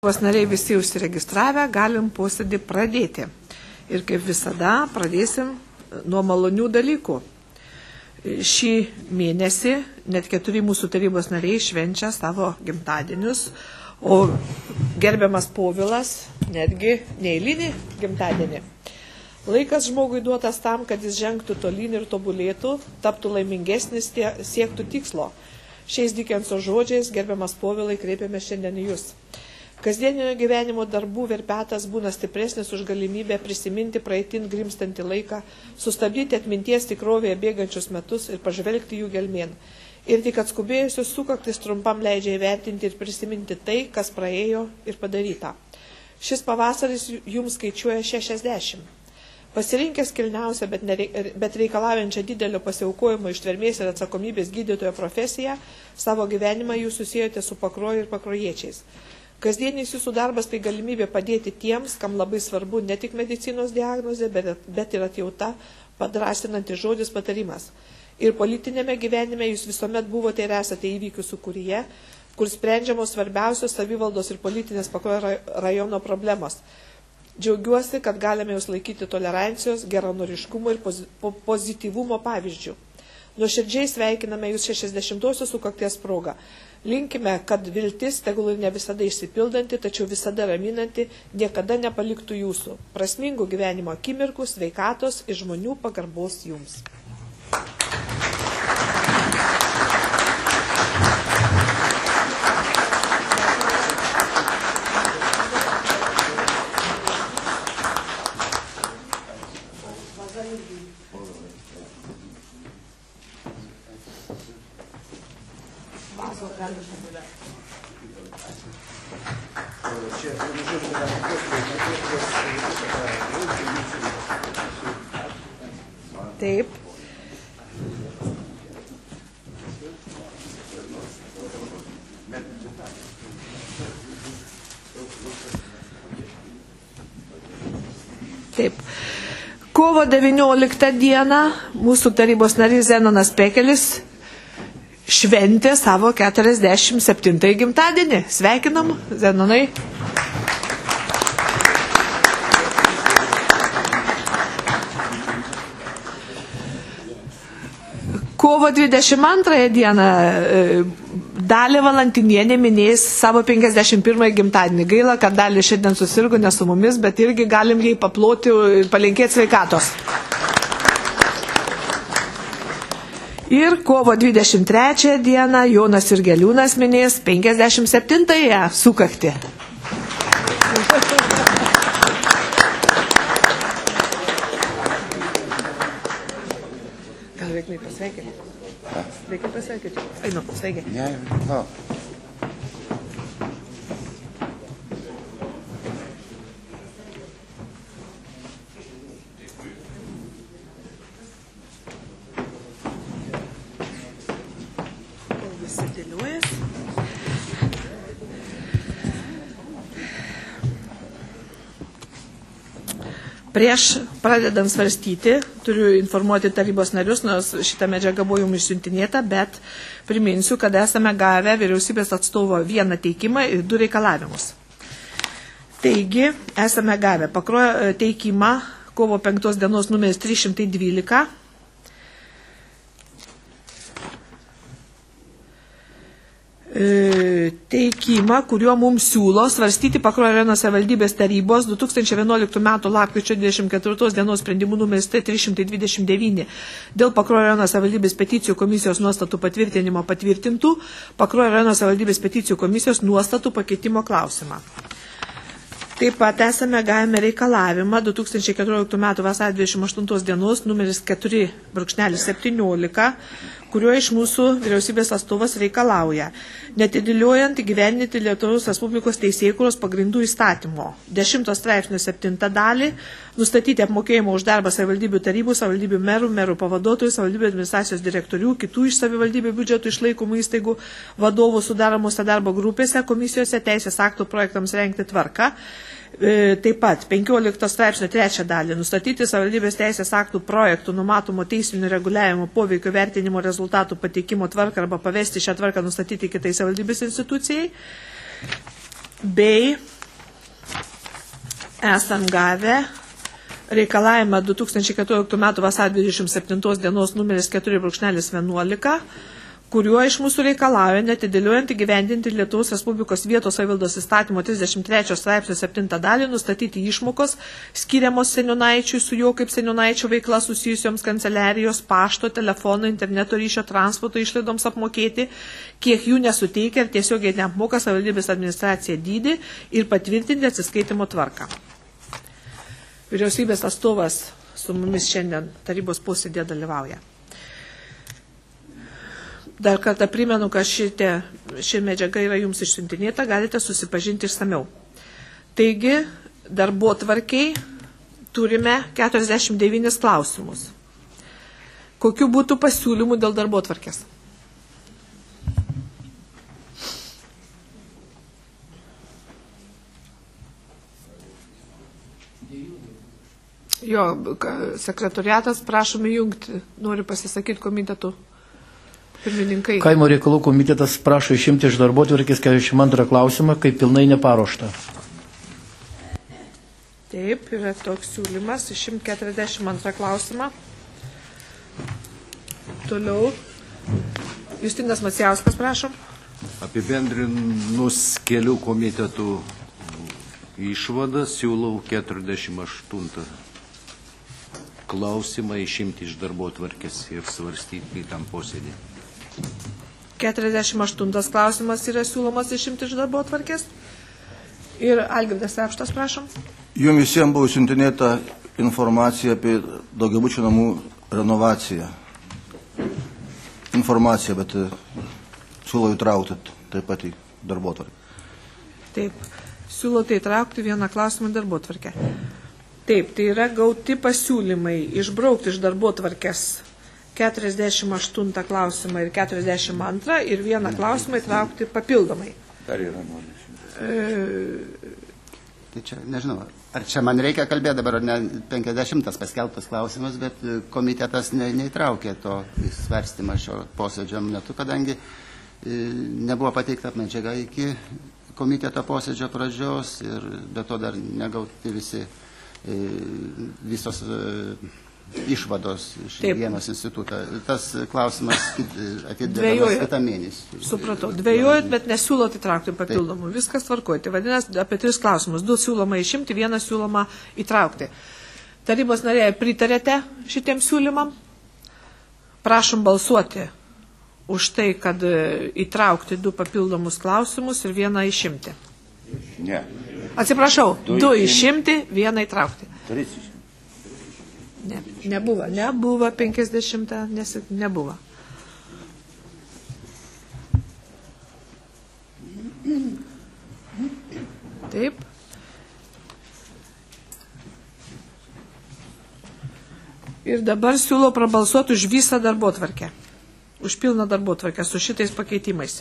Nariai visi užsiregistravę, galim posėdį pradėti. Ir kaip visada pradėsim nuo malonių dalykų. Šį mėnesį net 4 mūsų tarybos nariai švenčia savo gimtadienius, o gerbiamas Povilas netgi neeilinį gimtadienį. Laikas žmogui duotas tam, kad jis žengtų tolyn ir tobulėtų, taptų laimingesnis, siektų tikslo. Šiais Dickenso žodžiais, gerbiamas Povilai, kreipiame šiandien į jūs. Kasdieninio gyvenimo darbų verpetas būna stipresnis už galimybę prisiminti praeitin grimstantį laiką, sustabdyti atminties tikrovėje bėgančius metus ir pažvelgti jų gelmėn. Ir tik atskubėjusios sukaktis trumpam leidžia įvertinti ir prisiminti tai, kas praėjo ir padaryta. Šis pavasaris jums skaičiuoja 60. Pasirinkęs kilniausią, bet reikalaujančią didelio pasiaukojimo ištvermės ir atsakomybės gydytojo profesiją, savo gyvenimą jūs susijote su Pakruoju ir pakrojiečiais. Kasdienis jūsų darbas tai galimybė padėti tiems, kam labai svarbu ne tik medicinos diagnozė, bet ir atjauta, padrasinantis žodis patarimas. Ir politinėme gyvenime jūs visuomet buvote ir esate įvykių sūkuryje, kur sprendžiamos svarbiausios savivaldos ir politinės Pakruojo rajono problemos. Džiaugiuosi, kad galime jūs laikyti tolerancijos, geranoriškumo ir pozityvumo pavyzdžių. Nuoširdžiai sveikiname jūs 60-osios sukakties progą. Linkime, kad viltis, tegul ir ne visada išsipildanti, tačiau visada raminanti, niekada nepaliktų jūsų. Prasmingų gyvenimo akimirkų, sveikatos ir žmonių pagarbos jums. Taip. Taip. Kovo 19 dieną mūsų tarybos narys Zenonas Pekelis šventė savo 47 gimtadienį. Sveikinam, Zenonai. Kovo 22 dieną Dalė Valantinienė minės savo 51 gimtadienį. Gaila, kad Dalė šiandien susirgo ne su mumis, bet irgi galim jai paploti ir palinkėti sveikatos. Ir kovo 23 dieną Jonas Jurgeliūnas minės 57-ąją sukaktį. Gal reikia pasveikinti? Reikia pasveikinti. Einu, pasveikinti. Ne, Prieš pradedant svarstyti, turiu informuoti tarybos narius, nors šitą medžiagą buvo jums išsiuntinėta, bet priminsiu, kad esame gavę vyriausybės atstovo vieną teikimą ir 2 reikalavimus. Taigi, esame gavę Pakruojo teikimą kovo 5 dienos numeris 312. Teikimą, kuriuo mums siūlo svarstyti Pakruojo rajono savivaldybės tarybos 2011 m. lapkričio 24 dienos sprendimų numeris 329 dėl Pakruojo rajono savivaldybės peticijų komisijos nuostatų patvirtinimo patvirtintų Pakruojo rajono savivaldybės peticijų komisijos nuostatų pakeitimo klausimą. Taip pat esame gavę reikalavimą 2014 m. vasario 28 dienos numeris 4/17, kuriuo iš mūsų vyriausybės atstovas reikalauja netidėliojant įgyvendinti Lietuvos Respublikos teisėkūros pagrindų įstatymo 10 straipsnio 7 dalį, nustatyti apmokėjimo už darbą savivaldybių tarybų, savivaldybių merų, merų pavaduotojų, savivaldybių administracijos direktorių, kitų iš savivaldybių biudžetų išlaikomų įstaigų vadovų sudaromose darbo grupėse, komisijose teisės aktų projektams rengti tvarką. Taip pat 15 straipsnio 3 dalį nustatyti savivaldybės teisės aktų projektų numatomo teisinio reguliavimo poveikio vertinimo rezultatų pateikimo tvarką arba pavesti šią tvarką nustatyti kitai savivaldybės institucijai, bei esam gavę reikalavimą 2014 m. vasario 27 dienos numeris 4.11, kuriuo iš mūsų reikalauja netidėliojant įgyvendinti Lietuvos Respublikos vietos savivaldos įstatymo 33 straipsnio 7 dalį nustatyti išmokos skiriamos seniūnaičiui su jo kaip seniūnaičio veikla susijusioms kanceliarijos, pašto, telefono, interneto ryšio, transporto išlaidoms apmokėti, kiek jų nesuteikia ir tiesiogiai neapmoka savivaldybės administracija dydį ir patvirtinti atsiskaitimo tvarką. Vyriausybės atstovas su mumis šiandien tarybos posėdėje dalyvauja. Dar kartą primenu, kad ši medžiaga yra jums išsiuntinėta, galite susipažinti išsamiau. Taigi, darbotvarkiai turime 49 klausimus. Kokių būtų pasiūlymų dėl darbotvarkės? Jo, sekretoriatas prašome jungti, nori pasisakyti komitetų. Pirmininkai. Kaimo reikalų komitetas prašo išimti iš darbotvarkės 42 klausimą, kaip pilnai neparuošta. Taip, yra toks siūlymas, išimti 42 klausimą. Toliau. Justinas Macijauskas, prašom. Apibendrinus kelių komitetų išvadas, siūlau 48 klausimą išimti iš darbotvarkės ir svarstyti į tam posėdį. 48 klausimas yra siūlomas išimti iš darbotvarkės. Ir Algirdas Repštas, prašom. Jums visiems buvo siuntinėta informacija apie daugiabučių namų renovaciją. Informacija, bet siūlau įtraukti taip pat į darbotvarkę. Taip, siūlote įtraukti vieną klausimą į darbotvarkę. Taip, tai yra gauti pasiūlymai išbraukti iš darbotvarkės 48 klausimą ir 42 ir vieną klausimą įtraukti papildomai. Dar yra nuomonė. Tai čia, nežinau, ar čia man reikia kalbėti dabar, ar ne 50 paskelbtas klausimas, bet komitetas neįtraukė to svarstymą šio posėdžio metu, kadangi nebuvo pateikta medžiaga iki komiteto posėdžio pradžios ir be to dar negauti visos išvados iš vienos institutą. Tas klausimas atidėdamas kitą mėnesį. Supratau. Dvejojot, bet nesiūlot įtraukti papildomų. Taip. Viskas tvarkuoti. Vadinasi, apie 3 klausimus. 2 siūloma išimti, 1 siūloma įtraukti. Tarybos nariai, pritarėte šitiem siūlymam? Prašom balsuoti už tai, kad įtraukti 2 papildomus klausimus ir 1 išimti. Ne. Atsiprašau, 2 išimti, 1 įtraukti. 3 išimti. Ne, nebuvo 50, nebuvo. Taip. Ir dabar siūlau prabalsuoti už visą darbotvarkę. Už pilną darbotvarkę su šitais pakeitimais.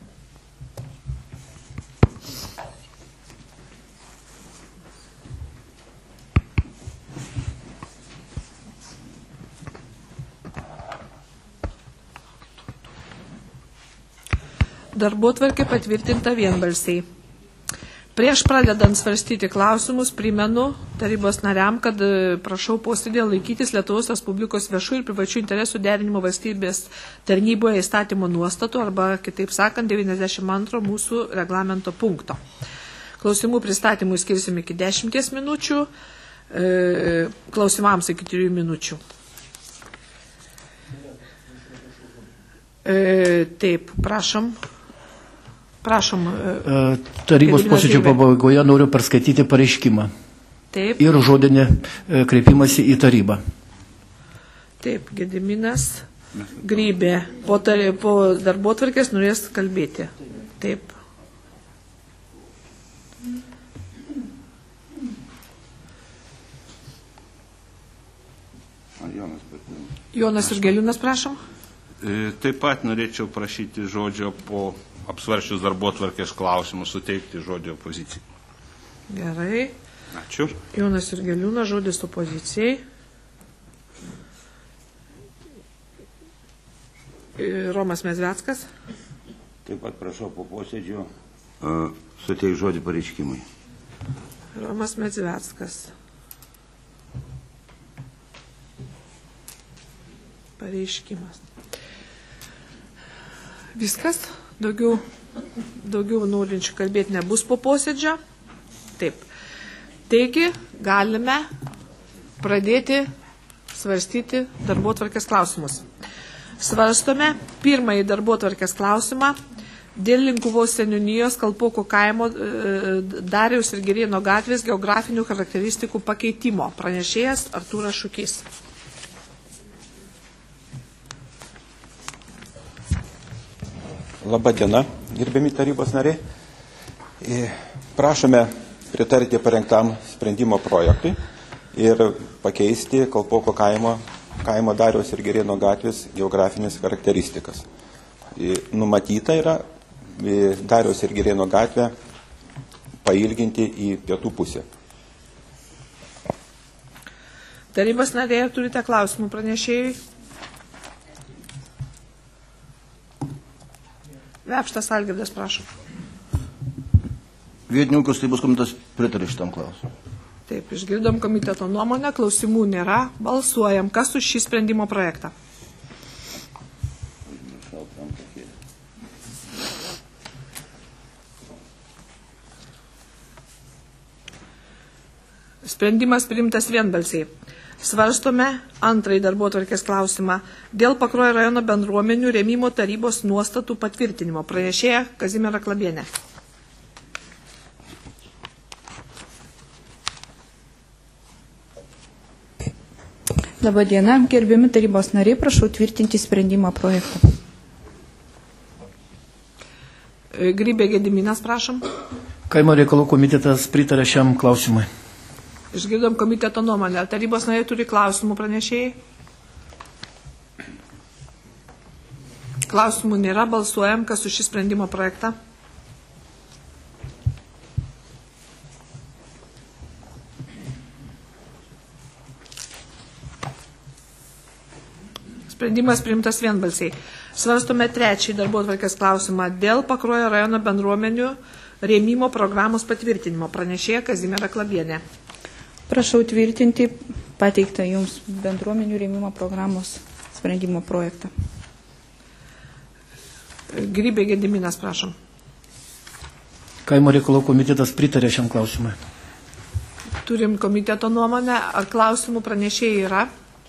Darbotvarkė patvirtinta vienbalsiai. Prieš pradedant svarstyti klausimus, primenu tarybos nariam, kad prašau posėdėje laikytis Lietuvos Respublikos viešų ir privačių interesų derinimo valstybės tarnyboje įstatymo nuostatų arba, kitaip sakant, 92 mūsų reglamento punkto. Klausimų pristatymui skirsim iki 10 minučių, klausimams iki 3 minučių. Taip, prašom. Tarybos posėdžio pabaigoje noriu perskaityti pareiškimą. Taip. Ir žodinį kreipimąsi į tarybą. Taip, Gediminas Grybė po darbotvarkės norės kalbėti. Taip. Jonas Irgeliūnas, prašom. Taip pat norėčiau prašyti žodžio po apsvaršius darbotvarkės klausimus suteikti žodžio opozicijai. Gerai. Ačiū. Jonas Irgeliūnas, žodis opozicijai. Romas Mezveckas. Taip pat prašau po posėdžio suteikti žodį pareiškimui. Romas Medzverskas. Pareiškimas. Viskas? Daugiau norinčių kalbėti nebus po posėdžio. Taip. Taigi, galime pradėti svarstyti darbotvarkės klausimus. Svarstome pirmąjį darbotvarkės klausimą dėl Linkuvos seniūnijos Kalpoko kaimo Dariaus ir Girėno gatvės geografinių charakteristikų pakeitimo. Pranešėjas Artūras Šukys. Labą dieną, gerbiami tarybos nariai. Prašome pritarti parengtam sprendimo projektui ir pakeisti Kalpoko kaimo Dariaus ir Girėno gatvės geografinės charakteristikas. Numatyta yra Dariaus ir Girėno gatvę pailginti į pietų pusę. Tarybos nariai, turite klausimų pranešėjui? Vepštas Algirdas, prašom. Vietinių ūkio statybos komitetas pritarė šitam klausimui. Taip, išgirdom komiteto nuomonę, klausimų nėra, balsuojam. Kas už šį sprendimo projektą? Sprendimas priimtas vienbalsiai. Svarstome antrąjį darbotvarkės klausimą dėl Pakruojo rajono bendruomenių rėmimo tarybos nuostatų patvirtinimo. Pranešėja Kazimiera Klabienė. Labą dieną, gerbiami tarybos nariai, prašau tvirtinti sprendimo projektą. Grybė Gediminas, prašom. Kaimo reikalų komitetas pritarė šiam klausimui. Išgirdom komiteto nuomonę. Tarybos nariai turi klausimų pranešėjai? Klausimų nėra, balsuojam, kas už šį sprendimo projektą. Sprendimas priimtas vienbalsiai. Svarstome trečiąjį darbotvarkės klausimą dėl Pakruojo rajono bendruomenių rėmimo programos patvirtinimo. Pranešėja Kazimiera Klabienė. Prašau tvirtinti pateiktą jums bendruomenių rėmimo programos sprendimo projektą. Grybė Gediminas, prašom. Kaimo reikalų komitetas pritarė šiam klausimui. Turim komiteto nuomonę. Ar klausimų pranešėjai yra?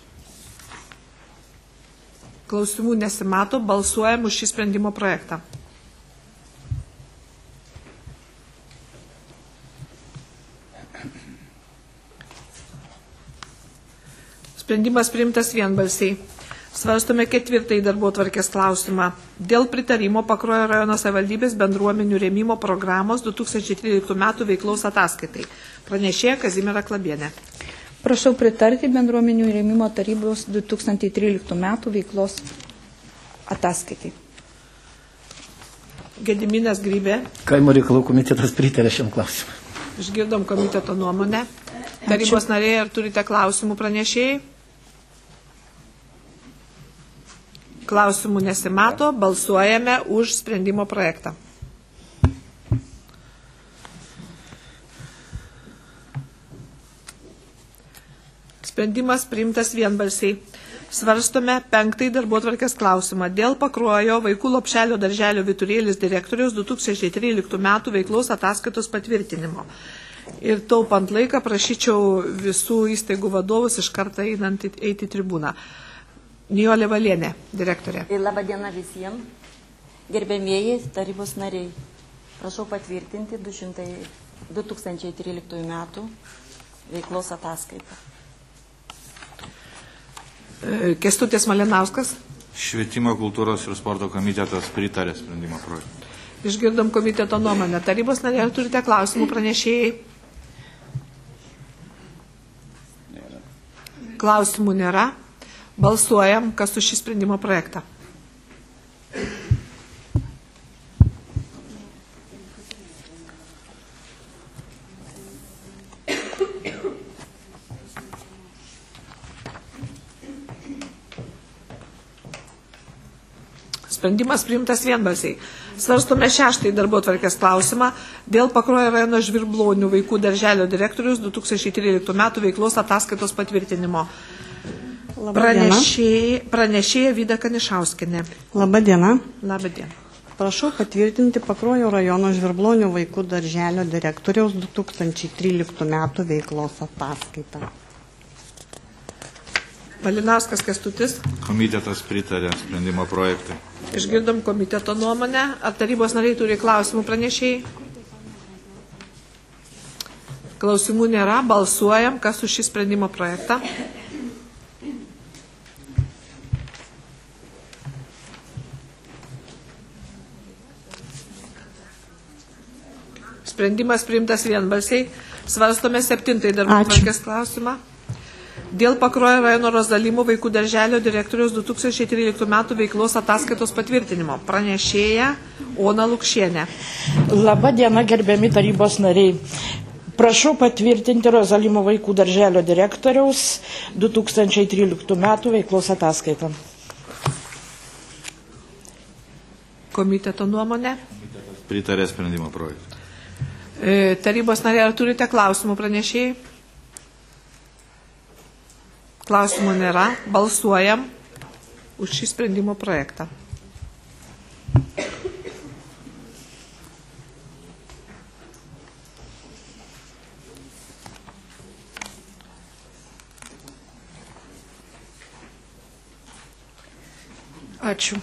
Klausimų nesimato. Balsuojam už šį sprendimo projektą. Sprendimas priimtas vienbalsiai. Svarstome ketvirtąjį darbotvarkės klausimą dėl pritarimo Pakruojo rajono savivaldybės bendruomenių rėmimo programos 2013 metų veiklos ataskaitai. Pranešėja Kazimiera Klabienė. Prašau pritarti bendruomenių rėmimo tarybos 2013 metų veiklos ataskaitai. Gediminas Grybė. Kaimo reikalų komitetas pritarė šiam klausimui. Išgirdom komiteto nuomonę. Tarybos nariai, ar turite klausimų pranešėjai? Klausimų nesimato, balsuojame už sprendimo projektą. Sprendimas priimtas vienbalsiai. Svarstome penktąjį darbotvarkės klausimą dėl Pakruojo vaikų lopšelio darželio Vyturėlis direktoriaus 2013 metų veiklos ataskaitos patvirtinimo. Ir taupant laiką prašyčiau visų įstaigų vadovus iš karto eiti į tribūną. Nijolė Valienė, direktorė. Labą dieną visiems. Gerbėmieji tarybos nariai. Prašau patvirtinti 2013 metų veiklos ataskaitą. Kęstutis Malinauskas. Švietimo, kultūros ir sporto komitetas pritarė sprendimo projektą. Išgirdom komiteto nuomonę. Tarybos nariai, ar turite klausimų pranešėjai? Klausimų nėra. Balsuojam, kas už šį sprendimo projektą. Sprendimas priimtas vienbalsiai. Svarstome 6 darbotvarkės klausimą dėl Pakruojo rajono Žvirblonių vaikų darželio direktorius 2013 metų veiklos ataskaitos patvirtinimo. Pranešėja Vida Kanišauskienė. Labadiena. Labadiena. Prašau patvirtinti Pakruojo rajono Žvirblonių vaikų darželio direktoriaus 2013 metų veiklos ataskaitą. Malinauskas Kęstutis. Komitetas pritarė sprendimo projektui. Išgirdom komiteto nuomonę. Ar tarybos nariai turi klausimų pranešėjai? Klausimų nėra. Balsuojam, kas už šį sprendimo projektą. Sprendimas priimtas vienbalsiai. Svarstome 7 darbotvarkės klausimą. Dėl Pakruojo rajono Rozalimo vaikų darželio direktoriaus 2013 metų veiklos ataskaitos patvirtinimo. Pranešėja Ona Lukšienė. Labadiena, gerbiami tarybos nariai. Prašau patvirtinti Rozalimo vaikų darželio direktoriaus 2013 metų veiklos ataskaitą. Komiteto nuomonė. Pritarė sprendimo projektui. Tarybos nariai, ar turite klausimų pranešėjai? Klausimų nėra. Balsuojam už šį sprendimo projektą. Ačiū.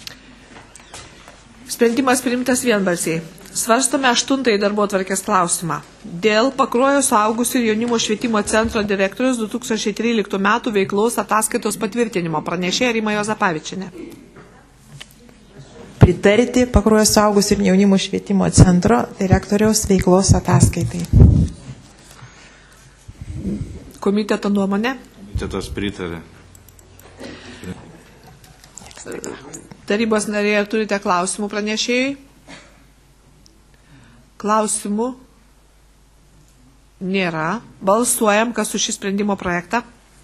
Sprendimas priimtas vienbalsiai. Svarstome 8 darbotvarkės klausimą. Dėl Pakruojo suaugusių ir jaunimo švietimo centro direktorius 2013 metų veiklos ataskaitos patvirtinimo. Pranešėja Rima Jozapavičienė. Pritarti Pakruojo suaugusių ir jaunimo švietimo centro direktoriaus veiklos ataskaitai. Komiteto nuomonė. Komitetas pritarė. Tarybos nariai, ar turite klausimų pranešėjai? Klausimų nėra. Balsuojam, kas už šį sprendimo projektą.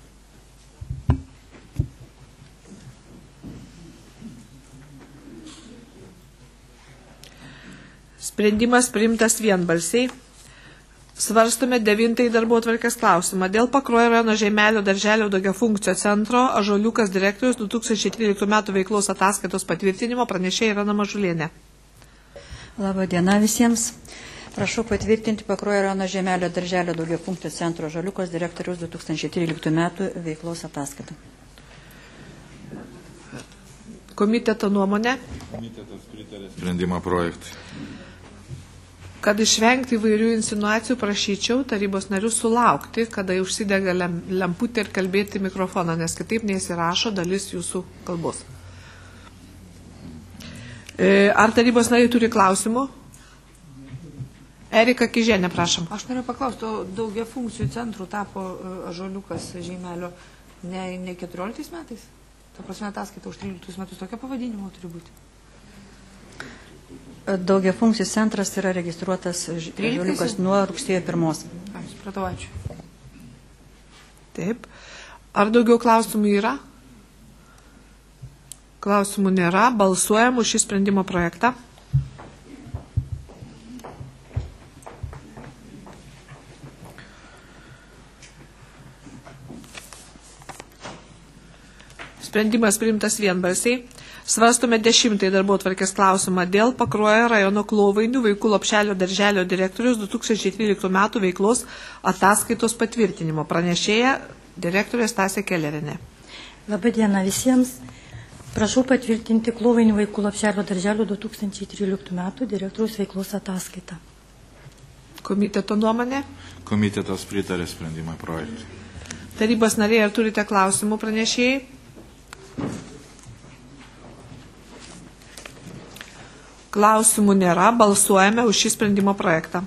Sprendimas priimtas vienbalsiai. Svarstome 9 darbotvarkės klausimą. Dėl Pakruojo rajono Žeimelio darželio daugiafunkcio centro Ąžuoliukas direktorius 2013 metų veiklos ataskaitos patvirtinimo. Pranešėja Irena Mažulienė. Labadiena visiems. Prašau patvirtinti Pakruojo rajono Žeimelio darželio daugiafunkcio centro Ąžuoliukas direktoriaus 2013 metų veiklos ataskaitą. Komiteto nuomonė. Komitetas pritarė sprendimo projektui. Kad išvengti įvairių insinuacijų, prašyčiau tarybos narių sulaukti, kada užsidega lemputė ir kalbėti mikrofoną, nes kitaip neįsirašo dalis jūsų kalbos. Ar tarybos nariai turi klausimų? Erika Kižienė, prašom. Aš noriu paklausti, daugia funkcijų centrų tapo Ąžuoliukas Žeimelio ne 14 metais? Ta prasme, ataskaita už 13 metus tokia pavadinimo turi būti. Daugia funkcijų centras yra registruotas Ąžuoliukas nuo rugsėjo 1. Supratau, ačiū. Taip. Ar daugiau klausimų yra? Klausimų nėra. Balsuojam už šį sprendimo projektą. Sprendimas priimtas vienbalsiai. Svarstome 10 darbotvarkės klausimą dėl Pakruojo rajono Klovainių vaikų lopšelio darželio direktorius 2013 metų veiklos ataskaitos patvirtinimo. Pranešėja direktorė Stasė Kelerinė. Labadiena visiems. Prašau patvirtinti Klovainių vaikų lopšelio darželio 2013 metų direktoriaus veiklos ataskaitą. Komiteto nuomonė. Komitetas pritarė sprendimą projektui. Tarybos nariai, ar turite klausimų pranešėjai? Klausimų nėra. Balsuojame už šį sprendimo projektą.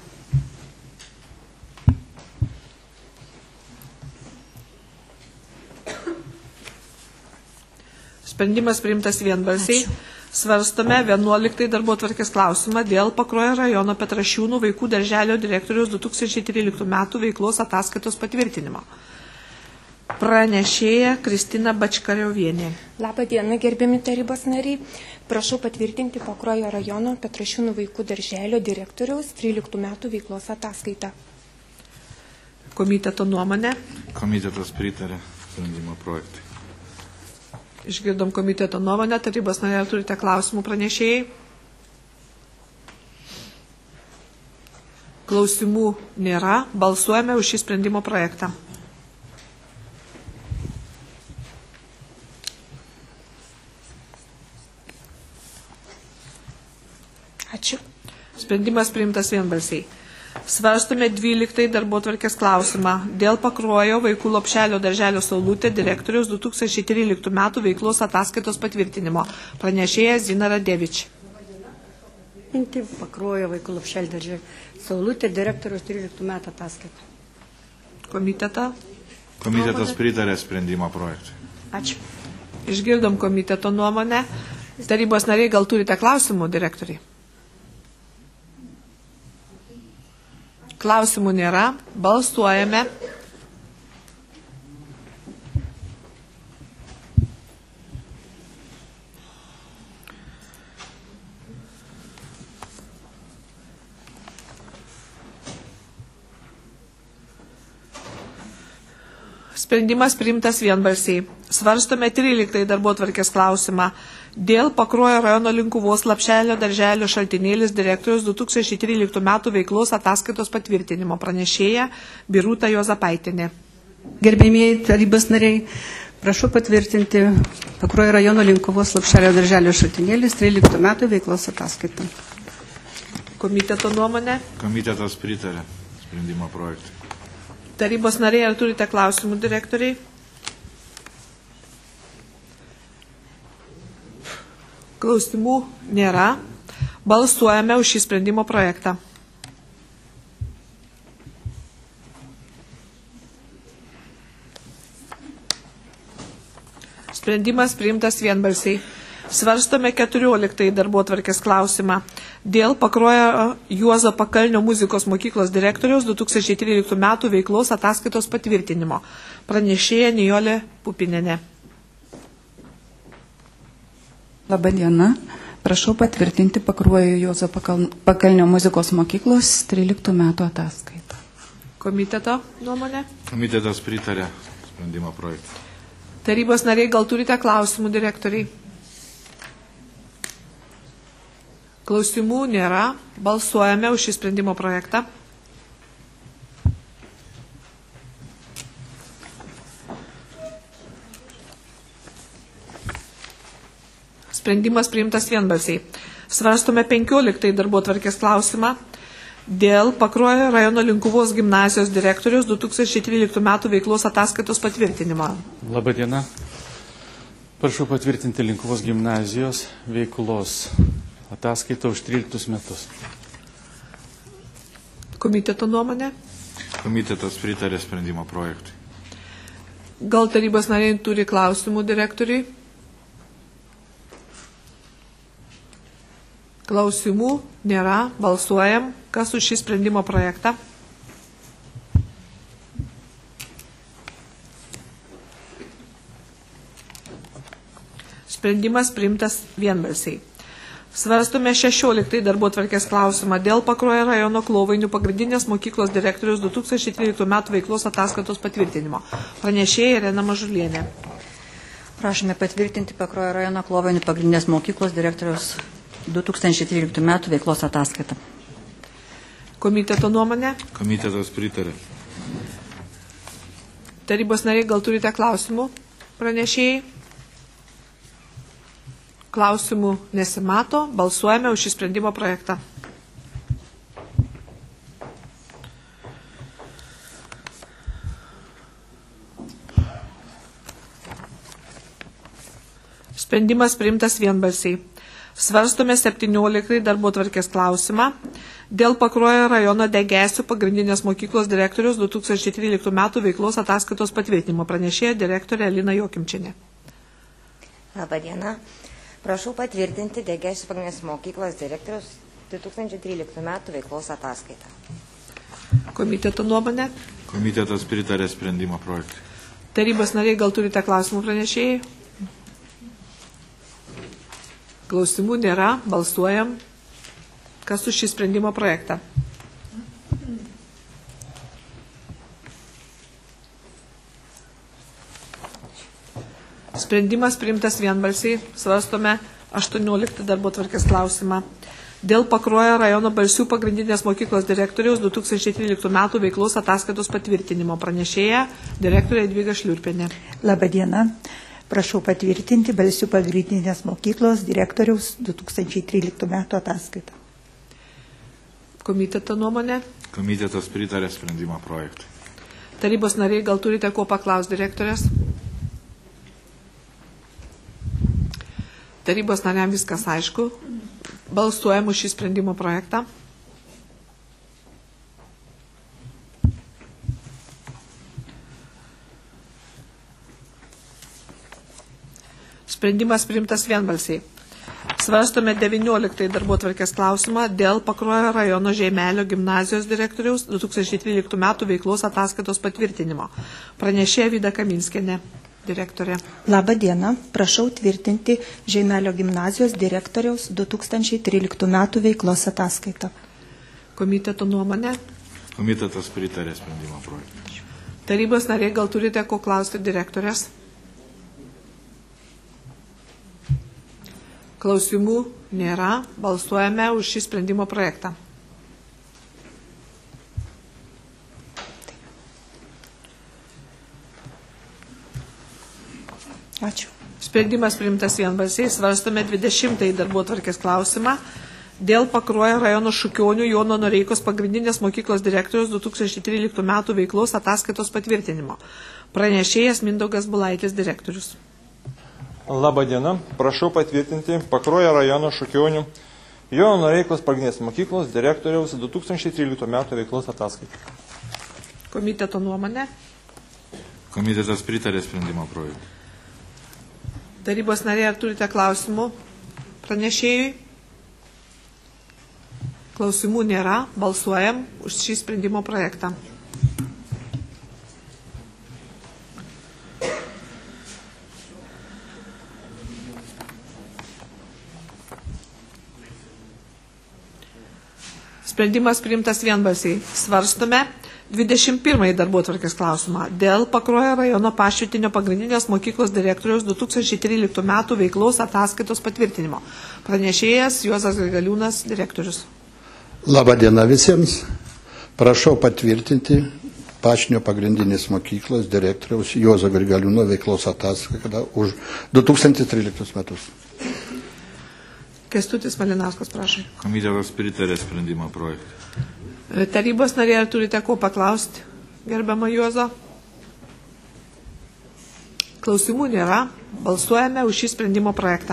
Sprendimas priimtas vienbalsiai. Svarstome 11 darbotvarkės klausimą dėl Pakruojo rajono Petrašiūnų vaikų darželio direktoriaus 2013 metų veiklos ataskaitos patvirtinimo. Pranešėja Kristina Bačkariovienė. Labą dieną, gerbiami tarybos nariai. Prašau patvirtinti Pakruojo rajono Petrašiūnų vaikų darželio direktoriaus 13 metų veiklos ataskaitą. Komiteto nuomonė. Komitetas pritarė sprendimo projektui. Išgirdom komiteto nuomonę. Tarybos nariai, ar turite klausimų pranešėjai? Klausimų nėra. Balsuojame už šį sprendimo projektą. Ačiū. Sprendimas priimtas vienbalsiai. Svarstome 12 darbotvarkės klausimą dėl Pakruojo vaikų lopšelio darželio Saulutė direktoriaus 2013 metų veiklos ataskaitos patvirtinimo. Pranešėja Zina Radevič. Pakruojo vaikų lopšelio darželio Saulutė direktoriaus 13 metų ataskaita. Komitetas pritarė sprendimo projektui. Ačiū. Išgirdom komiteto nuomonę. Tarybos nariai, gal turite klausimų direktoriai? Klausimų nėra. Balsuojame. Sprendimas priimtas vienbalsiai. Svarstome 13 darbotvarkės klausimą dėl Pakruojo rajono Linkuvos lopšelio darželio Šaltinėlis direktoriaus 2013 metų veiklos ataskaitos patvirtinimo. Pranešėja Birutė Juozapaitinė. Gerbėmieji tarybos nariai, prašau patvirtinti Pakruojo rajono Linkuvos lopšelio darželio Šaltinėlis 13 metų veiklos ataskaitą. Komiteto nuomonė. Komitetas pritarė sprendimo projektui. Tarybos nariai, ar turite klausimų direktoriai? Klausimų nėra. Balsuojame už šį sprendimo projektą. Sprendimas priimtas vienbalsiai. Svarstome 14 darbotvarkės klausimą dėl Pakruojo Juozo Pakalnio muzikos mokyklos direktoriaus 2013 metų veiklos ataskaitos patvirtinimo. Pranešėja Nijolė Pupinenė. Labą dieną. Prašau patvirtinti Pakruojo Juozo Pakalnio muzikos mokyklos 13 metų ataskaitą. Komiteto nuomonė. Komitetas pritarė sprendimo projektui. Tarybos nariai, gal turite klausimų direktoriai? Klausimų nėra. Balsuojame už šį sprendimo projektą. Sprendimas priimtas vienbalsiai. Svarstome 15 darbotvarkės klausimą dėl Pakruojo rajono Linkuvos gimnazijos direktoriaus 2013 metų veiklos ataskaitos patvirtinimo. Labą dieną. Prašau patvirtinti Linkuvos gimnazijos veiklos ataskaitą už 13 metus. Komiteto nuomonė. Komitetas pritarė sprendimo projektui. Gal tarybos nariai turi klausimų direktoriui? Klausimų nėra. Balsuojam. Kas už šį sprendimo projektą? Sprendimas priimtas vienbalsiai. Svarstome 16 darbotvarkės klausimą dėl Pakruojo rajono Klovainių pagrindinės mokyklos direktoriaus 2013 metų veiklos ataskaitos patvirtinimo. Pranešėja Irena Mažulienė. Prašome patvirtinti Pakruojo rajono Klovainių pagrindinės mokyklos direktoriaus 2013 metų veiklos ataskaitą. Komiteto nuomonė. Komitetas pritarė. Tarybos nariai, gal turite klausimų pranešėjai? Klausimų nesimato. Balsuojame už šį sprendimo projektą. Sprendimas priimtas vienbalsiai. Svarstome 17 darbotvarkės klausimą dėl Pakruojo rajono Degėsių pagrindinės mokyklos direktoriaus 2013 metų veiklos ataskaitos patvirtinimo. Pranešėja direktorė Alina Jokimčienė. Labą dieną. Prašau patvirtinti Degėsių pagrindinės mokyklos direktoriaus 2013 metų veiklos ataskaitą. Komiteto nuomonė. Komitetas pritarė sprendimo projektui. Tarybos nariai, gal turite klausimų pranešėjai? Klausimų nėra, balsuojam. Kas už šį sprendimo projektą? Sprendimas priimtas vienbalsiai. Svarstome 18 darbotvarkės klausimą. Dėl Pakruojo rajono Balsių pagrindinės mokyklos direktoriaus 2013 metų veiklos ataskaitos patvirtinimo. Pranešėja direktorė Jadvyga Šliurpienė. Labadiena. Prašau patvirtinti Balsių pagrindinės mokyklos direktoriaus 2013 metų ataskaitą. Komiteto nuomonė. Komitetas pritarė sprendimo projektui. Tarybos nariai, gal turite ko paklausti direktorės? Tarybos nariam viskas aišku. Balsuojam už šį sprendimo projektą. Sprendimas priimtas vienbalsiai. Svarstome 19 darbotvarkės klausimą dėl Pakruojo rajono Žeimelio gimnazijos direktoriaus 2013 metų veiklos ataskaitos patvirtinimo. Pranešėja Vida Kaminskienė, direktorė. Labą dieną. Prašau tvirtinti Žeimelio gimnazijos direktoriaus 2013 metų veiklos ataskaitą. Komiteto nuomonė. Komitetas pritarė sprendimo projektui. Tarybos nariai, gal turite ko klausti direktorės? Klausimų nėra. Balsuojame už šį sprendimo projektą. Ačiū. Sprendimas priimtas vienbalsiai. Svarstome 20 darbotvarkės klausimą dėl Pakruojo rajono Šukionių Jono Noreikos pagrindinės mokyklos direktoriaus 2013 metų veiklos ataskaitos patvirtinimo. Pranešėjas Mindaugas Bulaitis, direktorius. Labadiena. Prašau patvirtinti Pakruojo rajono Šukionių Jono Noreikos pagrindinės mokyklos direktoriaus 2013 metų veiklos ataskaitą. Komiteto nuomonė. Komitetas pritarė sprendimo projektui. Tarybos nariai, ar turite klausimų pranešėjui? Klausimų nėra. Balsuojam už šį sprendimo projektą. Sprendimas priimtas vienbalsiai. Svarstome 21 darbotvarkės klausimą dėl Pakruojo rajono Pašvitinio pagrindinės mokyklos direktoriaus 2013 metų veiklos ataskaitos patvirtinimo. Pranešėjas Juozas Grigaliūnas, direktorius. Labadiena visiems. Prašau patvirtinti Pašvinio pagrindinės mokyklos direktoriaus Juozo Grigaliūno veiklos ataskaitą už 2013 metus. Kęstutis Malinauskas, prašau. Komitetas pritarė sprendimo projektui. Tarybos nariai, ar turite ko paklausti, gerbiama Juozo? Klausimų nėra. Balsuojame už šį sprendimo projektą.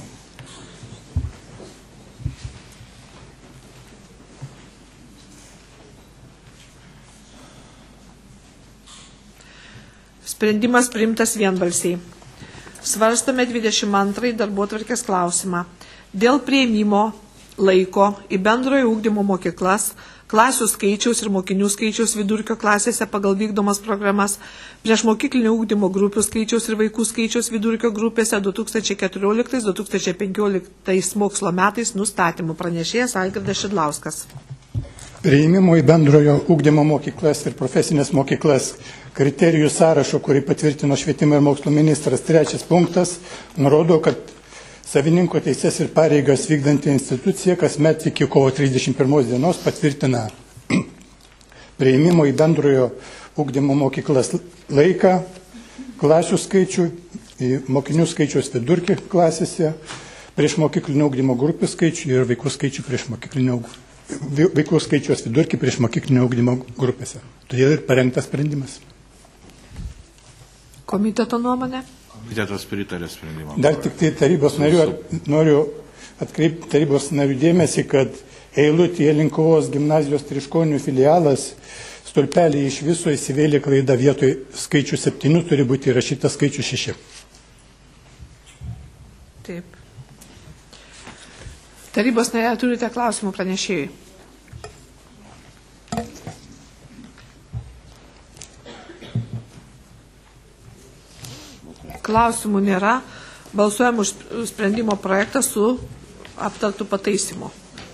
Sprendimas priimtas vienbalsiai. Svarstome 22 darbotvarkės klausimą dėl priėmimo laiko į bendrojo ugdymo mokyklas, klasių skaičiaus ir mokinių skaičiaus vidurkio klasėse pagal vykdomas programas, priešmokyklinio ugdymo grupių skaičiaus ir vaikų skaičiaus vidurkio grupėse 2014-2015 mokslo metais nustatymų. Pranešėjas Algirdas Šidlauskas. Priėmimo į bendrojo ugdymo mokyklas ir profesinės mokyklas kriterijų sąrašo, kurį patvirtino švietimo ir mokslo ministras, 3 punktas, nurodo, kad savininko teises ir pareigas vykdanti institucija kasmet iki kovo 31 dienos patvirtina priėmimo į bendrojo ugdymo mokyklas laiką, klasių skaičių, mokinių skaičiaus vidurkį klasėse, priešmokyklinio ugdymo grupių skaičių ir vaikų skaičių vaikų skaičiaus vidurkį priešmokyklinio ugdymo grupėse. Todėl ir parengtas sprendimas. Komiteto nuomonė. Komitetas pritarė sprendimą. Dar tik tai tarybos noriu atkreipti tarybos narių dėmesį, kad eilutėje Linkuvos gimnazijos Triškonių filialas stulpelį iš viso įsivėlė klaida, vietoj skaičių 7 turi būti įrašyta skaičių 6. Taip. Tarybos nariai, turite klausimų pranešėjui? Klausimų nėra. Balsuojam už sprendimo projektą su aptartų pataisimu.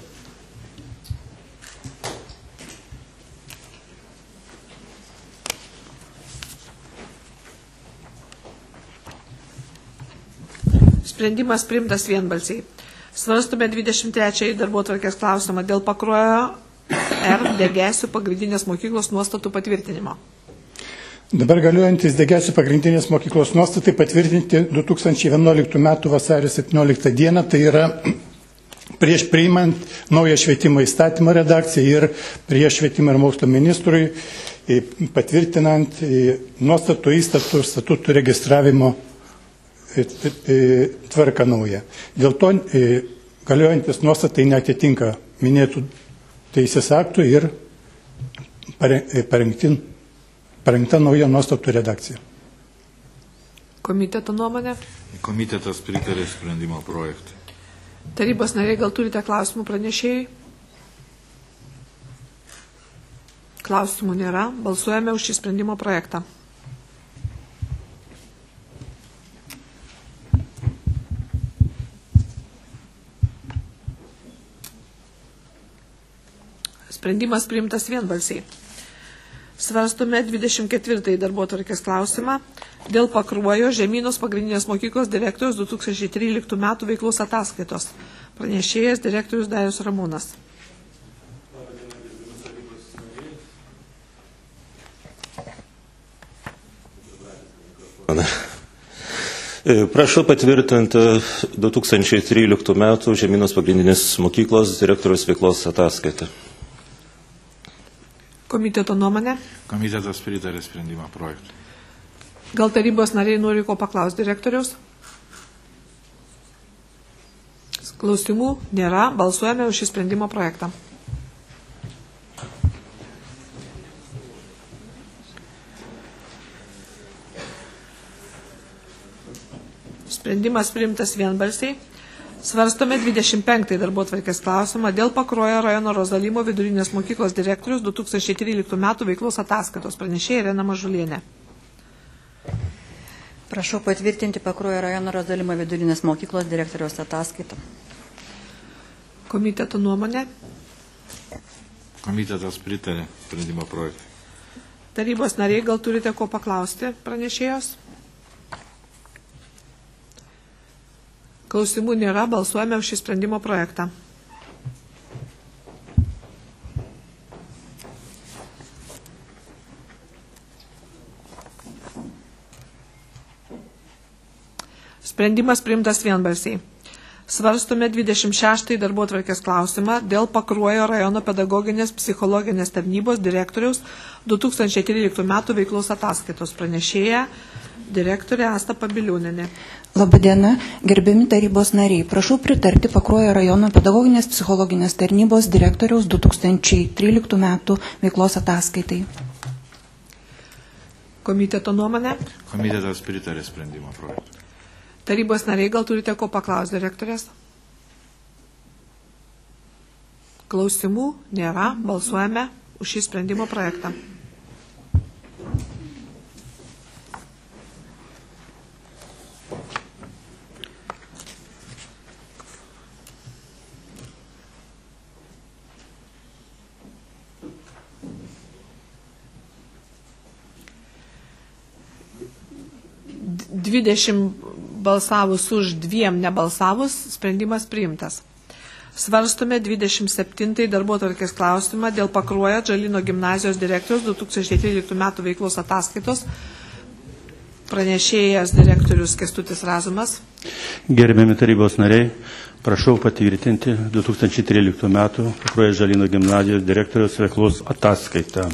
Sprendimas priimtas vienbalsiai. Svarstome 23 darbotvarkės klausimą dėl Pakruojo R. Degėsių pagrindinės mokyklos nuostatų patvirtinimo. Dabar galiuojantis Degėsių pagrindinės mokyklos nuostatai patvirtinti 2011 m. vasario 17 d. Tai yra prieš priimant naują švietimo įstatymo redakciją ir prieš švietimo ir mokslo ministrui patvirtinant nuostatų įstatų statutų registravimo tvarką naują. Dėl to galiojantis nuostatai neatitinka minėtų teisės aktų ir parengta nauja nuostatų redakcija. Komiteto nuomonė? Komitetas pritarė sprendimo projektui. Tarybos nariai, gal turite klausimų pranešėjai? Klausimų nėra. Balsuojame už šį sprendimo projektą. Sprendimas priimtas vienbalsiai. Svarstome 24 darbotvarkės klausimą dėl Pakruojo Žemynos pagrindinės mokyklos direktoriaus 2013 m. veiklos ataskaitos. Pranešėjas direktorius Darius Ramūnas. Prašau patvirtinti 2013 m. Žemynos pagrindinės mokyklos direktoriaus veiklos ataskaitą. Komiteto nuomonė? Komitetas pritarė sprendimo projektui. Gal tarybos nariai nori ko paklausti direktoriaus? Klausimų nėra. Balsuojame už šį sprendimo projektą. Sprendimas priimtas vienbalsiai. Svarstome 25 darbotvarkės klausimą dėl Pakruojo rajono Rozalimo vidurinės mokyklos direktorius 2013 m. veiklos ataskaitos. Pranešėja Irena Mažulienė. Prašau patvirtinti Pakruojo rajono Rozalimo vidurinės mokyklos direktoriaus ataskaitą. Komiteto nuomonė? Komitetas pritarė sprendimo projektui. Tarybos nariai, gal turite ko paklausti pranešėjos? Klausimų nėra, balsuojame už šį sprendimo projektą. Sprendimas priimtas vienbalsiai. Svarstome 26 darbotvarkės klausimą dėl Pakruojo rajono pedagoginės psichologinės tarnybos direktoriaus 2013 m. veiklos ataskaitos. Pranešėja direktorė Asta Pabiliūnienė. Labadiena, gerbiami tarybos nariai. Prašau pritarti Pakruojo rajono pedagoginės psichologinės tarnybos direktoriaus 2013 m. veiklos ataskaitai. Komiteto nuomonė? Komitetas pritarė sprendimo projektui. Tarybos nariai, gal turite ko paklausti direktorės? Klausimų nėra. Balsuojame už šį sprendimo projektą. Balsavus už, 2 nebalsavus, sprendimas priimtas. Svarstome 27 darbotvarkės klausimą dėl Pakruojo Džalino gimnazijos direktoriaus 2013 m. veiklos ataskaitos. Pranešėjas direktorius Kęstutis Razumas. Gerbiami tarybos nariai, prašau patvirtinti 2013 m. Pakruojo Džalino gimnazijos direktoriaus veiklos ataskaitą.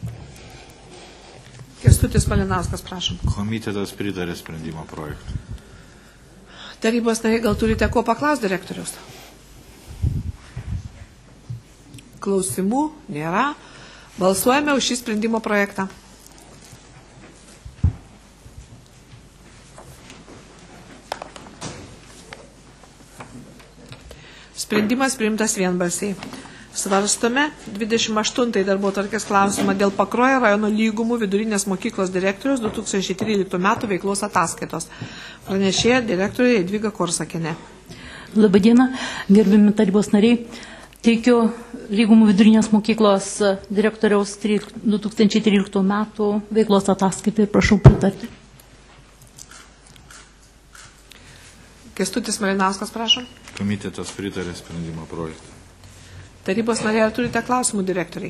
Kęstutis Malinauskas, prašom. Komitetas pritarė sprendimo projektui. Tarybos nariai, gal turite ko paklausti direktorius? Klausimų nėra. Balsuojame už šį sprendimo projektą. Sprendimas priimtas vienbalsiai. Svarstome 28 darbotvarkės klausimą dėl Pakruojo rajono lygumų vidurinės mokyklos direktoriaus 2013 metų veiklos ataskaitos. Pranešėja direktorė Jadvyga Korsakienė. Labadiena, gerbiami tarybos nariai. Teikiu lygumų vidurinės mokyklos direktoriaus 2013 metų veiklos ataskaitą ir prašau pritarti. Kęstutis Malinauskas, prašom. Komitetas pritarė sprendimo projektą. Tarybos nariai, ar turite klausimų direktoriai?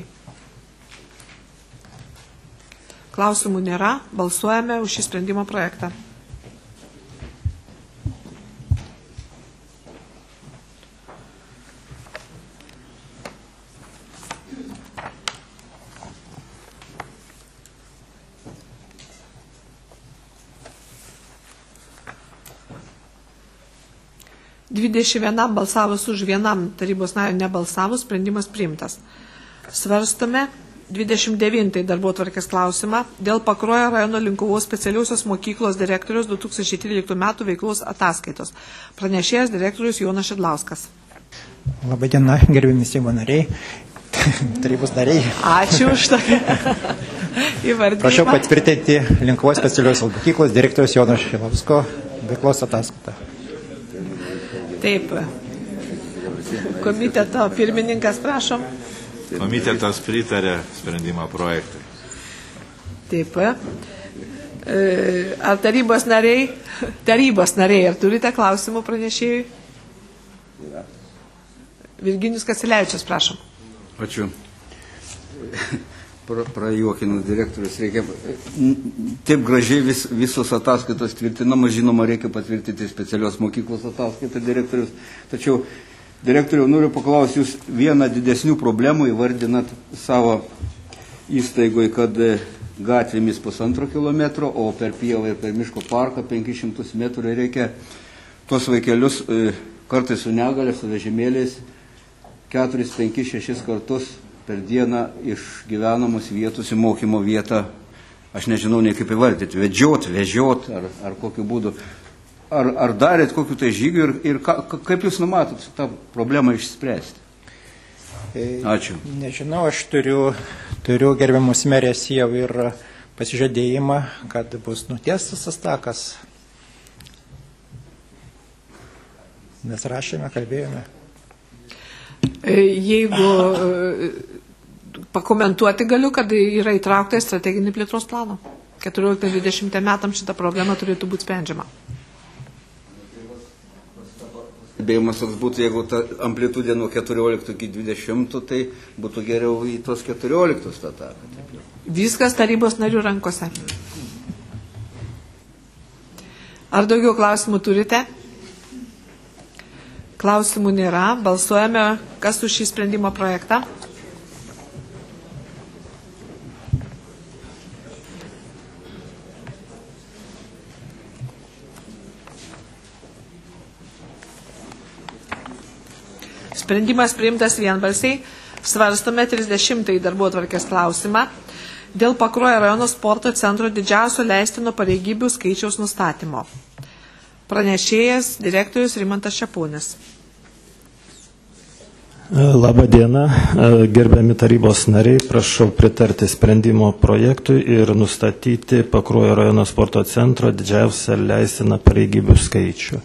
Klausimų nėra. Balsuojame už šį sprendimo projektą. Vienam balsavus už, vienam tarybos nario nebalsavus, sprendimas priimtas. Svarstome 29 darbotvarkės klausimą dėl Pakruojo rajono Linkuvos specialiausios mokyklos direktoriaus 2013 metų veiklos ataskaitos. Pranešėjas direktorius Jonas Šidlauskas. Labadiena, gerbiami Seimo nariai, tarybos nariai. Ačiū už tą įvardinimą. Prašau patvirtinti Linkuvos specialiausios mokyklos direktoriaus Jono Šidlausko veiklos ataskaitą. Taip. Komiteto pirmininkas, prašom. Komitetas pritarė sprendimo projektui. Taip. Ar tarybos nariai, ar turite klausimų pranešėjui? Virginijus Kasilevičius, prašom. Ačiū. Prajuokinu direktorius, reikia taip gražiai visos ataskaitos tvirtinama, žinoma, reikia patvirtinti specialios mokyklos ataskaitą direktorius. Tačiau, direktoriau, noriu paklausti, jūs vieną didesnių problemų įvardinat savo įstaigoje, kad gatvėmis 1,5 kilometro, o per pievą ir per miško parką 500 metrų reikia tuos vaikelius kartais su negalė, su vežimėliais 4, 5, 6 kartus per dieną iš gyvenamos vietos į mokymo vietą, aš nežinau nei kaip įvardyti, vežiot ar kokiu būdu. Ar darėt kokiu tai žygiu ir kaip jūs numatot tą problemą išspręsti? Ačiū. Nežinau, aš turiu gerbiamus merės jau ir pasižadėjimą, kad bus nutiestas tas takas. Mes rašėme, kalbėjome. Jeigu pakomentuoti galiu, kad yra įtraukta į strateginį plėtros planą. 14-20 metams šitą problemą turėtų būti sprendžiama. Bėjimas toks būtų, jeigu ta amplitudė nuo 14 iki 20, tai būtų geriau į tos 14 tą taką. Viskas tarybos narių rankose. Ar daugiau klausimų turite? Klausimų nėra. Balsuojame, kas už šį sprendimo projektą. Sprendimas priimtas vienbalsiai. Svarstome 30 darbotvarkės klausimą dėl Pakruojo rajono sporto centro didžiausio leistino pareigybių skaičiaus nustatymo. Pranešėjas direktorius Rimantas Čeponis. Labadiena, gerbiami tarybos nariai, prašau pritarti sprendimo projektui ir nustatyti Pakruojo rajono sporto centro didžiausią leistiną pareigybių skaičių.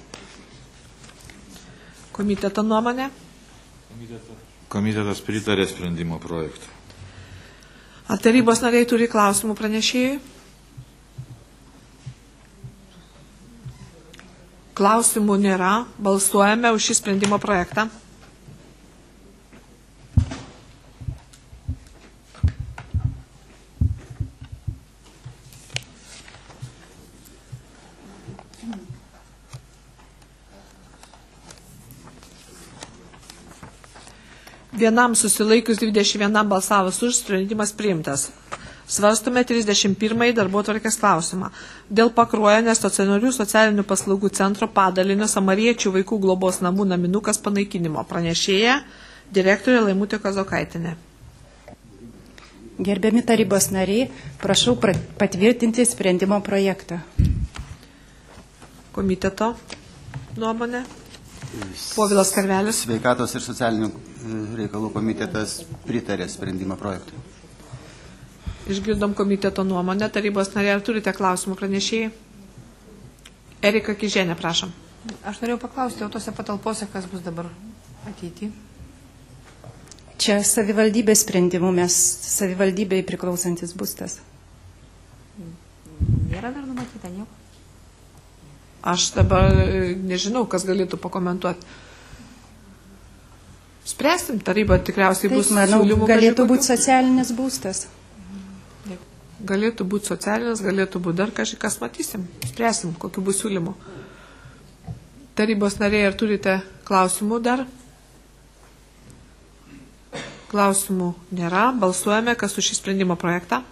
Komiteto nuomonė? Komitetas pritarė sprendimo projektui. Ar tarybos nariai turi klausimų pranešėjui? Klausimų nėra. Balsuojame už šį sprendimo projektą. Vienam susilaikius 21 balsavus už, sprendimas priimtas. Svarstome 31 darbotvarkės klausimą. Dėl Pakruojo nestacionarių socialinių paslaugų centro padalinio Samariečių vaikų globos namų naminukas panaikinimo. Pranešėja direktorė Laimutė Kazokaitinė. Gerbiami tarybos nariai, prašau patvirtinti sprendimo projektą. Komiteto nuomonė. Povilas Karvelis. Sveikatos ir socialinių reikalų komitetas pritarė sprendimo projektui. Išgirdom komiteto nuomonę. Tarybos nariai, ar turite klausimų pranešėjai? Erika Kiženė, prašom. Aš norėjau paklausti, o tose patalpose, kas bus dabar ateity? Čia savivaldybės sprendimų, mes savivaldybei priklausantis būstas. Nėra dar numatyta nieko? Aš dabar nežinau, kas galėtų pakomentuoti. Spręsim, taryba tikriausiai bus siūlymų. Galėtų būti socialinis būstas. Galėtų būti socialinis, galėtų būti dar kažkas, matysim. Spręsim, kokiu bus siūlymu. Tarybos nariai, ar turite klausimų dar? Klausimų nėra. Balsuojame, kas už šį sprendimo projektą.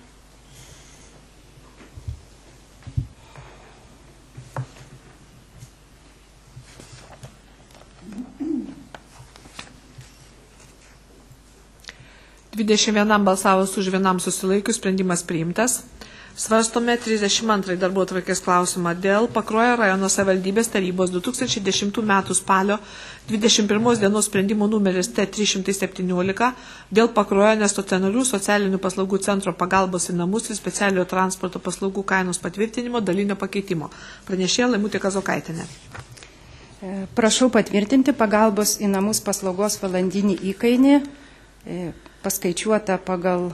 Vienam balsavus už, vienam susilaikius, sprendimas priimtas. Svarstome 32 darbotvarkės klausimą dėl Pakruojo rajono savivaldybės tarybos 2010 m. spalio 21 dienos sprendimo numeris T317 dėl Pakruojo nestacionarių socialinių paslaugų centro pagalbos į namus ir specialiojo transporto paslaugų kainos patvirtinimo dalinio pakeitimo. Pranešėja Laimutė Kazokaitienė. Prašau patvirtinti pagalbos į namus paslaugos valandinį įkainį, paskaičiuota pagal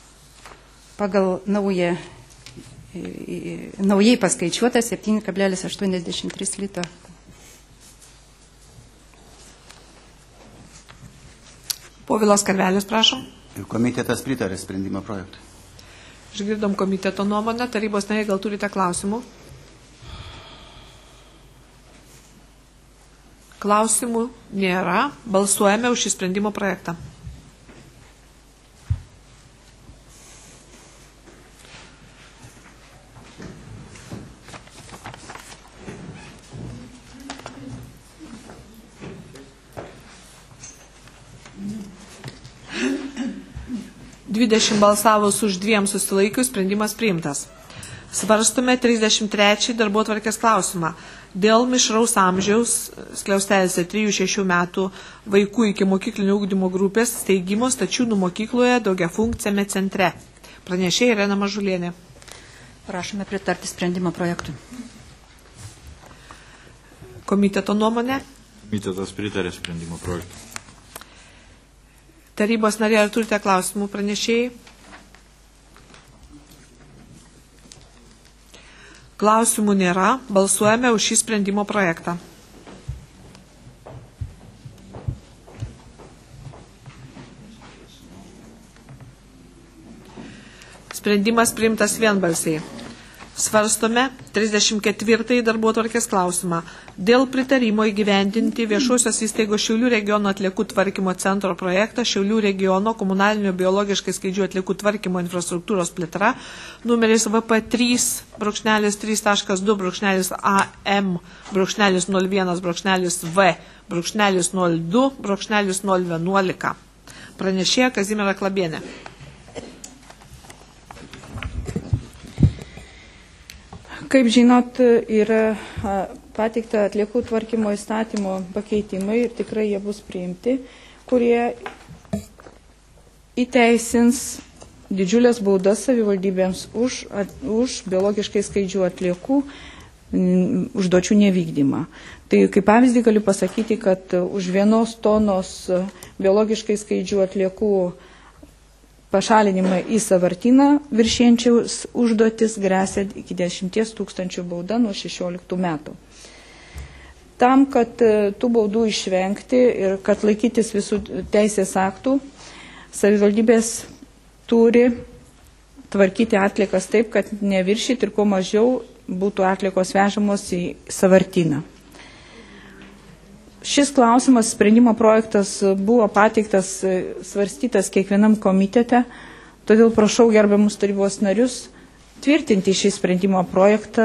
naujai paskaičiuota 7,83 lito. Povilas Karvelis, prašom. Komitetas pritarė sprendimo projektui. Išgirdom komiteto nuomonę. Tarybos nariai, gal turite klausimų? Klausimų nėra. Balsuojame už šį sprendimo projektą. Balsavus už, 2 susilaikius, sprendimas priimtas. Svarstume 33 darbotvarkės klausimą. Dėl mišraus amžiaus, skliaustelėse 3-6 metų vaikų iki mokyklinio ugdymo grupės steigimo Stačiūnų mokykloje daugiafunkciame centre. Pranešėja Irena Mažulienė. Prašome pritarti sprendimo projektui. Komiteto nuomonė. Komitetas pritarė sprendimo projektui. Tarybos nariai, ar turite klausimų pranešėjai? Klausimų nėra. Balsuojame už šį sprendimo projektą. Sprendimas priimtas vienbalsiai. Svarstome 34 darbotvarkės klausimą dėl pritarimo įgyvendinti viešosios įstaigos Šiaulių regiono atliekų tvarkymo centro projektą Šiaulių regiono komunalinio biologiškai skaidžių atliekų tvarkymo infrastruktūros plėtra numeris VP3-2.AM-01-V-02-011. Pranešėja Kazimiera Klabienė. Kaip žinot, yra pateikta atliekų tvarkymo įstatymo pakeitimai ir tikrai jie bus priimti, kurie įteisins didžiulės baudas savivaldybėms už biologiškai skaidžių atliekų užduočių nevykdymą. Tai kaip pavyzdį galiu pasakyti, kad už 1 tonos biologiškai skaidžių atliekų pašalinimą į sąvartyną viršienčiaus užduotis gresia iki 10 000 bauda nuo 16 metų. Tam, kad tų baudų išvengti ir kad laikytis visų teisės aktų, savivaldybės turi tvarkyti atliekas taip, kad neviršyti ir kuo mažiau būtų atliekos vežamos į sąvartyną. Šis klausimas, sprendimo projektas buvo pateiktas, svarstytas kiekvienam komitete, todėl prašau gerbiamus tarybos narius tvirtinti šį sprendimo projektą.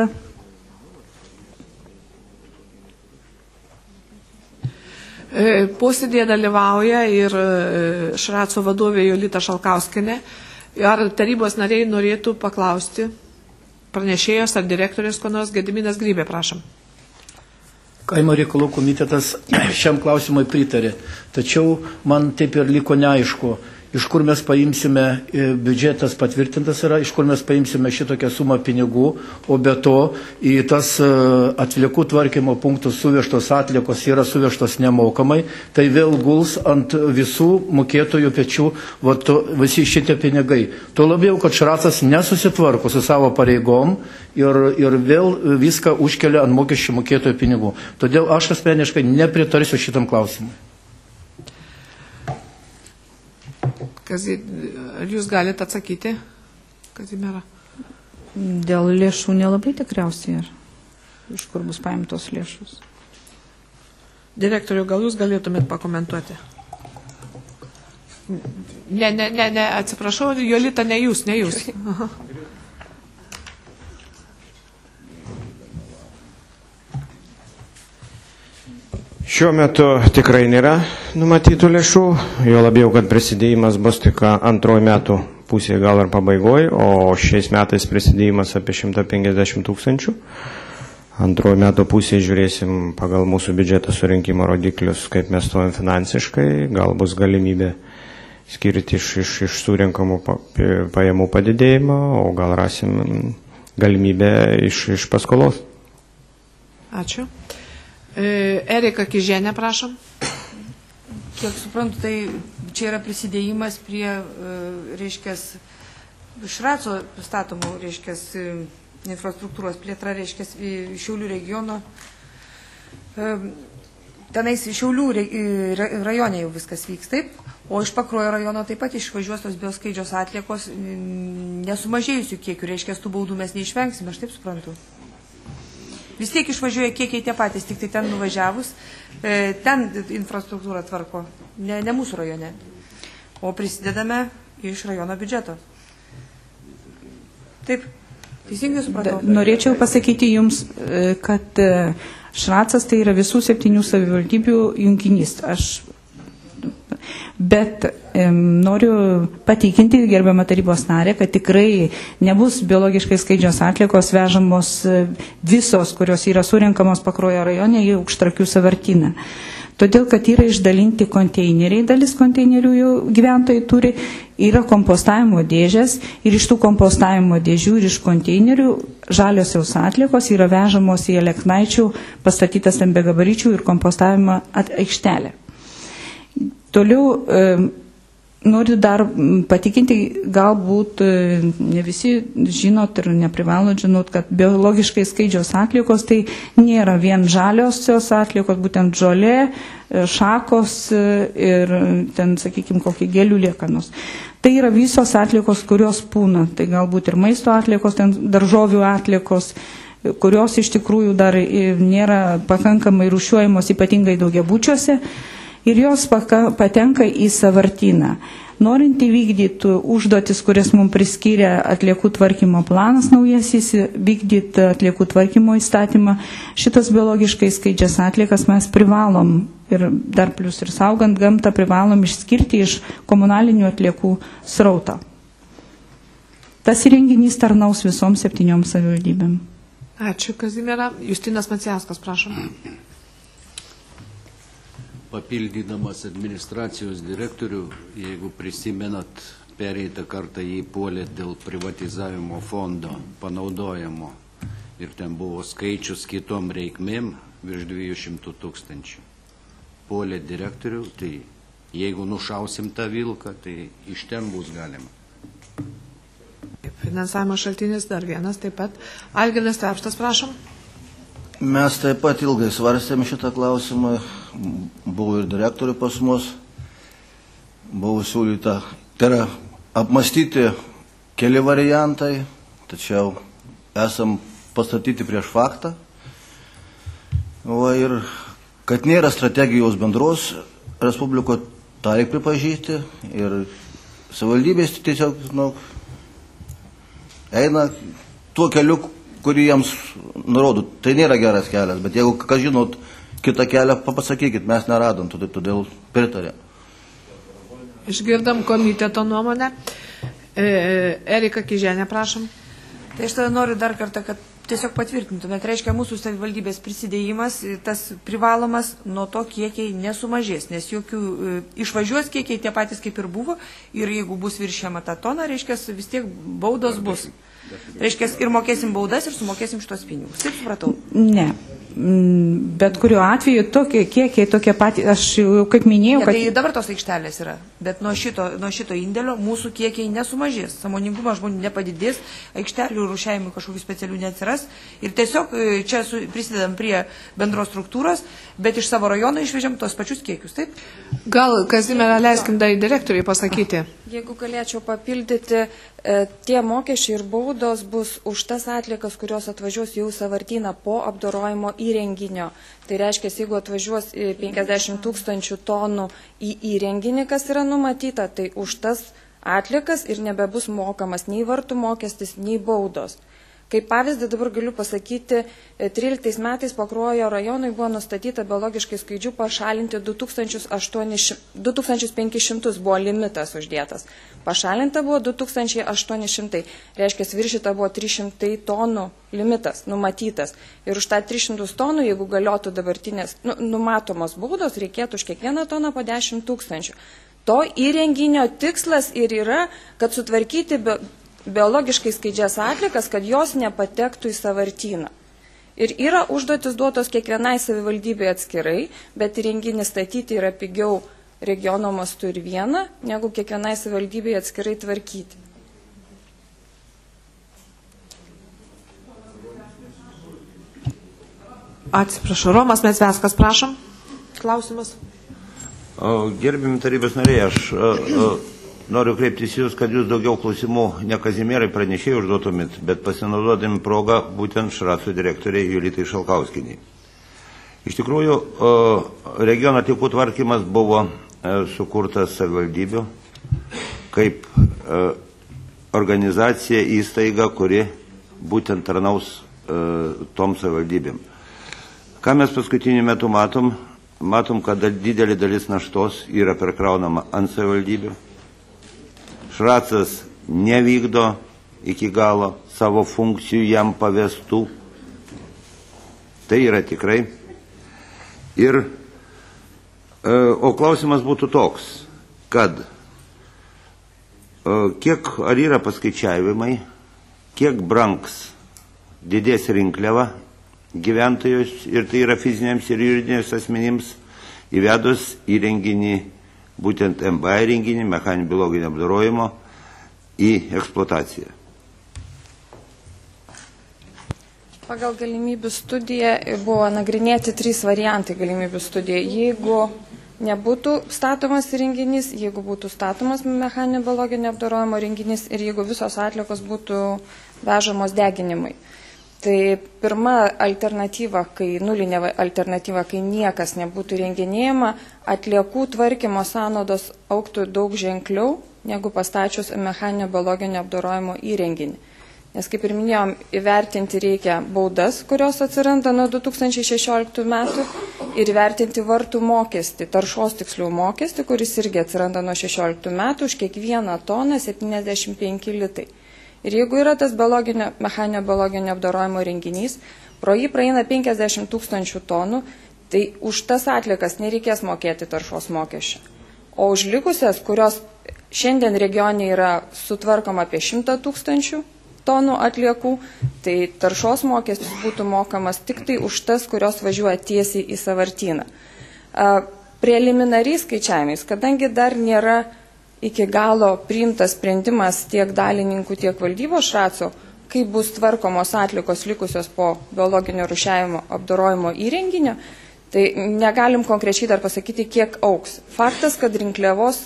Posėdėje dalyvauja ir Šraco vadovė Jolita Šalkauskienė. Ar tarybos nariai norėtų paklausti pranešėjos ar direktorės ko nors? Gediminas Grybė, prašom. Kaimo reikalų komitetas šiam klausimui pritarė. Tačiau man taip ir liko neaišku, iš kur mes paimsime, biudžetas patvirtintas yra, iš kur mes paimsime šitokią sumą pinigų, o be to į tas atliekų tvarkymo punktus suvežtos atliekos yra suvežtos nemokamai, tai vėl guls ant visų mokėtojų pečių visi šitie pinigai. Tuo labiau, kad Šracas nesusitvarko su savo pareigom ir vėl viską užkelia ant mokesčių mokėtojų pinigų. Todėl aš asmeniškai nepritarsiu šitam klausimui. Ar jūs galite atsakyti, Kazimiera? Dėl lėšų nelabai tikriausiai, iš kur bus paimtos lėšus. Direktorių, gal jūs galėtumėt pakomentuoti? Ne, atsiprašau, Jolita, ne jūs. Aha. Šiuo metu tikrai nėra numatytų lėšų, jo labiau, kad prisidėjimas bus tik antroji metų pusėje, gal ir pabaigoje, o šiais metais prisidėjimas apie 150 000. Antroji metų pusėje žiūrėsim pagal mūsų biudžeto surinkimo rodiklius, kaip mes stovim finansiškai, gal bus galimybė skirti iš surinkamų pajamų padidėjimą, o gal rasim galimybę iš paskolos. Ačiū. Erika Kižienė, prašom. Kiek suprantu, tai čia yra prisidėjimas prie, reiškias, Šraco statomų, reiškias, infrastruktūros plėtra, reiškias, Šiaulių regiono. Tenais Šiaulių rajone jau viskas vyks, taip? O iš Pakruojo rajono taip pat išvažiuos tos bioskaidžios atliekos nesumažėjusių kiekių, reiškias, tų baudų mes neišvengsime, aš taip suprantu. Vis tiek išvažiuoja kiekiai tie patys, tik tai ten nuvažiavus, ten infrastruktūrą tvarko, ne mūsų rajone, o prisidedame iš rajono biudžeto. Taip, teisingai supratau. Norėčiau pasakyti Jums, kad Šracas tai yra visų 7 savivaldybių junginys. Bet noriu patikinti gerbiamą tarybos narę, kad tikrai nebus biologiškai skaidžios atliekos vežamos visos, kurios yra surinkamos Pakruojo rajone į Aukštrakių sąvartyną. Todėl, kad yra išdalinti konteineriai, dalis konteinerių jau gyventojai turi, yra kompostavimo dėžės ir iš tų kompostavimo dėžių ir iš konteinerių žaliosios atliekos yra vežamos į Aleknaičių pastatytas stambiagabaričių ir kompostavimo aikštelę. Toliau noriu dar patikinti, galbūt ne visi žinot ir neprivalot žinot, kad biologiškai skaidžios atliekos tai nėra vien žaliosios atliekos, būtent žolė, šakos ir ten, sakykime, kokie gėlių liekanos. Tai yra visos atliekos, kurios pūna, tai galbūt ir maisto atliekos, ten daržovių atliekos, kurios iš tikrųjų dar nėra pakankamai rūšiuojamos ypatingai daugiabučiuose. Ir jos patenka į sąvartyną. Norint įvykdyti užduotis, kurias mums priskyrė atliekų tvarkymo planas naujasis, vykdyti atliekų tvarkymo įstatymą, šitas biologiškai skaidžias atliekas mes privalom ir dar plus ir saugant gamtą privalom išskirti iš komunalinių atliekų srautą. Tas įrenginys tarnaus visoms 7 savivaldybėm. Ačiū, Kazimiera. Justinas Macijauskas, prašom. Papildydamas administracijos direktorių, jeigu prisimenat, pereitą kartą jį puolė dėl privatizavimo fondo panaudojimo ir ten buvo skaičius kitom reikmėm virš 200 000. Puolė direktorių, tai jeigu nušausim tą vilką, tai iš ten bus galima. Finansavimo šaltinis dar vienas, taip pat. Algirdas Trepštas, prašom. Mes taip pat ilgai svarstėme šitą klausimą, buvo ir direktorių pas mus, buvo siūlyta, tai yra apmastyti keli variantai, tačiau esam pastatyti prieš faktą. Ir kad nėra strategijos bendros Respubliko, tą reikia pripažinti ir savivaldybės tiesiog eina tuo keliu, kurį jiems nurodo. Tai nėra geras kelias, bet jeigu kas žinot kitą kelią, pasakykit, mes neradom, todėl pritarė. Išgirdam komiteto nuomonę. Erika Kižienė, prašom. Tai aš tada noriu dar kartą, kad tiesiog patvirtintumėt, reiškia mūsų savivaldybės prisidėjimas, tas privalomas, nuo to kiekiai nesumažės, nes jokių išvažiuos kiekiai tie patys kaip ir buvo ir jeigu bus viršijama ta tona, reiškia vis tiek baudos bus. Reiškia ir mokėsim baudas ir sumokėsim šitos pinigus. Taip supratau? Ne. Bet kuriuo atveju tokie kiekiai, tokie patys, aš jau kaip minėjau, kad... Tai dabar tos aikštelės yra, bet nuo šito indėlio mūsų kiekiai nesumažės, sąmoningumas žmonių nepadidės, aikštelių rūšiavimų kažkokių specialių neatsiras ir tiesiog čia prisidedam prie bendros struktūros, bet iš savo rajono išvežiam tos pačius kiekius, taip? Gal, Kazimierą, leiskim dar direktoriui pasakyti. Jeigu galėčiau papildyti, tie mokesčiai ir baudos bus už tas atliekas, kurios atvažiuos jau sąvartyną po apdorojimo įrenginio. Tai reiškia, jeigu atvažiuos 50 000 tonų į įrenginį, kas yra numatyta, tai už tas atliekas ir nebebus mokamas nei vartų mokestis, nei baudos. Kaip pavyzdį dabar galiu pasakyti, 13 metais Pakruojo rajonui buvo nustatyta biologiškai skaidžių pašalinti 2500 buvo limitas uždėtas. Pašalinta buvo 2800, reiškia viršyta buvo 300 tonų limitas numatytas. Ir už tą 300 tonų, jeigu galiotų dabartinės numatomos baudos, reikėtų už kiekvieną toną po 10 000. To įrenginio tikslas ir yra, kad sutvarkyti biologiškai skaidžias atliekas, kad jos nepatektų į sąvartyną. Ir yra užduotis duotos kiekvienai savivaldybei atskirai, bet įrenginį statyti yra pigiau regiono mastu ir viena, negu kiekvienai savivaldybei atskirai tvarkyti. Atsiprašau, Romas Medzveskas, prašom. Klausimas. Gerbimi tarybos nariai, aš noriu kreiptis jūs, kad jūs daugiau klausimų ne Kazimierai pranešėjai užduotumėt, bet pasinaudodami progą būtent Šraco direktoriai Julitai Šalkauskienei. Iš tikrųjų, regiono atliekų tvarkymas buvo sukurtas savivaldybių kaip organizacija, įstaiga, kuri būtent tarnaus tom savivaldybėm. Ką mes paskutiniu metu matom? Matom, kad didelė dalis naštos yra perkraunama ant savivaldybių. Šracas nevykdo iki galo savo funkcijų jam pavestų. Tai yra tikrai. O klausimas būtų toks, kad ar yra paskaičiavimai, kiek brangs didės rinkliava gyventojus, ir tai yra fiziniams ir juridiniams asmenims, įvedus įrenginį, būtent MBA įrenginį, mechaninio biologinio apdorojimo, į eksploataciją. Pagal galimybių studiją buvo nagrinėti 3 variantai galimybių studijai. Jeigu nebūtų statomas įrenginys, jeigu būtų statomas mechaninio biologinio apdorojimo įrenginys ir jeigu visos atliekos būtų vežamos deginimui. Tai pirma alternatyva, nulinė alternatyva, kai niekas nebūtų renginėjama, atliekų tvarkymo sąnaudos augtų daug ženkliau, negu pastačius mechaninio biologinio apdorojimo įrenginį. Nes, kaip ir minėjom, įvertinti reikia baudas, kurios atsiranda nuo 2016 metų, ir įvertinti vartų mokestį, taršos tiksliau mokestį, kuris irgi atsiranda nuo 16 metų, už kiekvieną toną 75 litai. Ir jeigu yra tas mechaninio biologinio apdorojimo renginys, pro jį praeina 50 000 tonų, tai už tas atliekas nereikės mokėti taršos mokesčio. O už likusias, kurios šiandien regione yra sutvarkoma apie 100 000 tonų atliekų, tai taršos mokestis būtų mokamas tik tai už tas, kurios važiuoja tiesiai į sąvartyną. Preliminariais skaičiavimais, kadangi dar nėra iki galo priimtas sprendimas tiek dalininkų, tiek valdybos Šraco, kaip bus tvarkomos atliekos likusios po biologinio rūšiavimo apdorojimo įrenginio, tai negalim konkrečiai dar pasakyti, kiek auks. Faktas, kad rinkliavos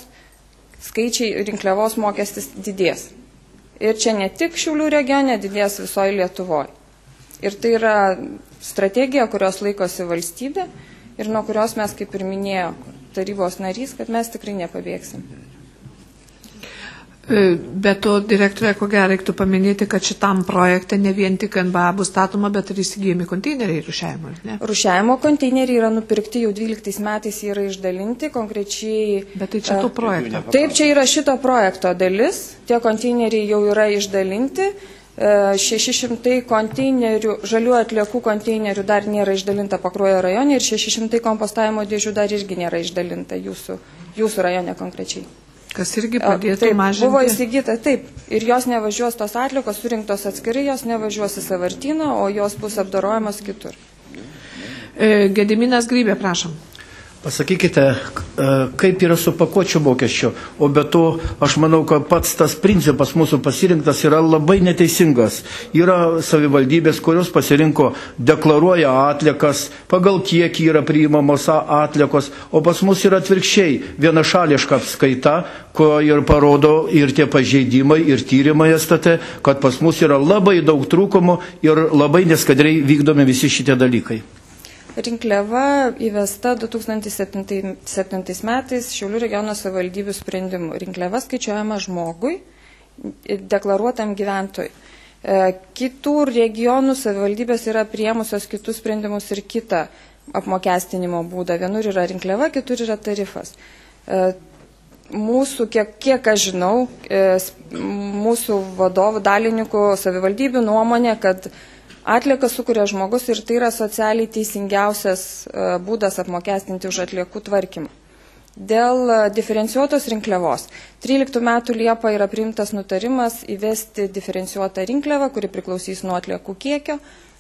mokestis didės. Ir čia ne tik Šiaulių regione, didės visoje Lietuvoje. Ir tai yra strategija, kurios laikosi valstybė ir nuo kurios mes, kaip ir minėjo tarybos narys, kad mes tikrai nepabėgsim. Bet to, direktorė, ko gero reiktų paminėti, kad šitam projekte ne vien tik NBA bus statoma, bet ir įsigijami konteineriai rūšiavimo, ne? Rūšiavimo konteineriai yra nupirkti, jau 12 metais yra išdalinti, konkrečiai... Bet tai čia to projekto. Taip, čia yra šito projekto dalis, tie konteineriai jau yra išdalinti, 600 konteinerių, žalių atliekų konteinerių dar nėra išdalinta Pakruojo rajone ir 600 kompostavimo dėžių dar irgi nėra išdalinta jūsų rajone konkrečiai. Kas irgi padėtų mažinti. Buvo įsigyta, taip, ir jos nevažiuos tos atliekos, surinktos atskirai, jos nevažiuos į sąvartyną, o jos bus apdorojamos kitur. Gediminas Grybė, prašom. Pasakykite, kaip yra su pakuočių mokesčiu, o be to aš manau, kad pats tas principas mūsų pasirinktas yra labai neteisingas. Yra savivaldybės, kurios pasirinko, deklaruoja atliekas, pagal kiekį yra priimamos atliekos, o pas mus yra atvirkščiai vienašališka apskaita, ko ir parodo ir tie pažeidimai, ir tyrimai STT, kad pas mus yra labai daug trūkumų ir labai neskaidriai vykdomi visi šitie dalykai. Rinkliava įvesta 2007 metais Šiaulių regiono savivaldybių sprendimų. Rinkliava skaičiuojama žmogui, deklaruotam gyventojui. Kitų regionų savivaldybės yra priėmusios kitus sprendimus ir kitą apmokestinimo būdą. Vienur yra rinkliava, kitur yra tarifas. Mūsų, kiek aš žinau, mūsų vadovų, dalininkų, savivaldybių nuomonė, kad atliekas sukuria žmogus ir tai yra socialiai teisingiausias būdas apmokestinti už atliekų tvarkymą. Dėl diferencijuotos rinkliavos. 13 metų Liepą yra priimtas nutarimas įvesti diferencijuotą rinkliavą, kuri priklausys nuo atliekų kiekio.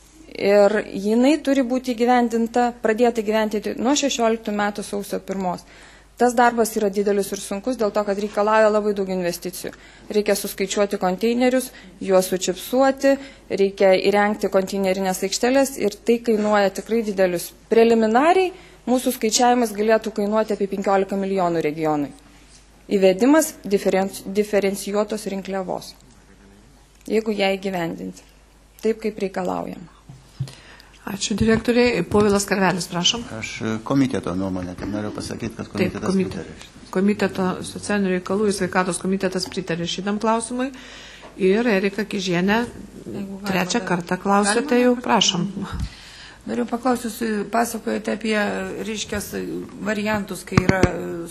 Ir jinai turi būti įgyvendinta, pradėti gyventi nuo 16 metų sausio 1. Tas darbas yra didelis ir sunkus dėl to, kad reikalauja labai daug investicijų. Reikia suskaičiuoti konteinerius, juos sučipsuoti, reikia įrengti konteinerinės aikštelės ir tai kainuoja tikrai didelius. Preliminariai mūsų skaičiavimas galėtų kainuoti apie 15 milijonų regionui. Įvedimas diferencijuotos rinkliavos, jeigu ją įgyvendinti, taip kaip reikalaujama. Ačiū direktoriai. Povilas Karvelis, prašom. Aš komiteto nuomonę, tai noriu pasakyti, kad komitetas pritarė. Komiteto socialinių reikalų ir sveikatos komitetas pritarė šitam klausimui. Ir Erika Kižienė, trečią kartą klausėte jau, prašom. Noriu paklausti, jūs pasakojate apie reiškias variantus, kai yra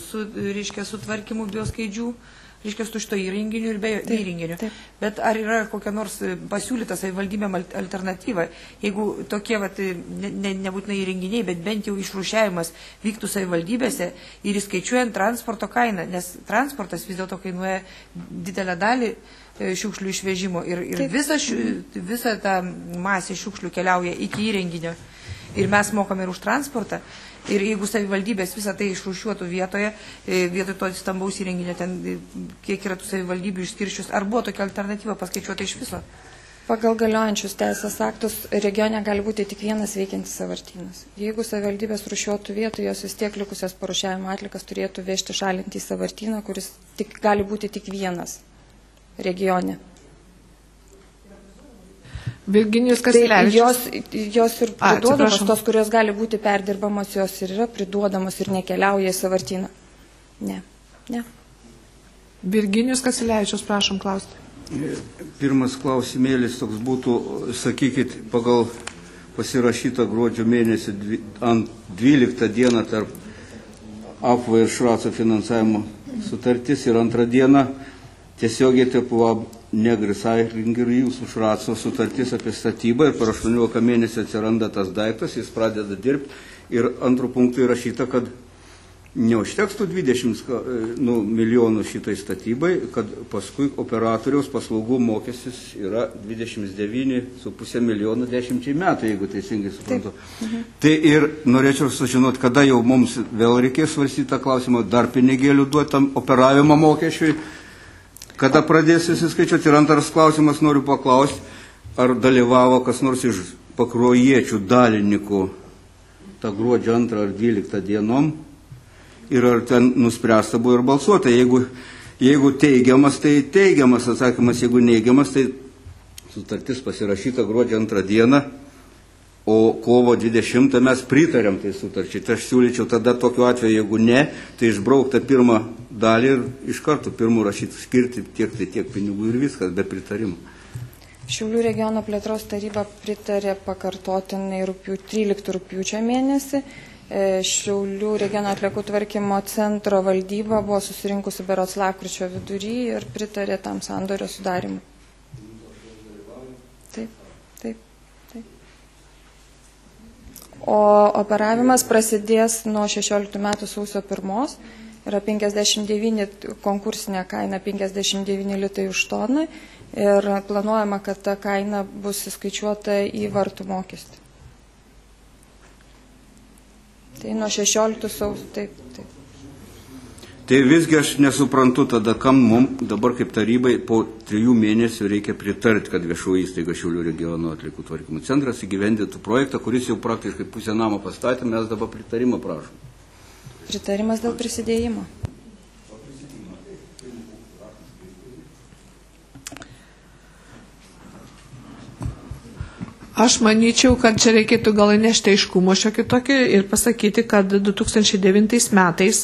sutvarkymų bioskaidžių, reiškia su šito įrenginiu ir be įrenginiu. Bet ar yra kokia nors pasiūlyta savivaldybėm alternatyva, jeigu tokie nebūtinai įrenginiai, bet bent jau išrūšiavimas vyktų savivaldybėse ir įskaičiuojant transporto kainą, nes transportas vis dėlto kainuoja didelę dalį šiukšlių išvežimo ir visa ta masė šiukšlių keliauja iki įrenginio ir mes mokame ir už transportą. Ir jeigu savivaldybės visą tai išrūšiuotų vietoje, vietoj to stambaus įrenginio, ten kiek yra tų savivaldybių išskirščius, ar buvo tokia alternatyva paskaičiuota iš viso? Pagal galiojančius teisės aktus regione gali būti tik vienas veikiantis sąvartynas. Jeigu savivaldybės rūšiuotų vietoje, jos vis tiek likusias parūšiavimo atlikas turėtų vežti šalinti į sąvartyną, kuris gali būti tik vienas regione. Virginijus Kasilevičius. Jos ir priduodamos, tos, kurios gali būti perdirbamos, jos ir yra priduodamos ir nekeliauja į sąvartyną. Ne. Virginijus Kasilevičius, prašom klausti. Pirmas klausimėlis toks būtų, sakykit, pagal pasirašytą gruodžio mėnesį 12 dieną tarp APVA ir Šraco finansavimo sutartis ir 2 dieną tiesiogiai taip Negrisailing ir jūsų Šraco sutartis apie statybą ir per 18 mėnesį atsiranda tas daiktas, jis pradeda dirbti ir 2 punktų įrašyta, kad neužteks tų 20 milijonų šitai statybai, kad paskui operatoriaus paslaugų mokestis yra 29,5 milijonų 10 metų, jeigu teisingai suprantu. Tai ir norėčiau sužinoti, kada jau mums vėl reikės svarstyti tą klausimą, dar pinigėlių duotam operavimo mokesčiui, kada pradės įsiskaičiuoti. Ir antras klausimas noriu paklausti, ar dalyvavo kas nors iš pakruojiečių dalininkų tą gruodžio 2 ar 12 dienom ir ar ten nuspręsta buvo ir balsuota. Jeigu teigiamas, tai teigiamas atsakymas, jeigu neigiamas, tai sutartis pasirašyta gruodžio 2 dieną, o kovo 20 mes pritarėm tai sutarčiai. Tai aš siūlyčiau tada tokiu atveju, jeigu ne, tai išbraukti pirmą dalį ir iš karto pirmų rašyti, skirti tiek pinigų ir viskas, be pritarimų. Šiaulių regiono plėtros taryba pritarė pakartotinai 13 rugpjūčio mėnesį. Šiaulių regiono atliekų tvarkymo centro valdyba buvo susirinkusi berods lapkričio vidury ir pritarė tam sandorio sudarimui. O operavimas prasidės nuo 16 metų sausio 1. Yra 59 konkursinė kaina, 59 litai už toną ir planuojama, kad ta kaina bus įskaičiuota į vartų mokestį. Tai nuo 16 sausio, taip. Tai visgi aš nesuprantu tada, kam mums dabar kaip tarybai po 3 mėnesių reikia pritarti, kad viešoji įstaiga Šiaulių regiono atliekų tvarkymo centras įgyvendintų projektą, kuris jau praktiškai pusę namo pastatė, mes dabar pritarimą prašom. Pritarimas dėl prisidėjimo. Aš manyčiau, kad čia reikėtų gal įnešti aiškumo šiokį tokį ir pasakyti, kad 2009 metais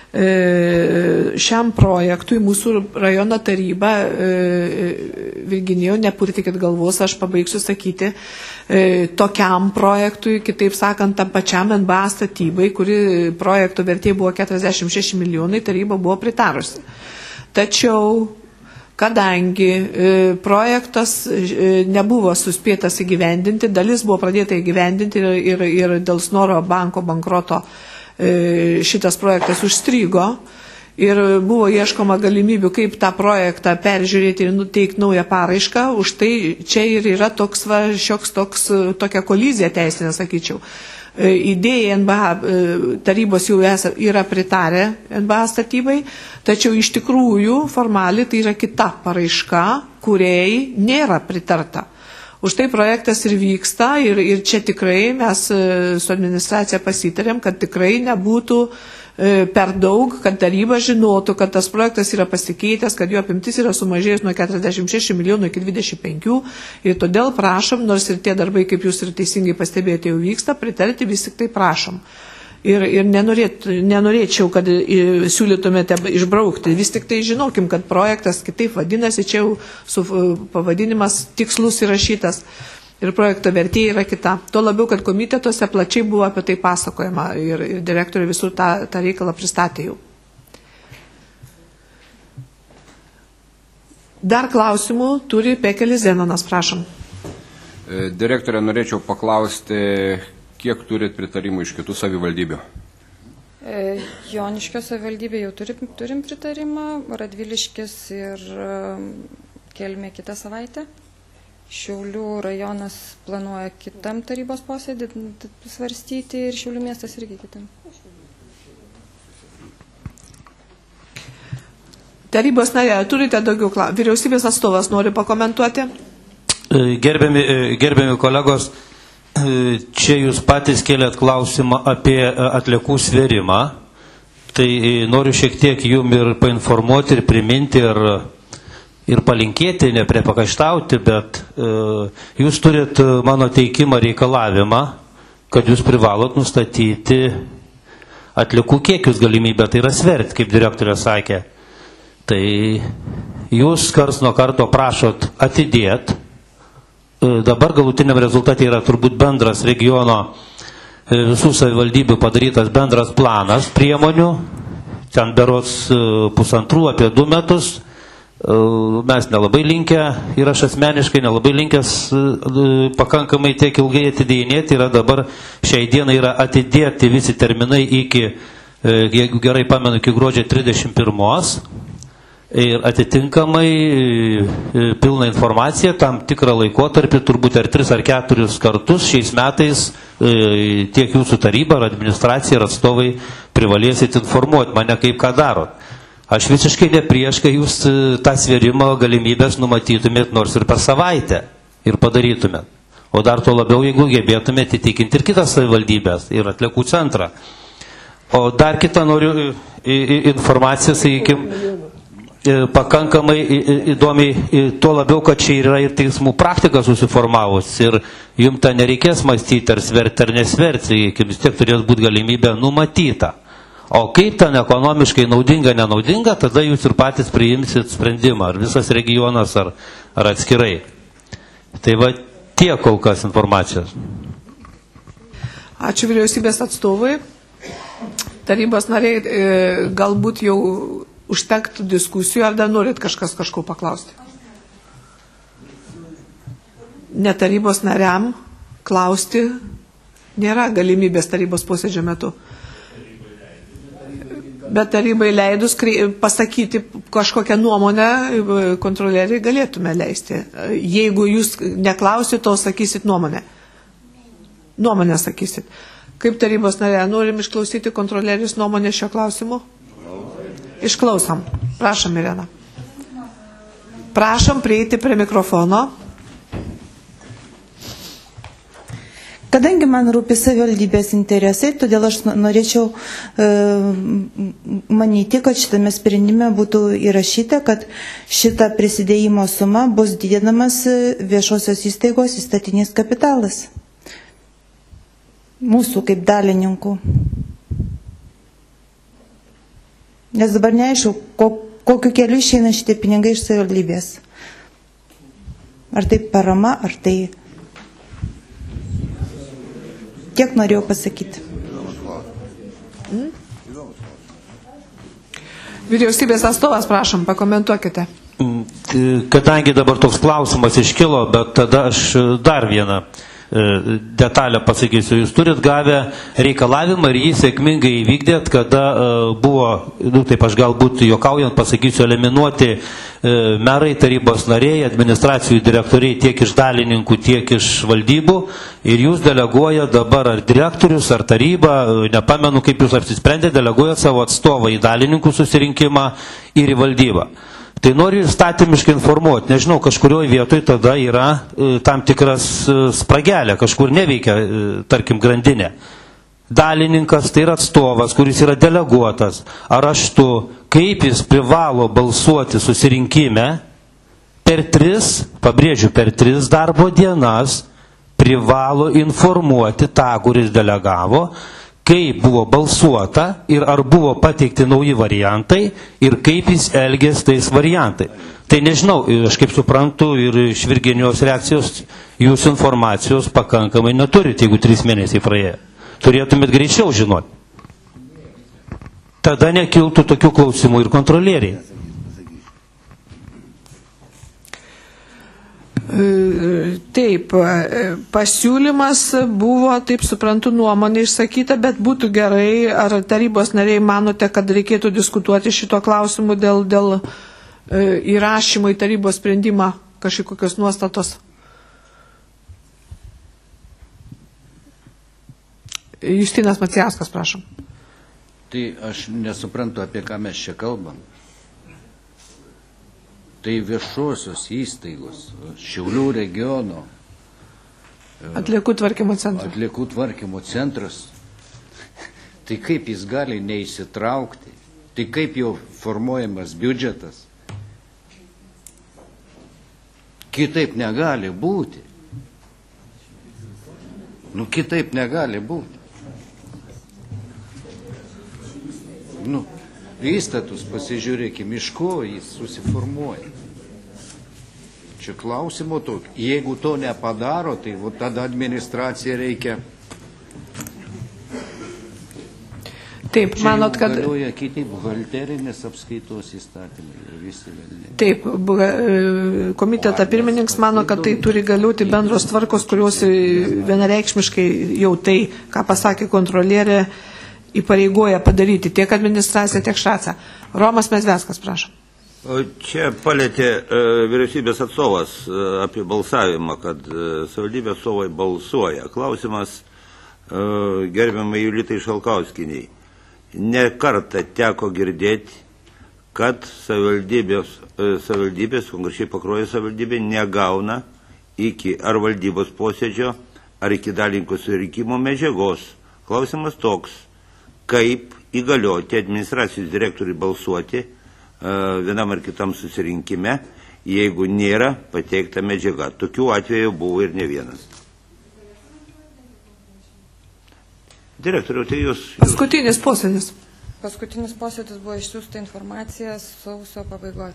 šiam projektui mūsų rajono taryba, Virginijau, nepurtikit galvos, aš pabaigsiu sakyti, tokiam projektui, kitaip sakant, tam pačiam NBA statybai, kuri projekto vertė buvo 46 milijonai, taryba buvo pritarusi. Tačiau, kadangi projektas nebuvo suspėtas įgyvendinti, dalis buvo pradėta įgyvendinti ir dėl Snoro banko bankroto šitas projektas užstrigo ir buvo ieškoma galimybių, kaip tą projektą peržiūrėti ir nuteikti naują paraišką. Už tai čia ir yra tokia kolizija teisinė, sakyčiau. Idėja NBA tarybos jau yra pritarę NBA statybai, tačiau iš tikrųjų formaliai tai yra kita paraiška, kuriai nėra pritarta. Už tai projektas ir vyksta ir čia tikrai mes su administracija pasitarėm, kad tikrai nebūtų per daug, kad taryba žinotų, kad tas projektas yra pasikeitęs, kad jo apimtis yra sumažėjęs nuo 46 milijonų iki 25 ir todėl prašom, nors ir tie darbai, kaip jūs ir teisingai pastebėjote, jau vyksta, pritarti vis tik tai prašom. Ir nenorėčiau, kad siūlytumėte išbraukti. Vis tik tai žinokim, kad projektas kitaip vadinasi, čia jau su pavadinimas tikslus įrašytas ir projekto vertė yra kita. Tuo labiau, kad komitetuose plačiai buvo apie tai pasakojama ir direktoriai visur tą reikalą pristatė jau. Dar klausimų turi Pekelis Zenonas, prašom. Direktorė, norėčiau paklausti, kiek turit pritarimų iš kitų savivaldybių? Joniškio savivaldybė jau turim pritarimą, Radviliškis ir Kelmė kitą savaitę. Šiaulių rajonas planuoja kitam tarybos posėdį svarstyti ir Šiaulių miestas irgi kitam. Tarybos narė, turite daugiau klausimų? Vyriausybės atstovas nori pakomentuoti? Gerbiami kolegos, čia jūs patys kėlėt klausimą apie atliekų svėrimą, tai noriu šiek tiek jum ir painformuoti ir priminti ir palinkėti, nepriepakaištauti, bet jūs turit mano teikimą reikalavimą, kad jūs privalot nustatyti atliekų kiekius galimybę, tai yra sverti, kaip direktorė sakė. Tai jūs kars nuo karto prašot atidėt. Dabar galutiniam rezultatė yra turbūt bendras regiono visų savivaldybių padarytas bendras planas priemonių, ten berods 1,5 apie 2 metus. Mes nelabai linkę ir aš asmeniškai nelabai linkęs pakankamai tiek ilgai atidėjinėti, yra dabar šiai dienai yra atidėti visi terminai iki, jeigu gerai pamenu, iki gruodžio 31. Ir atitinkamai pilna informacija tam tikrą laikotarpį, turbūt ar 3 ar 4 kartus šiais metais tiek jūsų taryba, ar administracija, ir atstovai privalėsit informuoti mane, kaip ką darot. Aš visiškai ne prieš, kai jūs tą svėrimo galimybės numatytumėt nors ir per savaitę ir padarytumėt. O dar to labiau, jeigu gebėtumėt įtikinti ir kitas savivaldybės, ir atliekų centrą. O dar kitą noriu informaciją, sakykime, pakankamai įdomiai, tuo labiau, kad čia yra ir teismų praktika susiformavus ir jums tą nereikės mąstyti, ar sverti ar nesverti, vis tiek turės būti galimybė numatyta. O kaip ten ekonomiškai naudinga, nenaudinga, tada jūs ir patys priimsit sprendimą, ar visas regionas, ar atskirai. Tai va tiek kol kas informacijos. Ačiū vyriausybės atstovui. Tarybos nariai galbūt jau užtektų diskusijų, ar dar norit kažko paklausti? netarybos nariam klausti nėra galimybės tarybos posėdžio metu. Bet tarybai leidus pasakyti kažkokią nuomonę, kontrolieriai galėtume leisti. Jeigu jūs neklausit, to sakysit nuomonę. Nuomonę sakysit. Kaip tarybos narė, norim išklausyti kontrolierius nuomonę šio klausimu? Išklausom. Prašom, Irena. Prašom prieiti prie mikrofono. Kadangi man rūpi savivaldybės interesai, todėl aš norėčiau manyti, kad šitame sprendime būtų įrašyta, kad šita prisidėjimo suma bus didinamas viešosios įstaigos įstatinis kapitalas. Mūsų kaip dalininkų. Nes dabar neaišku, kokiu keliu išeina šitie pinigai iš savivaldybės. Ar tai parama, ar tai... Tiek norėjau pasakyti. Vyriausybės atstovas, prašom, pakomentuokite. Kadangi dabar toks klausimas iškilo, bet tada aš dar vieną detalę pasakysiu. Jūs turit gavę reikalavimą ir jį sėkmingai įvykdėt, kada buvo, taip aš galbūt juokaujant pasakysiu, eliminuoti merai, tarybos nariai, administracijų direktoriai tiek iš dalininkų, tiek iš valdybų ir jūs deleguoja dabar ar direktorius, ar taryba, nepamenu kaip jūs apsisprendė, deleguoja savo atstovą į dalininkų susirinkimą ir į valdybą. Tai noriu įstatymiškai informuoti, nežinau, kažkurioje vietoje tada yra tam tikras spragelė, kažkur neveikia, tarkim, grandinė. Dalininkas tai yra atstovas, kuris yra deleguotas, ar raštu, kaip jis privalo balsuoti susirinkime per 3, pabrėžiu, per 3 darbo dienas privalo informuoti tą, kuris delegavo, kaip buvo balsuota ir ar buvo pateikti nauji variantai ir kaip jis elgės tais variantai. Tai nežinau, aš kaip suprantu ir iš Virginijos reakcijos jūs informacijos pakankamai neturite, jeigu 3 mėnesiai praėjo. Turėtumėt greičiau žinoti. Tada nekiltų tokių klausimų ir kontrolieriai. Taip, pasiūlymas buvo, taip suprantu, nuomonė išsakyta, bet būtų gerai, ar tarybos nariai manote, kad reikėtų diskutuoti šito klausimu dėl įrašymo į tarybos sprendimą kažkokios nuostatos? Justinas Macijauskas, prašom. Tai aš nesuprantu, apie ką mes čia kalbam. Tai viešosios įstaigos, Šiaulių regiono atliekų tvarkymo centras. Atliekų tvarkymo centras. Tai kaip jis gali neįsitraukti? Tai kaip jau formuojamas biudžetas? Kitaip negali būti. Kitaip negali būti. Įstatus pasižiūrėkime, iš ko jis susiformuoja. Čia klausimo tokio. Jeigu to nepadaro, tai tada administracija reikia. Taip, manot, kad... Čia galioja kiti buhalterinės apskaitos įstatymai. Taip, komiteto pirmininkas mano, kad tai turi galioti bendros tvarkos, kurios vienareikšmiškai jau tai, ką pasakė kontrolierė, įpareigoja padaryti tiek administracija, tiek šraca. Romas Mezveskas, prašom. Čia palėtė vyriausybės atstovas apie balsavimą, kad savivaldybės atstovai balsuoja. Klausimas gerbiamai Julitai Šalkauskiniai. Ne kartą teko girdėti, kad savivaldybės, konkrečiai Pakruojo savivaldybė, negauna iki ar valdybos posėdžio, ar iki dalininkų surinkimo medžiagos. Klausimas toks. Kaip įgalioti administracijos direktoriui balsuoti vienam ar kitam susirinkime, jeigu nėra pateikta medžiaga. Tokių atvejų buvo ir ne vienas. Direktoriau, tai jūs... Paskutinis posėdis. Paskutinis posėdis buvo išsiųsta informacija sausio pabaigoje.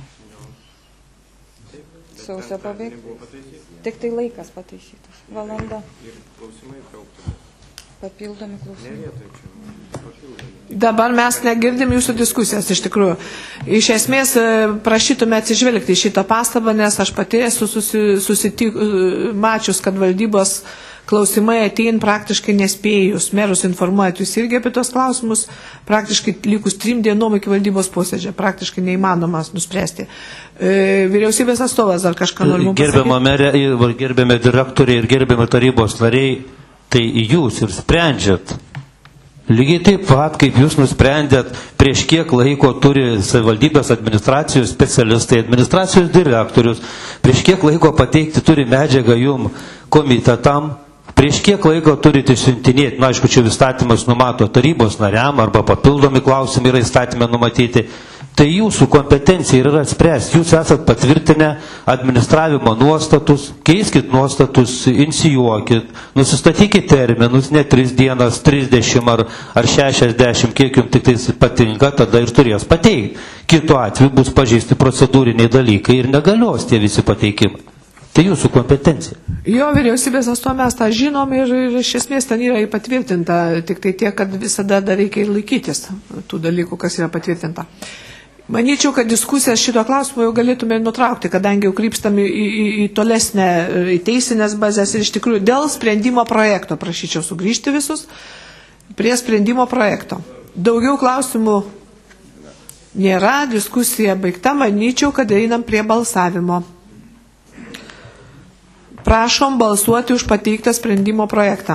Sausio pabaigoje. Tik tai laikas pataisytas. Valanda. Ir klausimai traukti. Papildomi klausimai. Dabar mes negirdim jūsų diskusijas, iš tikrųjų. Iš esmės prašytume atsižvelgti šitą pastabą, nes aš pati esu mačius, kad valdybos klausimai atein praktiškai nespėjus. Merus informuojat jūs irgi apie tos klausimus, praktiškai likus 3 dienom iki valdybos posėdžio, praktiškai neįmanomas nuspręsti. Vyriausybės atstovas dar kažką nori mums pasakyti? Gerbiama merė, gerbiami direktoriai ir gerbiami tarybos nariai, tai jūs ir sprendžiat. Lygiai taip pat, kaip jūs nusprendėt, prieš kiek laiko turi savivaldybės administracijos specialistai, administracijos direktorius, prieš kiek laiko pateikti turi medžiagą jum komitetam, prieš kiek laiko turite siuntinėti, na aišku, čia įstatymas numato tarybos nariam arba papildomi klausimai yra įstatymė numatyti. Tai jūsų kompetencija yra spręsti. Jūs esat patvirtinę administravimo nuostatus, keiskit nuostatus, inicijuokit, nusistatykit terminus, ne 3 dienas, 30 ar 60, kiek jums tik tai patinka, tada ir turės pateikti. Kitu atveju bus pažeisti procedūriniai dalykai ir negalios tie visi pateikimai. Tai jūsų kompetencija. Jo, vyriausybės atstovas mes tą žinom ir iš esmės ten yra patvirtinta, tik tai tiek, kad visada dar reikia ir laikytis tų dalykų, kas yra patvirtinta. Manyčiau, kad diskusijas šito klausimo jau galėtume nutraukti, kadangi jau krypstame į tolesnę, į teisinės bazės ir iš tikrųjų dėl sprendimo projekto, prašyčiau sugrįžti visus, prie sprendimo projekto. Daugiau klausimų nėra, diskusija baigta, manyčiau, kad einam prie balsavimo. Prašom balsuoti už pateiktą sprendimo projektą.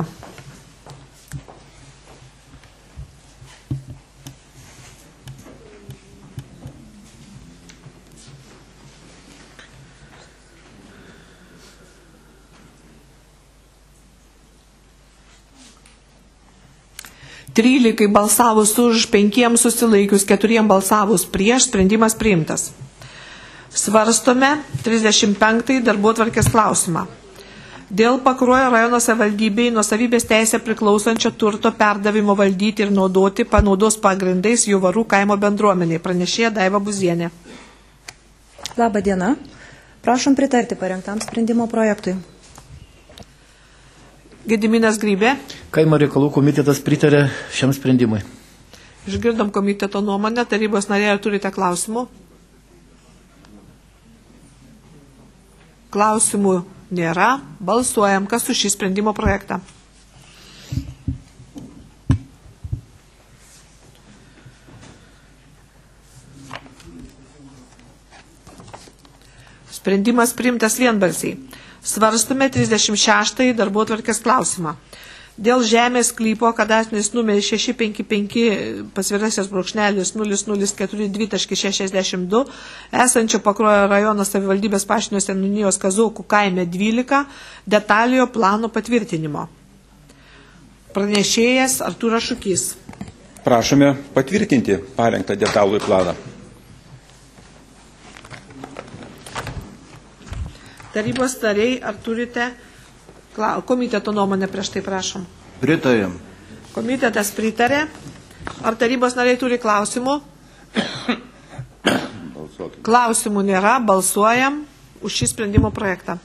Trylika balsavus už, 5 susilaikius, 4 balsavus prieš, sprendimas priimtas. Svarstome 35 darbotvarkės klausimą. Dėl Pakruojo rajono savivaldybei nuosavybės teisė priklausančio turto perdavimo valdyti ir naudoti panaudos pagrindais Jovarų kaimo bendruomeniai. Pranešėja Daiva Buzienė. Labą dieną. Prašom pritarti parengtam sprendimo projektui. Gediminas Grybė. Kaimo reikalų komitetas pritarė šiam sprendimui. Išgirdom komiteto nuomonę. Tarybos nariai, ar turite klausimų? Klausimų nėra. Balsuojam, kas už šį sprendimo projektą. Sprendimas priimtas vienbalsiai. Svarstume 36 darbotvarkės klausimą. Dėl žemės sklypo kadastrinis numeris 655 pasvirasis brūkšnelis 004.2.62 esančio Pakruojo rajono savivaldybės pašinio seniūnijos Kazokų kaime 12 detaliojo plano patvirtinimo. Pranešėjas Artūras Šukys. Prašome patvirtinti parengtą detalųjį planą. Tarybos nariai, ar turite komiteto nuomonę prieš tai, prašom? Pritarėm. Komitetas pritarė. Ar tarybos nariai turi klausimų? Klausimų nėra, balsuojam už šį sprendimo projektą.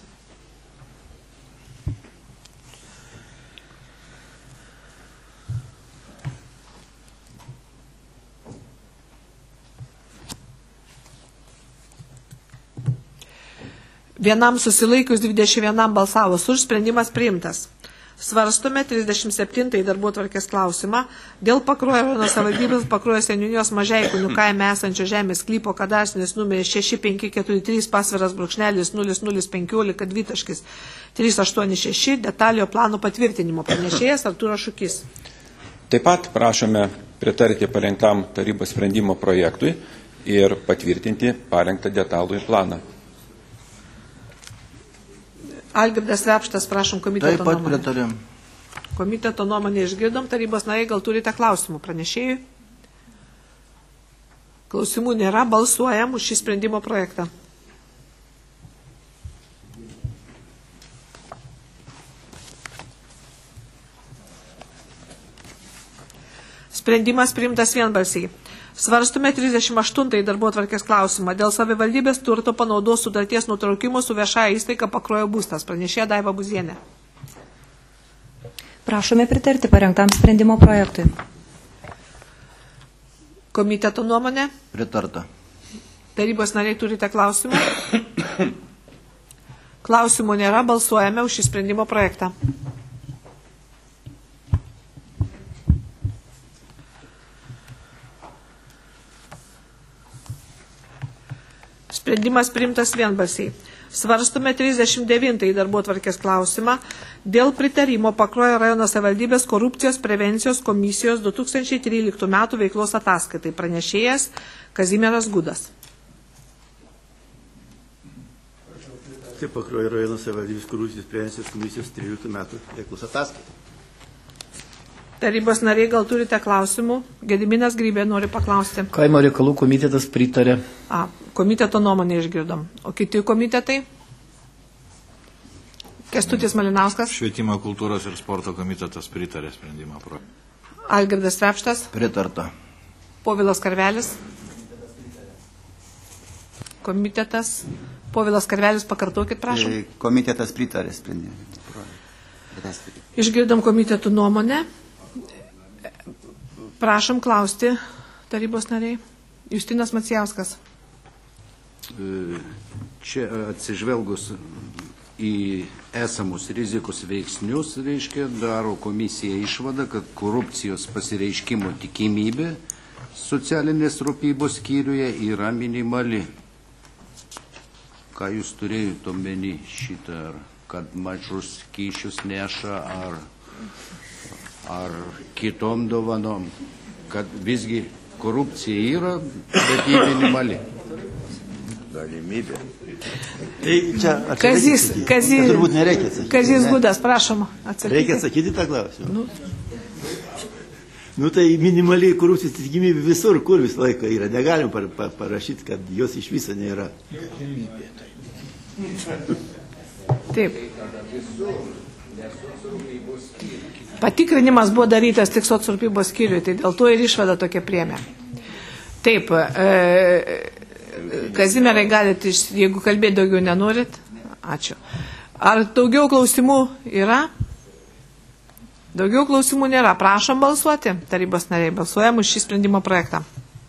Vienam susilaikius 21 balsavus už, sprendimas priimtas. Svarstome 37 darbotvarkės klausimą dėl Pakruojo rajono savivaldybės Pakruojo seniūnijos Mažeikonių kaime esančio žemės sklypo kadastrinis numeris 6543 pasviras brūkšnelis 0015.2.386 detaliojo plano patvirtinimo. Pranešėjas Artūras Šukys. Taip pat prašome pritarti parengtam tarybos sprendimo projektui ir patvirtinti parengtą detalųjį planą. Algirdas Repštas, prašom, komiteto nuomonę. Taip pat pritarėm. Komiteto nuomonę išgirdom, tarybos nariai, gal turite klausimų pranešėjui? Klausimų nėra, balsuojam už šį sprendimo projektą. Sprendimas priimtas vienbalsiai. Svarstume 38 darbotvarkės klausimą dėl savivaldybės turto panaudos sutarties nutraukimo su viešąja įstaiga Pakruojo būstas. Pranešėja Daiva Buzienė. Prašome pritarti parengtam sprendimo projektui. Komiteto nuomonė. Pritarta. Tarybos nariai turite klausimų? Klausimų nėra, balsuojame už šį sprendimo projektą. Sprendimas priimtas vienbalsiai. Svarstome 39 darbotvarkės klausimą dėl pritarimo Pakruojo rajono savivaldybės korupcijos prevencijos komisijos 2013 metų veiklos ataskaitai. Pranešėjas Kazimieras Gudas. Tai Pakruojo rajono savivaldybės korupcijos prevencijos komisijos 13 metų veiklos ataskaita. Tarybos nariai, gal turite klausimų? Gediminas Grybė nori paklausti. Kaimo reikalų komitetas pritarė. Komiteto nuomonę išgirdom. O kiti komitetai? Kęstutis Malinauskas. Švietimo, kultūros ir sporto komitetas pritarė sprendimą projektui. Algirdas Repštas. Pritarta. Povilas Karvelis. Komitetas. Povilas Karvelis, pakartokit, prašom. Komitetas pritarė sprendimą. Išgirdom komitetų nuomonę. Prašom klausti tarybos nariai. Justinas Macijauskas. Čia atsižvelgus į esamus rizikos veiksnius, reiškia, daro komisija išvada, kad korupcijos pasireiškimo tikimybė socialinės rūpybos skyriuje yra minimali. Ką jūs turėjote omeny šitą, kad mažus kyšius neša ar kitom dovanom, kad visgi korupcija yra, bet jį minimali. Galimybė. Tai čia Turbūt nereikia atsakyti. Kazys Gudas, prašom atsakyti. Reikia atsakyti tą klausimą. Tai minimaliai korupcijos tikimybė visur, kur visą laiką yra. Negalim parašyti, kad jos iš viso nėra. Taip. Patikrinimas buvo darytas tik socrūpybos skyriui, tai dėl to ir išvada tokia priėmė. Taip, Kazimierai galite, jeigu kalbėti daugiau nenorit, ačiū. Ar daugiau klausimų yra? Daugiau klausimų nėra. Prašom balsuoti. Tarybos nariai, balsuojam už šį sprendimo projektą.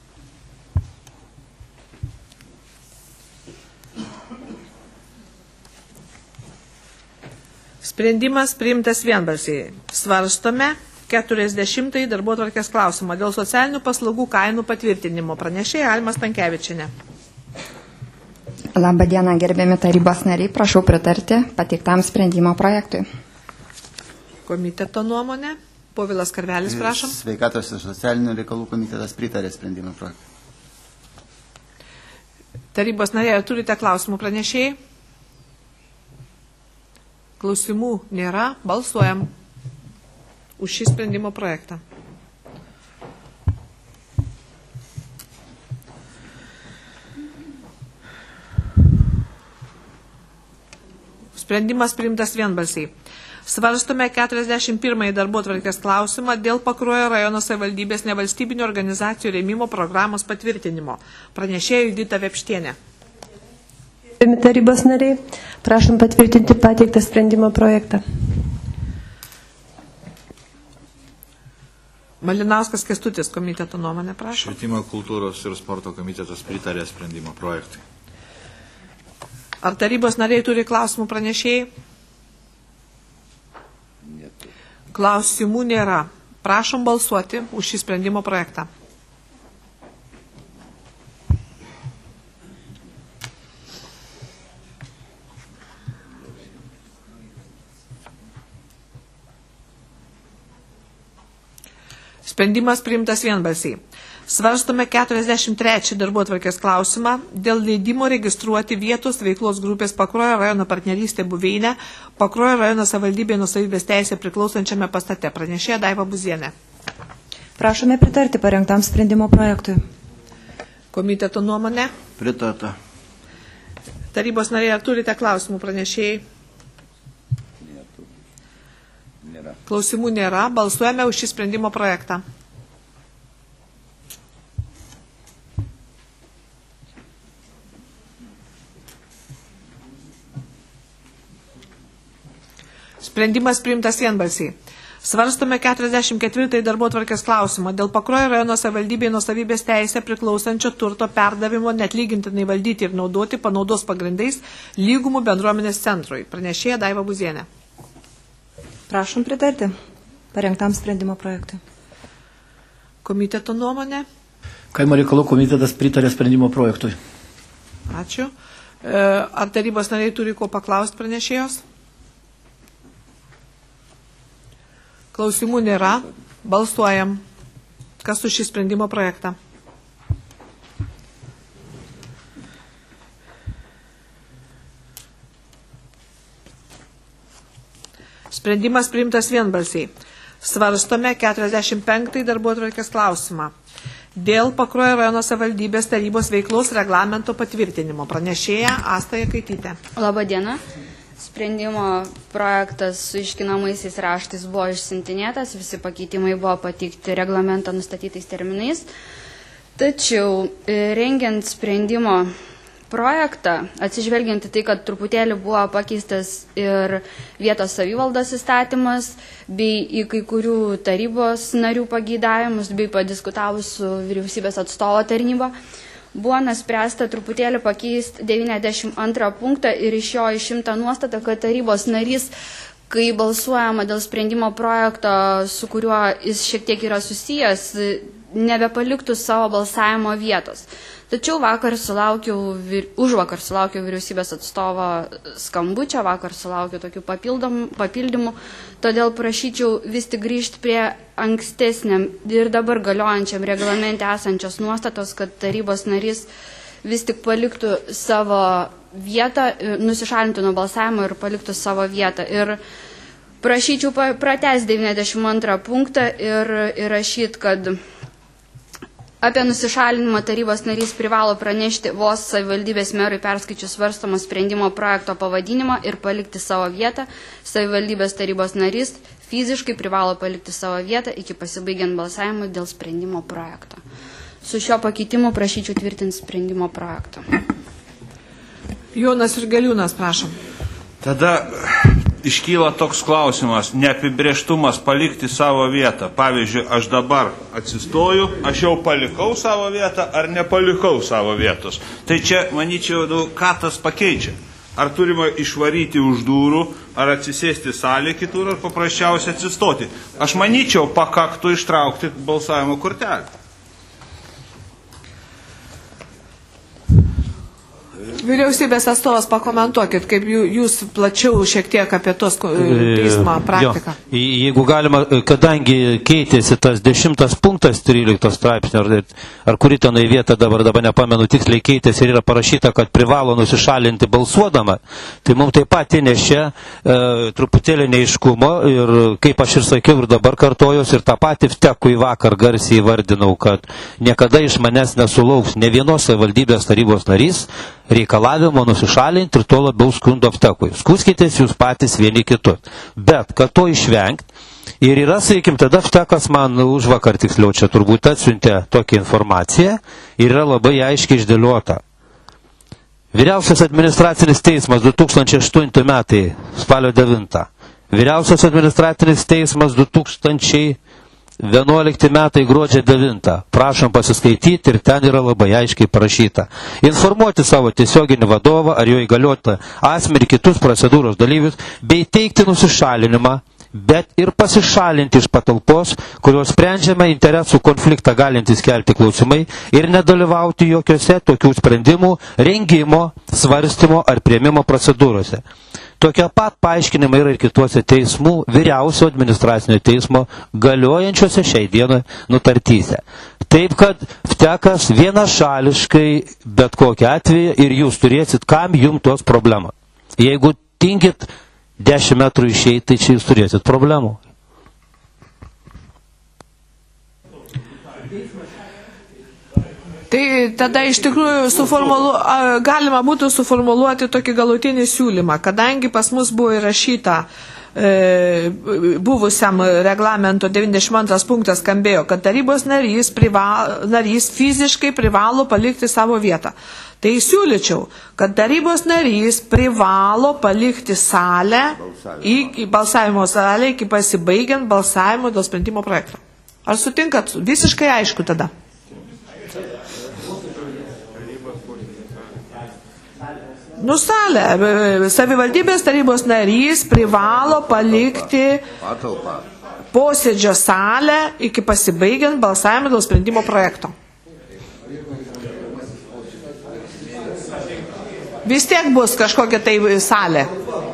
Sprendimas priimtas vienbalsiai. Svarstome 40 darbotvarkės klausimą dėl socialinių paslaugų kainų patvirtinimo. Pranešėja Alma Stankevičienė. Labą dieną, gerbiami tarybos nariai, prašau pritarti pateiktam sprendimo projektui. Komiteto nuomonė. Povilas Karvelis, prašom. Sveikatos ir socialinių reikalų komitetas pritarė sprendimo projektui. Tarybos nariai, turite klausimų pranešėjai? Klausimų nėra. Balsuojam už šį sprendimo projektą. Sprendimas priimtas vienbalsiai. Svarstome 41 darbotvarkės klausimą dėl Pakruojo rajono savivaldybės nevalstybinių organizacijų rėmimo programos patvirtinimo. Pranešėja Judita Vepštienė. Tarybos nariai, prašom patvirtinti pateiktą sprendimo projektą. Malinauskas Kęstutis, komiteto nuomonė, prašom. Švietimo, kultūros ir sporto komitetas pritarė sprendimo projektui. Ar tarybos nariai turi klausimų pranešėjai? Klausimų nėra. Prašom balsuoti už šį sprendimo projektą. Sprendimas priimtas vienbalsiai. Svarstome 43 darbotvarkės klausimą dėl leidimo registruoti vietos veiklos grupės Pakruojo rajono partnerystė buveinę Pakruojo rajono savivaldybėje nuosavybės teisė priklausančiame pastate. Pranešėja Daiva Buzienė. Prašome pritarti parengtam sprendimo projektui. Komiteto nuomonė. Pritarta. Tarybos nariai, ar turite klausimų pranešėjai? Klausimų nėra. Balsuojame už šį sprendimo projektą. Sprendimas priimtas vienbalsiai. Svarstome 44 darbotvarkės klausimą dėl Pakruojo rajono savivaldybei nuosavybės teisę priklausančio turto perdavimo neatlygintinai valdyti ir naudoti panaudos pagrindais Lygumų bendruomenės centrui. Pranešėja Daiva Buzienė. Prašom pritarti parengtam sprendimo projektui. Komiteto nuomonė. Kaimo reikalų komitetas pritarė sprendimo projektui. Ačiū. Ar tarybos nariai turi ko paklausti pranešėjos? Klausimų nėra. Balsuojam. Kas už šį sprendimo projektą? Sprendimas priimtas vienbalsiai. Svarstome 45 darbotvarkės klausimą. Dėl Pakruojo rajono savivaldybės tarybos veiklos reglamento patvirtinimo. Pranešėja Asta Jakaitytė. Labą dieną. Sprendimo projektas su iškinamaisiais raštais buvo išsintinėtas, visi pakeitimai buvo pateikti reglamento nustatytais terminais. Tačiau rengiant sprendimo projektą, atsižvelgiant į tai, kad truputėlį buvo pakeistas ir vietos savivaldos įstatymas, bei į kai kurių tarybos narių pageidavimus, bei padiskutavus su vyriausybės atstovo tarnyba, buvo nuspręsta truputėlį pakeisti 92 punktą ir iš jo išimta nuostata, kad tarybos narys, kai balsuojama dėl sprendimo projekto, su kuriuo jis šiek tiek yra susijęs, nebepaliktų savo balsavimo vietos. Tačiau užvakar sulaukiau vyriausybės atstovo skambučio, vakar sulaukiau tokių papildymų, todėl prašyčiau vis tik grįžti prie ankstesniam ir dabar galiojančiam reglamente esančios nuostatos, kad tarybos narys vis tik paliktų savo vietą, nusišalintų nuo balsavimo ir paliktų savo vietą. Ir prašyčiau pratęsti 92 punktą ir rašyti, kad apie nusišalinimą tarybos narys privalo pranešti vos savivaldybės merui perskaičius svarstomo sprendimo projekto pavadinimą ir palikti savo vietą. Savivaldybės tarybos narys fiziškai privalo palikti savo vietą iki pasibaigiant balsavimui dėl sprendimo projekto. Su šio pakeitimu prašyčiau tvirtinti sprendimo projektą. Jonas Virgaliūnas, prašom. Tada iškyla toks klausimas, neapibrėžtumas palikti savo vietą. Pavyzdžiui, aš dabar atsistoju, aš jau palikau savo vietą ar nepalikau savo vietos. Tai čia, manyčiau, ką tas pakeičia? Ar turime išvaryti už durų, ar atsisėsti salė kitur, ar paprasčiausiai atsistoti? Aš manyčiau, pakaktų ištraukti balsavimo kortelę. Vyriausybės atstovas, pakomentuokit, kaip jūs plačiau šiek tiek apie tos teismo praktiką. Jeigu galima, kadangi keitėsi tas 10 punktas 13 straipsnio, ar kuri tenai vieta dabar nepamenu tiksliai keitėsi ir yra parašyta, kad privalo nusišalinti balsuodama, tai mums taip pat įnešė truputėlį neiškumo ir kaip aš ir sakiau ir dabar kartojos ir tą patį vtekui vakar garsiai įvardinau, kad niekada iš manęs nesulauks ne vienos savivaldybės tarybos narys reikalavimo nusišalinti ir to labiau skundo vtekui. Skuskitės jūs patys vieni kitus. Bet, kad to išvengti, ir yra, sakykim, tada vtekas man užvakar tiksliau čia turbūt atsiuntė tokią informaciją ir yra labai aiškiai išdėliota. Vyriausias administracinis teismas 2008 metai spalio 9. Vyriausias administracinis teismas 2011 metai gruodžio 9. Prašom pasiskaityti ir ten yra labai aiškiai parašyta. Informuoti savo tiesioginį vadovą ar jo įgaliotą asmenį ir kitus procedūros dalyvius, bei teikti nusišalinimą, bet ir pasišalinti iš patalpos, kurios sprendžiama interesų konfliktą galintys kelti klausimai ir nedalyvauti jokiose tokių sprendimų, rengimo, svarstymo ar priėmimo procedūrose. Tokie pat paaiškinimai yra ir kituose teismų, vyriausio administracinio teismo galiojančiose šiai dienai nutartyse. Taip, kad vtekas vienašališkai bet kokią atveju ir jūs turėsit, kam jums tos problemos. Jeigu tingit 10 metrų išeiti, tai čia jūs turėsit problemų. Tai tada iš tikrųjų galima būtų suformuluoti tokį galutinį siūlymą, kadangi pas mus buvo įrašyta buvusiam reglamento 92 punktas skambėjo, kad tarybos narys fiziškai privalo palikti savo vietą. Tai siūlyčiau, kad tarybos narys privalo palikti balsavimo salę iki pasibaigiant balsavimo dėl sprendimo projekto. Ar sutinkat? Visiškai aišku tada. Salė. Savivaldybės tarybos narys privalo palikti posėdžio salę iki pasibaigiant balsavimą dėl sprendimo projekto. Vis tiek bus kažkokia tai salė.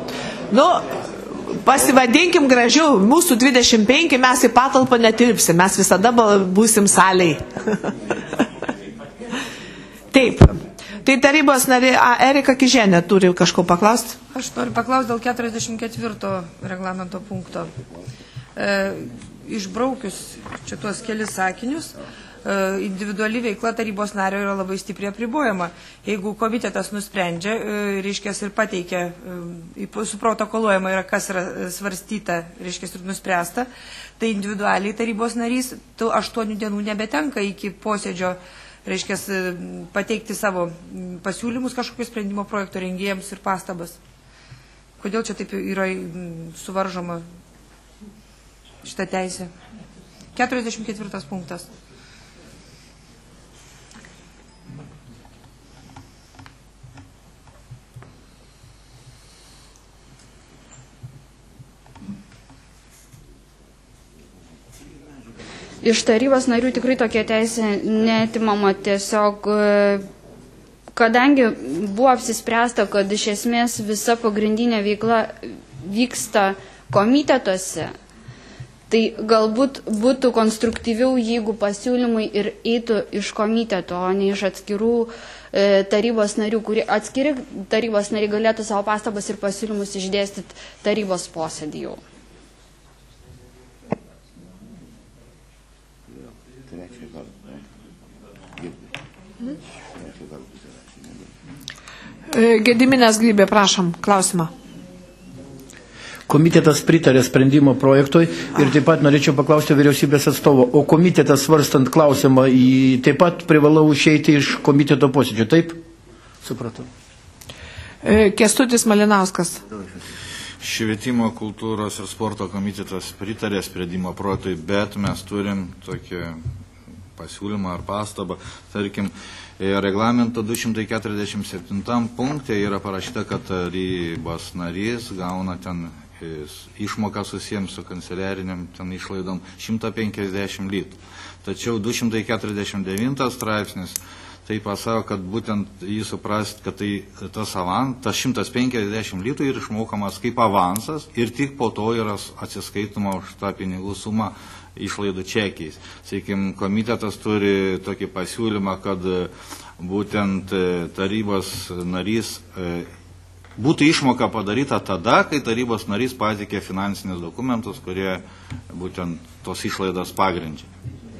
Pasivadinkim gražiau, mūsų 25 mes į patalpą netilpsim, mes visada būsim salėj. Taip. Tai tarybos narė Erika Kižienė turi kažko paklausti? Aš noriu paklausti dėl 44 reglamento punkto. Išbraukius šitos kelis sakinius, individuali veikla tarybos nario yra labai stipriai apribojama. Jeigu komitetas nusprendžia, reiškės ir pateikia, suprotokoluojama yra, kas yra svarstyta, reiškės ir nuspręsta, tai individualiai tarybos narys tų 8 dienų nebetenka iki posėdžio, reiškia pateikti savo pasiūlymus kažkokius sprendimo projekto rengėjams ir pastabas. Kodėl čia taip yra suvaržoma šitą teisę? 44 punktas. Iš tarybos narių tikrai tokia teisė neatimama, tiesiog kadangi buvo apsispręsta, kad iš esmės visa pagrindinė veikla vyksta komitetuose, tai galbūt būtų konstruktyviau, jeigu pasiūlymai ir eitų iš komiteto, o ne iš atskirų tarybos narių, kurie atskiri tarybos nariai galėtų savo pastabas ir pasiūlymus išdėstyti tarybos posėdį jau. Gediminas Grybė, prašom, klausimą. Komitetas pritarė sprendimo projektui ir taip pat norėčiau paklausti vyriausybės atstovo, o komitetas svarstant klausimą taip pat privalau išeiti iš komiteto posėdžio, taip? Supratau. Kęstutis Malinauskas. Švietimo, kultūros ir sporto komitetas pritarė sprendimo projektui, bet mes turim tokį pasiūlymą ar pastabą, tarkim, reglamento 247 punkte yra parašyta, kad tarybos narys gauna ten išmoką susiems su kanceliariniam ten išlaidom 150 litų. Tačiau 249 straipsnis tai pasako, kad būtent jį suprast, kad tas 150 litų yra išmokamas kaip avansas ir tik po to yra atsiskaitoma už tą pinigų sumą išlaidų čekiais. Sakykim, komitetas turi tokį pasiūlymą, kad būtent tarybos narys būtų išmoka padaryta tada, kai tarybos narys pateikė finansinius dokumentus, kurie būtent tos išlaidos pagrindžia.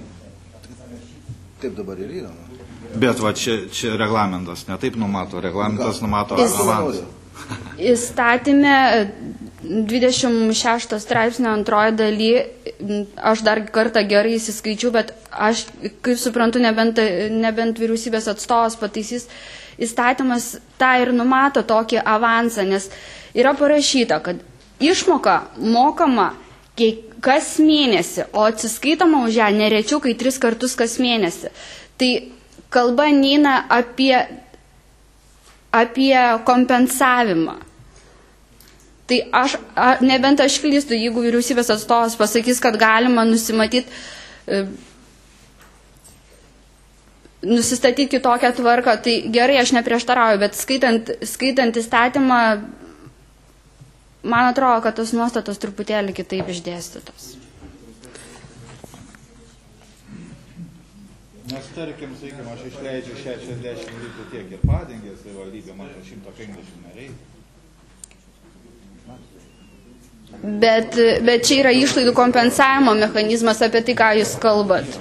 Taip dabar ir yra. Bet va, čia reglamentas netaip numato, reglamentas numato avansą. Įstatymė 26 straipsnio antroji daly, aš dar kartą gerai įsiskaičiu, bet aš, kaip suprantu, nebent vyriausybės atstovas pataisys, įstatymas tą ir numato tokį avansą, nes yra parašyta, kad išmoka mokama kas mėnesį, o atsiskaitoma už ją nerečiau, kai 3 kartus kas mėnesį. Tai kalba neina apie kompensavimą. Tai nebent aš klystu, jeigu vyriausybės atstovas pasakys, kad galima nusistatyti kitokią tvarką, tai gerai, aš neprieštarauju, bet skaitant įstatymą, man atrodo, kad tos nuostatos truputėlį kitaip išdėstytos. Nes tarkim, aš išleidžiu 60 litų tiek ir padengės, tai valdybė man 150 nereikia. Bet čia yra išlaidų kompensavimo mechanizmas, apie tai, ką jūs kalbat.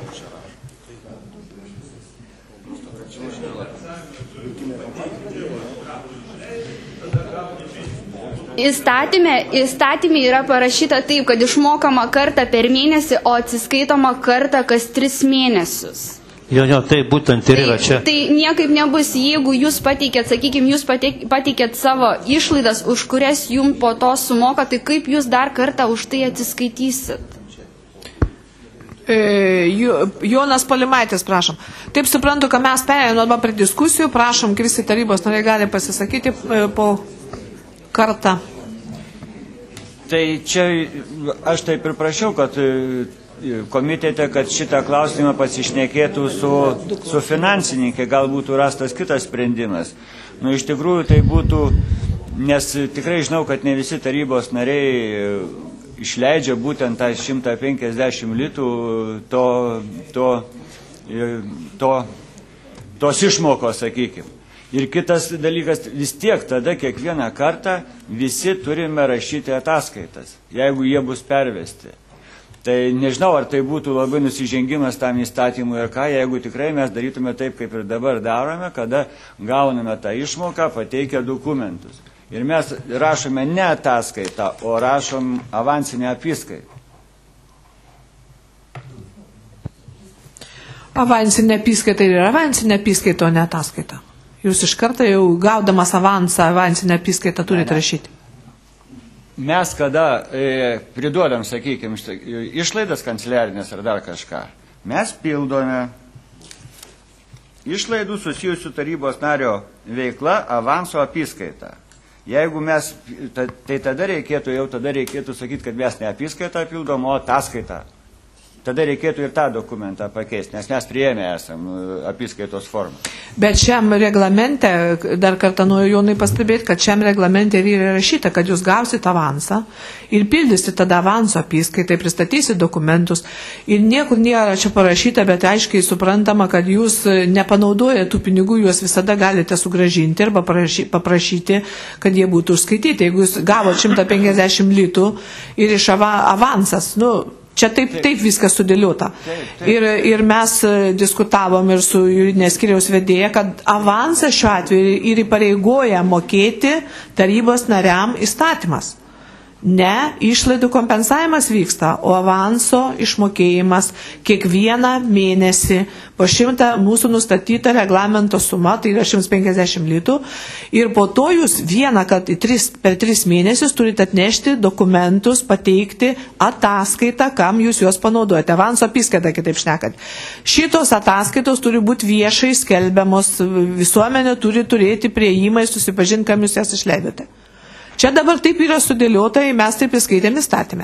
Įstatymė yra parašyta taip, kad išmokama kartą per mėnesį, o atsiskaitoma kartą kas 3 mėnesius. Jo, tai būtent ir yra čia. Tai niekaip nebus, jeigu jūs pateikėt, sakykime, jūs pateikėt savo išlaidas, už kurias jums po to sumoka, tai kaip jūs dar kartą už tai atsiskaitysit? Jonas Polimaitis, prašom. Taip suprantu, kad mes perėjome arba prie diskusijų, prašom, visi tarybos nariai gali pasisakyti po kartą. Tai čia aš taip ir prašiau, kad komitete, kad šitą klausimą pasišnekėtų su finansininkė, gal būtų rastas kitas sprendimas. Iš tikrųjų tai būtų, nes tikrai žinau, kad ne visi tarybos nariai išleidžia būtent tą 150 litų tos išmokos, sakykime. Ir kitas dalykas, vis tiek tada kiekvieną kartą visi turime rašyti ataskaitas, jeigu jie bus pervesti. Tai nežinau, ar tai būtų labai nusižengimas tam įstatymui ir ką, jeigu tikrai mes darytume taip, kaip ir dabar darome, kada gauname tą išmoką, pateikę dokumentus. Ir mes rašome ne ataskaitą, o rašom avansinę apyskaitą. Avansinė apyskaita ir avansinė apyskaita, o ne ataskaita. Jūs iš karto jau gaudamas avansą, avansinę apyskaitą turite rašyti. Mes kada priduodam, sakykime, išlaidas kanceliarinės ar dar kažką, mes pildome išlaidų susijusių tarybos nario veikla avanso apyskaitą. Jeigu mes, tai tada reikėtų sakyti, kad mes ne apyskaitą pildom, o ataskaitą. Tada reikėtų ir tą dokumentą pakeisti, nes mes priėmę esam apyskaitos formą. Bet šiam reglamente, dar kartą noriu Jonai pastebėti, kad šiam reglamente yra rašyta, kad jūs gausit avansą ir pildysit tada avanso apyskaitai, pristatysit dokumentus ir niekur nėra čia parašyta, bet aiškiai suprantama, kad jūs nepanaudojate tų pinigų, juos visada galite sugrąžinti arba paprašyti, kad jie būtų užskaityti. Jeigu jūs gavote 150 litų ir iš avansas, čia taip viskas sudėliota. Ir mes diskutavom ir su juridinės skyriaus vedėja, kad avansą šiuo atveju ir įpareigoja mokėti tarybos nariam įstatymas. Ne išlaidų kompensavimas vyksta, o avanso išmokėjimas kiekvieną mėnesį po 100 mūsų nustatytą reglamento sumą, tai yra 150 litų, ir po to jūs vieną kartą per 3 mėnesius turite atnešti dokumentus, pateikti ataskaitą, kam jūs juos panaudojate. Avanso apyskaita, kitaip šnekant. Šitos ataskaitos turi būti viešai skelbiamos, visuomenė turi turėti prieimą ir susipažinti, kam jūs jas išleidote. Čia dabar taip yra sudėliota, mes taip įskaitėm įstatymę.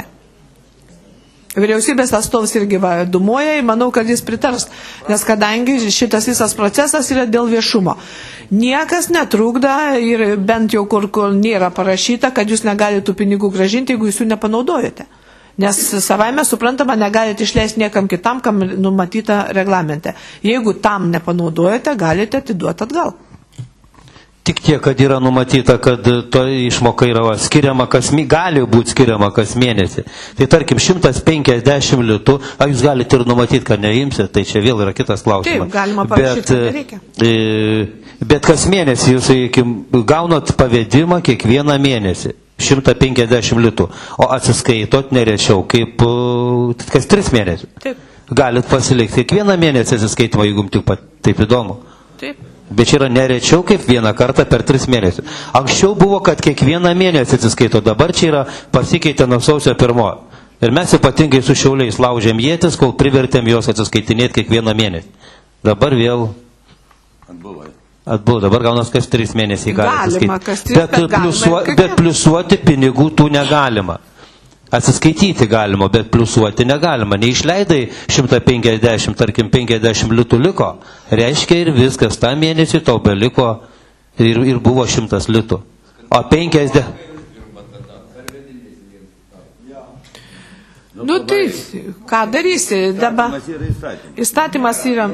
Vyriausybės atstovas irgi dumuoja, manau, kad jis pritars, nes kadangi šitas visas procesas yra dėl viešumo. Niekas netrukda ir bent jau kur nėra parašyta, kad jūs negalite tų pinigų grąžinti, jeigu jūs jų nepanaudojate. Nes savaime suprantama, negalite išleisti niekam kitam, kam numatyta reglamente. Jeigu tam nepanaudojate, galite atiduoti atgal. Tik tiek, kad yra numatyta, kad to išmoka yra skiriama gali būti skiriama kas mėnesį. Tai tarkim 150 litų, jūs galite ir numatyti, kad neimsit, tai čia vėl yra kitas klausimas. Taip, galima parašyti, kad reikia. Bet kas mėnesį jūs, gaunat pavedimą kiekvieną mėnesį. 150 litų, o atsiskaitot nerečiau kaip kas 3 mėnesių. Taip. Galit pasilikti kiekvieną mėnesį atsiskaitimą, jeigu tik taip įdomu. Taip. Bet čia yra nerečiau kaip vieną kartą per 3 mėnesius. Anksčiau buvo, kad kiekvieną mėnesį atsiskaito, dabar čia yra pasikeitę nuo sausio 1. Ir mes ypatingai su Šiauliais laužėm ietis, kol privertėm juos atsiskaitinėti kiekvieną mėnesį. Dabar vėl atbuvo, dabar gaunas kas 3 mėnesiai gali atsiskaityti. Bet pliusuoti pinigų tų negalima. Atsiskaityti galima, bet pliusuoti negalima. Neišleidai 150, tarkim 50 litų liko, reiškia ir viskas, tą mėnesį tau beliko ir buvo 100 litų. O 50... Tai ką darysi? Dabar įstatymas yra...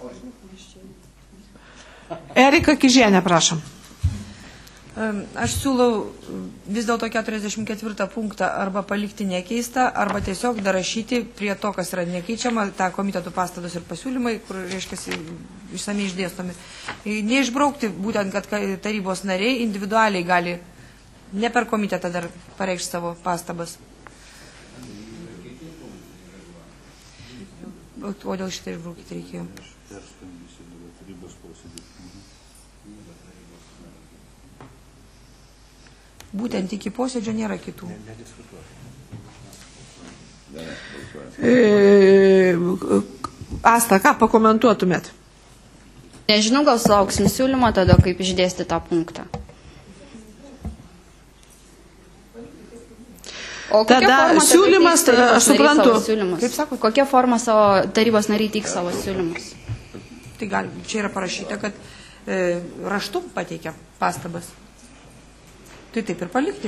Erika Kižienė, prašom. Aš siūlau vis dėlto 44 punktą arba palikti nekeistą, arba tiesiog darašyti prie to, kas yra nekeičiama, tą komitetų pastatus ir pasiūlymai, kur, reiškia, išsamiai išdėstomi. Neišbraukti būtent, kad tarybos nariai individualiai gali Ne per komitetą dar pareikš savo pastabas. O dėl šitą išbraukyti reikėjo. Būtent iki posėdžio nėra kitų. Asta, ką pakomentuotumėt? Nežinau, gal sulauksim siūlymo tada, kaip išdėsti tą punktą. O tada siūlymas, aš suprantu. Kaip sako? Kokia forma savo tarybos nariai teiks savo siūlymus? Tai čia yra parašyta, kad raštu pateikia pastabas. Tai taip ir palikti.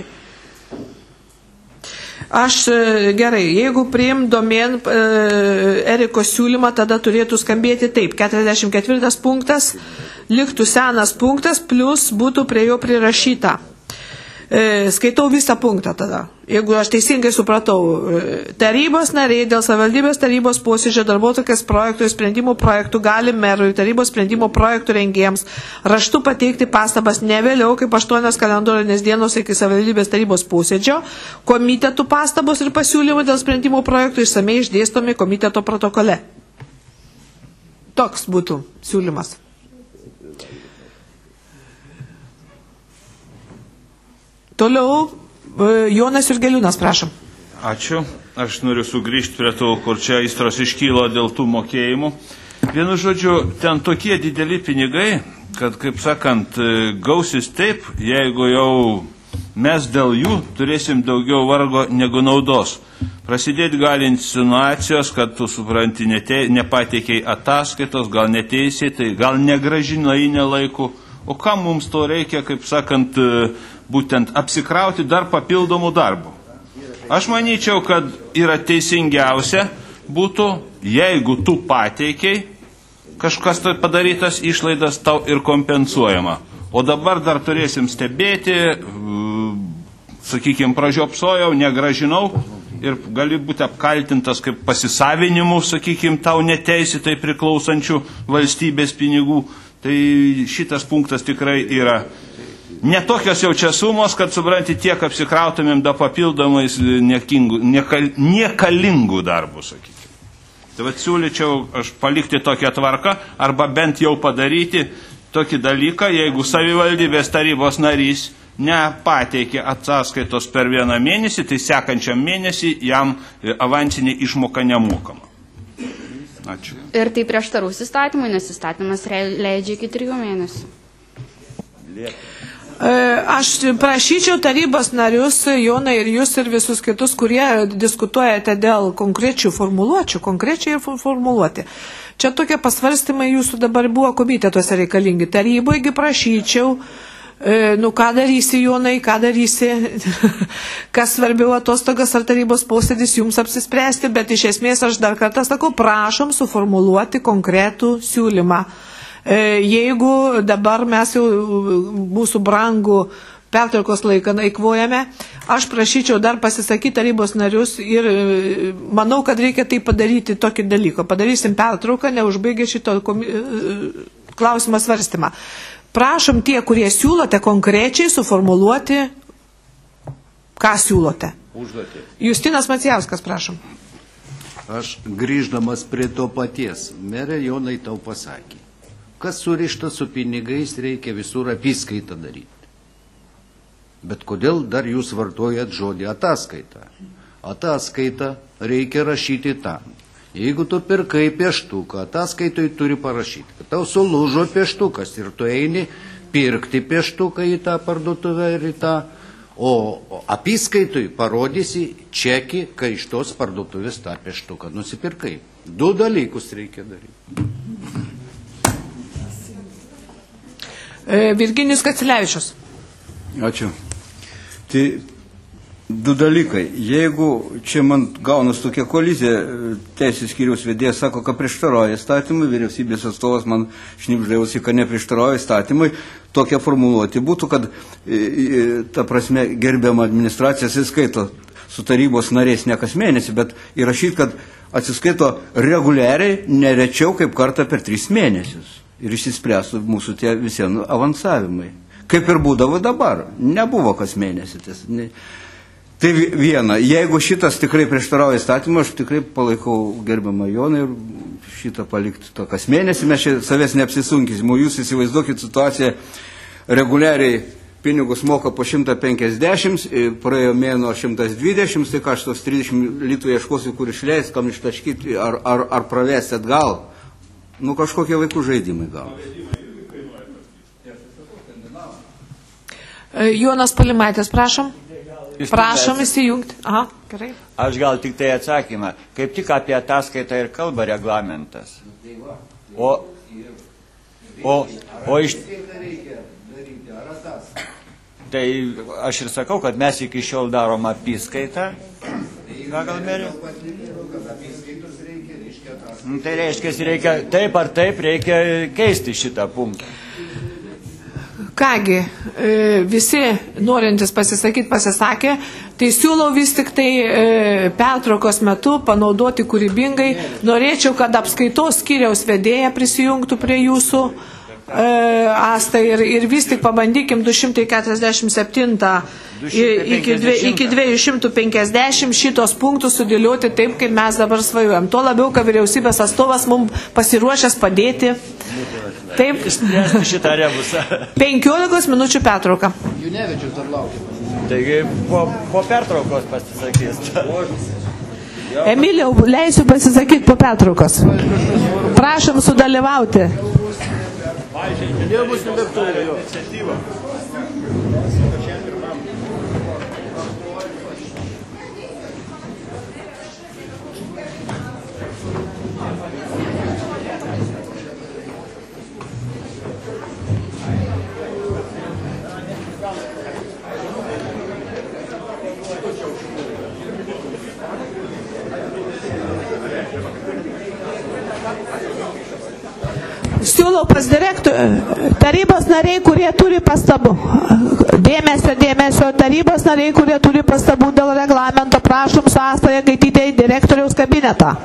Aš gerai, jeigu priim domėn Eriko siūlymą, tada turėtų skambėti taip. 44 punktas, liktų senas punktas, plus būtų prie jo prirašyta. Skaitau visą punktą tada. Jeigu aš teisingai supratau, tarybos nariai dėl savivaldybės tarybos posėdžio darbotvarkės projektų ir sprendimų projektų gali merui tarybos sprendimo projektų rengėjams raštu pateikti pastabas ne vėliau kaip 8 kalendorinės dienos iki savivaldybės tarybos posėdžio. Komitetų pastabos ir pasiūlymai dėl sprendimo projektų išsamei išdėstomi komiteto protokole. Toks būtų siūlymas. Toliau Jonas Jurgeliūnas, prašom. Ačiū. Aš noriu sugrįžti prie to, kur čia aistros iškylo dėl tų mokėjimų. Vienu žodžiu, ten tokie dideli pinigai, kad, kaip sakant, gausis taip, jeigu jau mes dėl jų turėsim daugiau vargo negu naudos. Prasidėti gali insinuacijos, kad tu supranti, nepateikiai ataskaitos, gal neteisėtai, gal negražino į nelaiku. O kam mums to reikia, kaip sakant, būtent apsikrauti dar papildomų darbų? Aš manyčiau, kad yra teisingiausia būtų, jeigu tu pateikiai, kažkas tai padarytas išlaidas tau ir kompensuojama. O dabar dar turėsim stebėti, sakykime, pražiopsojau, negražinau ir gali būti apkaltintas kaip pasisavinimu, sakykime, tau neteisėtai priklausančių valstybės pinigų. Tai šitas punktas tikrai yra netokios jau čia sumos, kad, supranti, tiek apsikrautumėm da papildomais niekalingų darbų, sakykime. Tai vat siūlyčiau aš palikti tokią tvarką, arba bent jau padaryti tokį dalyką, jeigu savivaldybės tarybos narys nepateikė ataskaitos per vieną mėnesį, tai sekančiam mėnesį jam avansinė išmoka nemokama. Ačiū. Ir tai prieštarus įstatymui, nes įstatymas leidžia iki 3 mėnesių. Aš prašyčiau tarybos narius, Jonai ir jūs ir visus kitus, kurie diskutuojate dėl konkrečių formuluočių, konkrečiai ir formuluoti. Čia tokie pasvarstymai jūsų dabar buvo komitetuose reikalingi. Taryboigi prašyčiau, ką darysi, Jonai, ką darysi, kas svarbiau atostogas ar tarybos posėdis jums apsispręsti, bet iš esmės aš dar kartą sakau, prašom suformuluoti konkretų siūlymą. Jeigu dabar mes jau mūsų brangų pertraukos laiką eikvojame, aš prašyčiau dar pasisakyti tarybos narius ir manau, kad reikia tai padaryti tokį dalyką. Padarysim pertrauką, neužbaigę šito klausimą svarstymą. Prašom tie, kurie siūlote konkrečiai suformuluoti, ką siūlote. Užduotį. Justinas Macijauskas, prašom. Aš grįždamas prie to paties, merė Jonai tau pasakė, kas surišta su pinigais, reikia visur apskaitą daryti. Bet kodėl dar jūs vartojat žodį ataskaitą? Ataskaitą reikia rašyti tam. Jeigu tu pirkai pieštuką, ataskaitoj turi parašyti, kad tau sulūžo pieštukas ir tu eini pirkti pieštuką į tą parduotuvę ir į tą, o apskaitoj parodysi čekį, kai iš tos parduotuvės tą pieštuką nusipirkai. 2 dalykus reikia daryti. Virginijus Kacelevičius. Ačiū. Tai 2 dalykai. Jeigu čia man gaunas tokia kolizija, teisės skyriaus vedėjas sako, kad prieštarauja įstatymui, vyriausybės atstovas man šnipždėjausi, kad neprieštarauja įstatymui, tokia formuluoti būtų, kad ta prasme gerbiama administracija atsiskaito su tarybos nariais ne kas mėnesį, bet įrašyti, kad atsiskaito reguliariai, nerečiau kaip kartą per 3 mėnesius. Ir išsispręstų mūsų tie visi avansavimai. kaip ir būdavo dabar. Nebuvo kas mėnesį. Tai viena, jeigu šitas tikrai prieštarauja įstatymą, aš tikrai palaikau gerbiamą Joną ir šitą palikti to kas mėnesį, mes čia savęs neapsisunkisim. Jūs įsivaizduokit situaciją, reguliariai pinigus moka po 150, praėjo mėno 120, tai ką aš tos 30 litų ieškosiu, kur išleis, kam ištaškyti, ar pravesti atgal. Nu, kažkokie vaikų žaidimai gal. Jonas Palimaitis, prašom. Prašom įsijungti. Aha, gerai. Aš gal tik tai atsakymą. Kaip tik apie ataskaitą ir kalba reglamentas. O iš... Tai aš ir sakau, kad mes iki šiol darom apyskaitą. Ką gal meri? Tai reiškia, taip ar taip reikia keisti šitą punktą. Kągi, visi norintys pasisakyti pasisakė, tai siūlau vis tik tai pertraukos metu panaudoti kūrybingai. Norėčiau, kad apskaitos skyriaus vedėja prisijungtų prie jūsų Asta ir vis tik pabandykim 247 iki 250 šitos punktus sudėlioti taip, kaip mes dabar svajojam. Tuo labiau, kad vyriausybės atstovas mums pasiruošęs padėti. Taip. 15 minučių pertrauka. Junevičius dar laukia. Taigi po pertraukos pasisakys. Emilijau, leisiu pasisakyti po pertraukos. Prašom sudalyvauti. Nebus nebeturi jo. Siūlau pas tarybos nariai, kurie turi pastabų. Dėmesio, tarybos nariai, kurie turi pastabų dėl reglamento, prašom su Asta Jagaityte į direktoriaus kabinetą.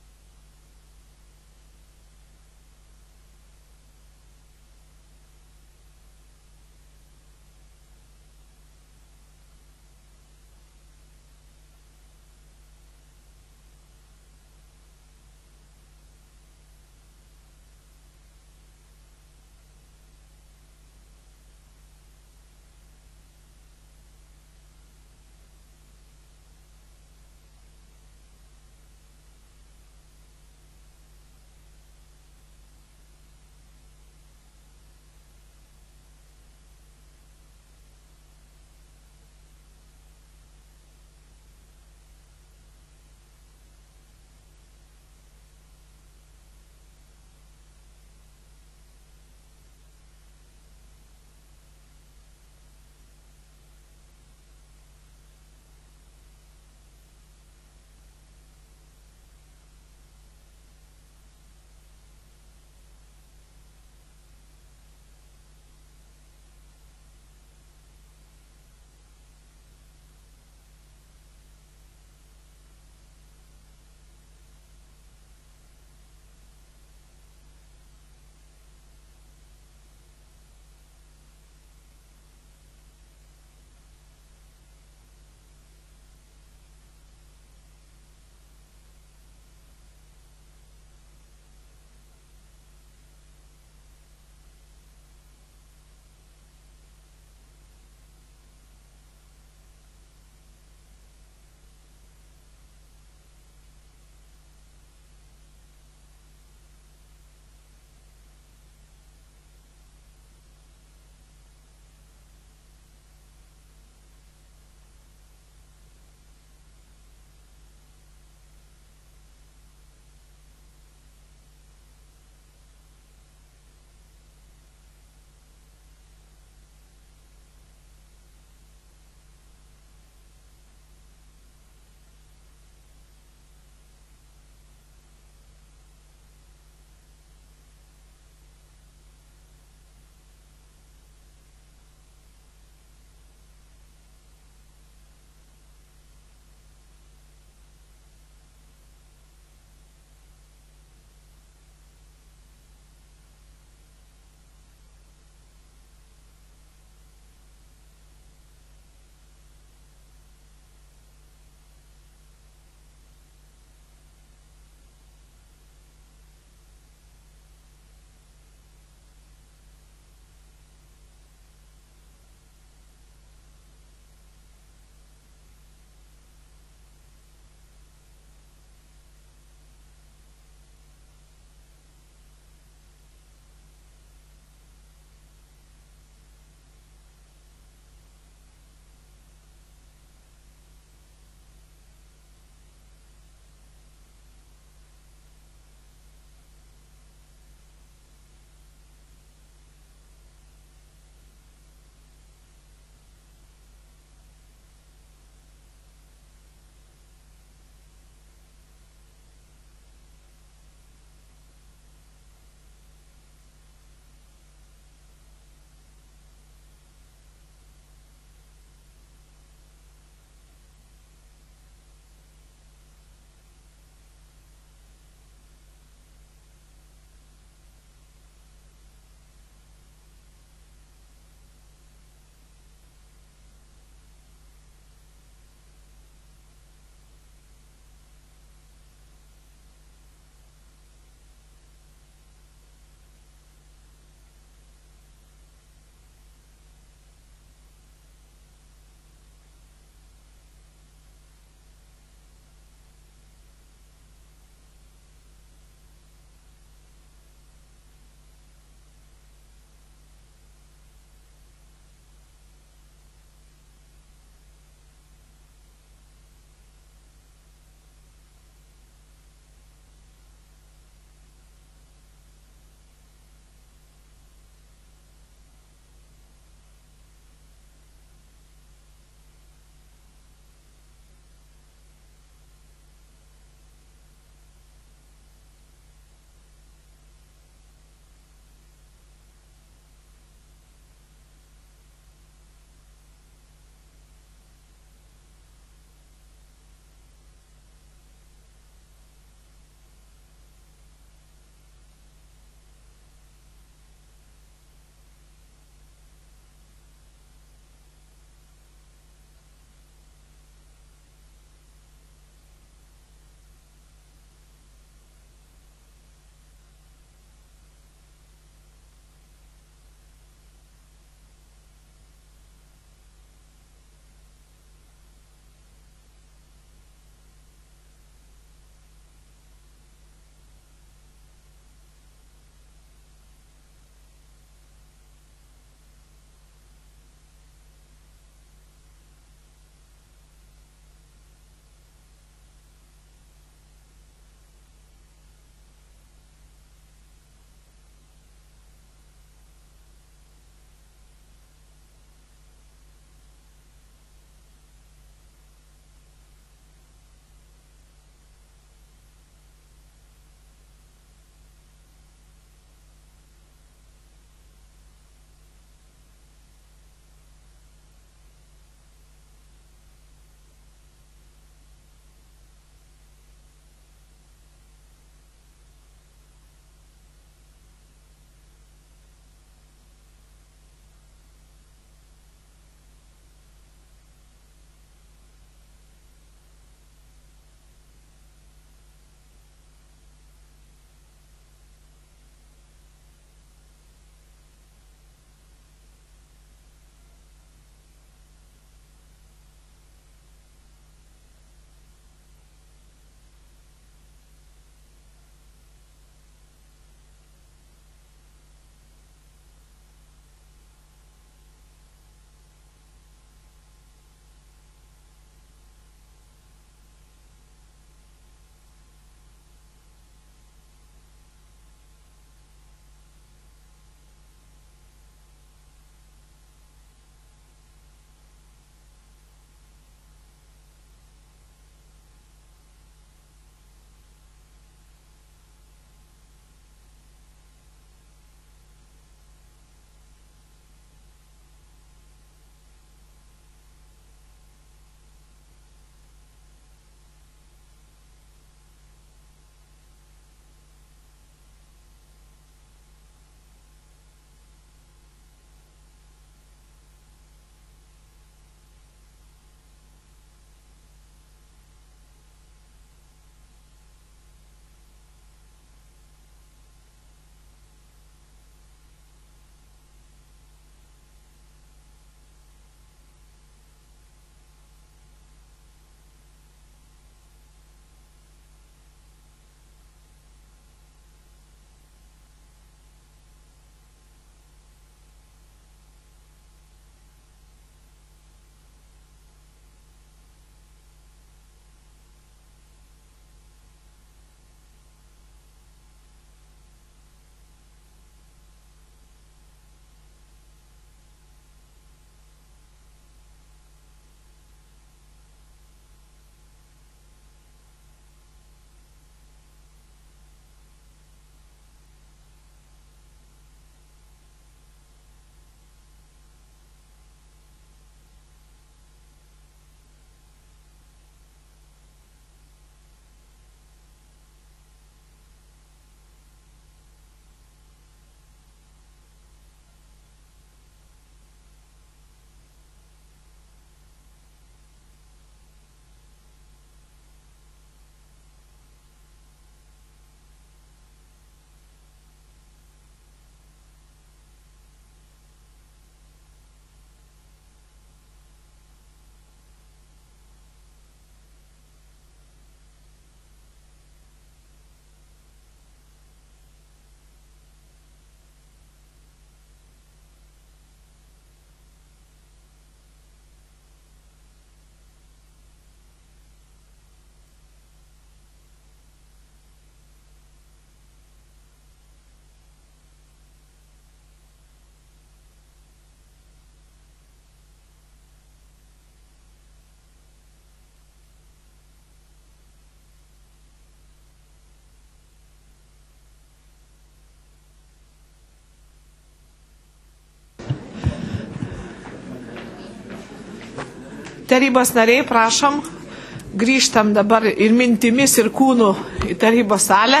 Tarybos nariai, prašom, grįžtam dabar ir mintimis, ir kūnų į tarybos salę.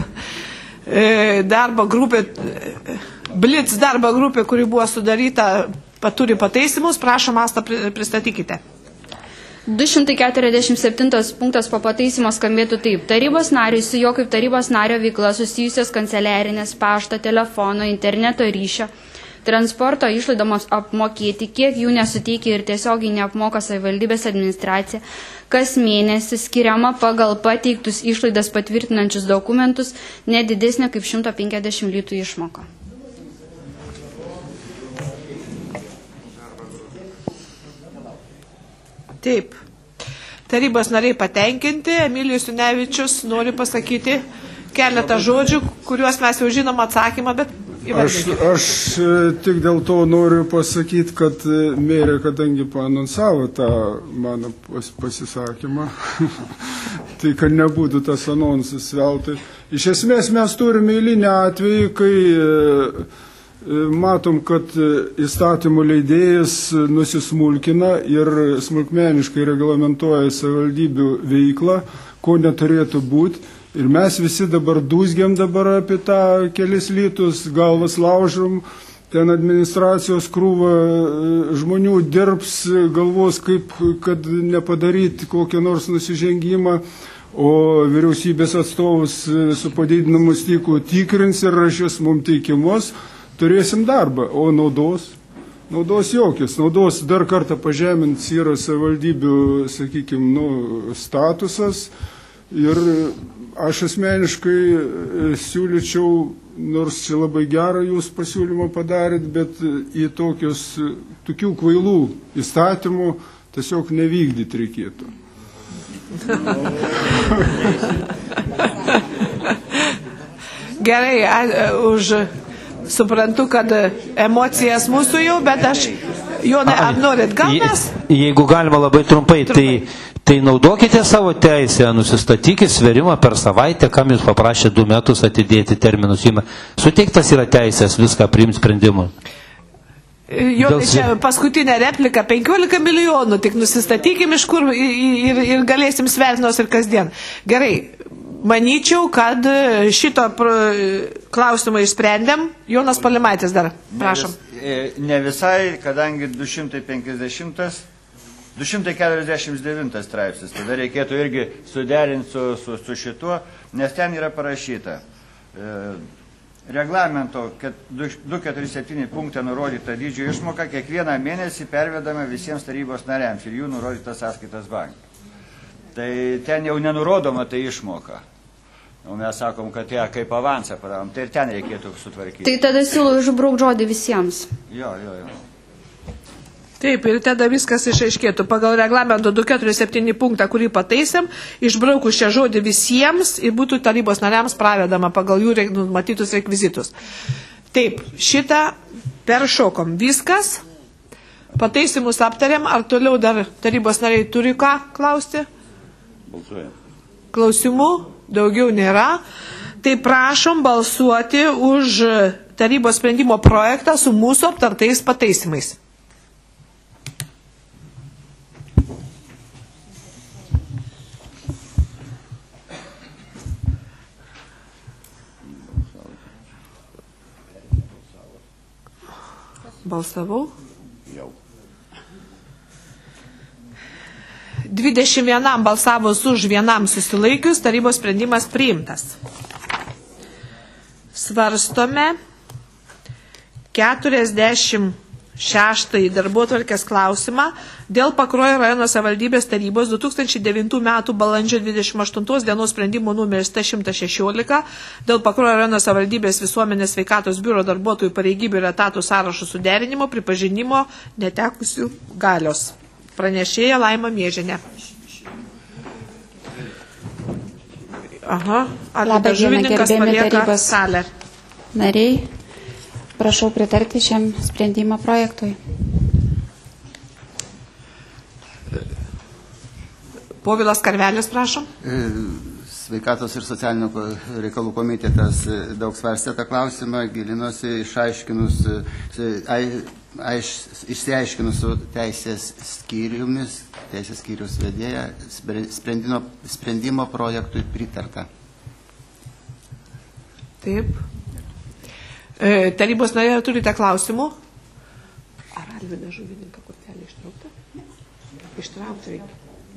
Darbo grupė, Blitz darbo grupė, kuri buvo sudaryta, turi pataisimus. Prašom, Asta, pristatykite. 247 punktas po pataisimo skambėtų taip. Tarybos nariui su jo kaip tarybos nario veikla susijusios kanceliarinės, pašto, telefono, interneto ryšio, transporto išlaidoms apmokėti, kiek jų nesuteikia ir tiesiogiai neapmoka savivaldybės administracija, kas mėnesį skiriama pagal pateiktus išlaidas patvirtinančius dokumentus nedidesnė kaip 150 litų išmoka. Taip. Tarybos nariai patenkinti. Emilijus Junevičius nori pasakyti keletą žodžių, kuriuos mes jau žinom atsakymą, bet Aš tik dėl to noriu pasakyti, kad merė, kadangi paanonsavo tą mano pasisakymą, tai kad nebūtų tas anonsas veltui. Iš esmės mes turime eilinį atvejį, kai matom, kad įstatymų leidėjas nusismulkina ir smulkmeniškai reglamentuoja savivaldybių veiklą, ko neturėtų būti. Ir mes visi dabar dūzgiam dabar apie tą kelis litus, galvas laužom, ten administracijos krūva žmonių dirbs, galvos kaip, kad nepadaryti kokią nors nusižengimą, o vyriausybės atstovus su padidinamu styku tikrins ir rašys mums teikimus, turėsim darbą, o naudos jokios. Naudos dar kartą pažemins yra savivaldybių, sakykime, statusas. Ir aš asmeniškai siūlyčiau, nors čia labai gerą jūs pasiūlymą padarėt, bet į tokių kvailų įstatymų tiesiog nevykdyti reikėtų. Gerai, suprantu, kad emocijas mūsų jau, bet aš, Jonai, ar norit, gal mes? Jeigu galima labai trumpai, tai naudokite savo teisę, nusistatykite svėrimą per savaitę, kam jūs paprašė 2 metus atidėti terminus. Suteiktas yra teisės viską priimti sprendimą. Jonai, čia paskutinė replika, 15 milijonų, tik nusistatykime iš kur ir galėsim svertinos ir kasdien. Gerai, manyčiau, kad šito klausimą išsprendėm. Jonas Polimaitis dar, prašom. Ne visai, kadangi 249 straipsnis, tada reikėtų irgi suderinti su šituo, nes ten yra parašyta. Reglamento 247 punktą nurodyta dydžio išmoka kiekvieną mėnesį pervedama visiems tarybos nariams ir jų nurodytas sąskaitas bankai. Tai ten jau nenurodoma tai išmoka. O mes sakom, kad ją kaip avansą padarom, tai ir ten reikėtų sutvarkyti. Tai tada siūlau išbraukti žodį visiems. Jo. Taip, ir tada viskas išaiškėtų. Pagal reglamento 247 punktą, kurį pataisėm, išbraukus šią žodį visiems ir būtų tarybos nariams pravedama pagal jų numatytus rekvizitus. Taip, šitą peršokom. Viskas. Pataisimus aptarėm. Ar toliau dar tarybos nariai turi ką klausti? Balsuojam. Klausimų daugiau nėra. Tai prašom balsuoti už tarybos sprendimo projektą su mūsų aptartais pataisimais. Balsavau. Jau. 21 balsavus už, 1 susilaikius, tarybos sprendimas priimtas. Svarstome 46 darbotvarkės klausimą dėl Pakruojo rajono savivaldybės tarybos 2009 metų balandžio 28 dienos sprendimo numeris 116 dėl Pakruojo rajono savivaldybės visuomenės sveikatos biuro darbuotojų pareigybių ir etatų sąrašų suderinimo pripažinimo netekusių galios. Pranešėja Laima Miežienė. Labą dieną, gerbėmi tarybos salę. Nariai, prašau pritarti šiam sprendimo projektui. Povilas Karvelis, prašom. Sveikatos ir socialinių reikalų komitetas daug svarstė tą klausimą, gilinosi, išsiaiškinus su teisės skyrius vedėja, sprendimo projektui pritarta. Taip. Tarybos narė, turite klausimų? Ar Alvydą Žuvininką kortelį ištraukta? Ištraukti reikia.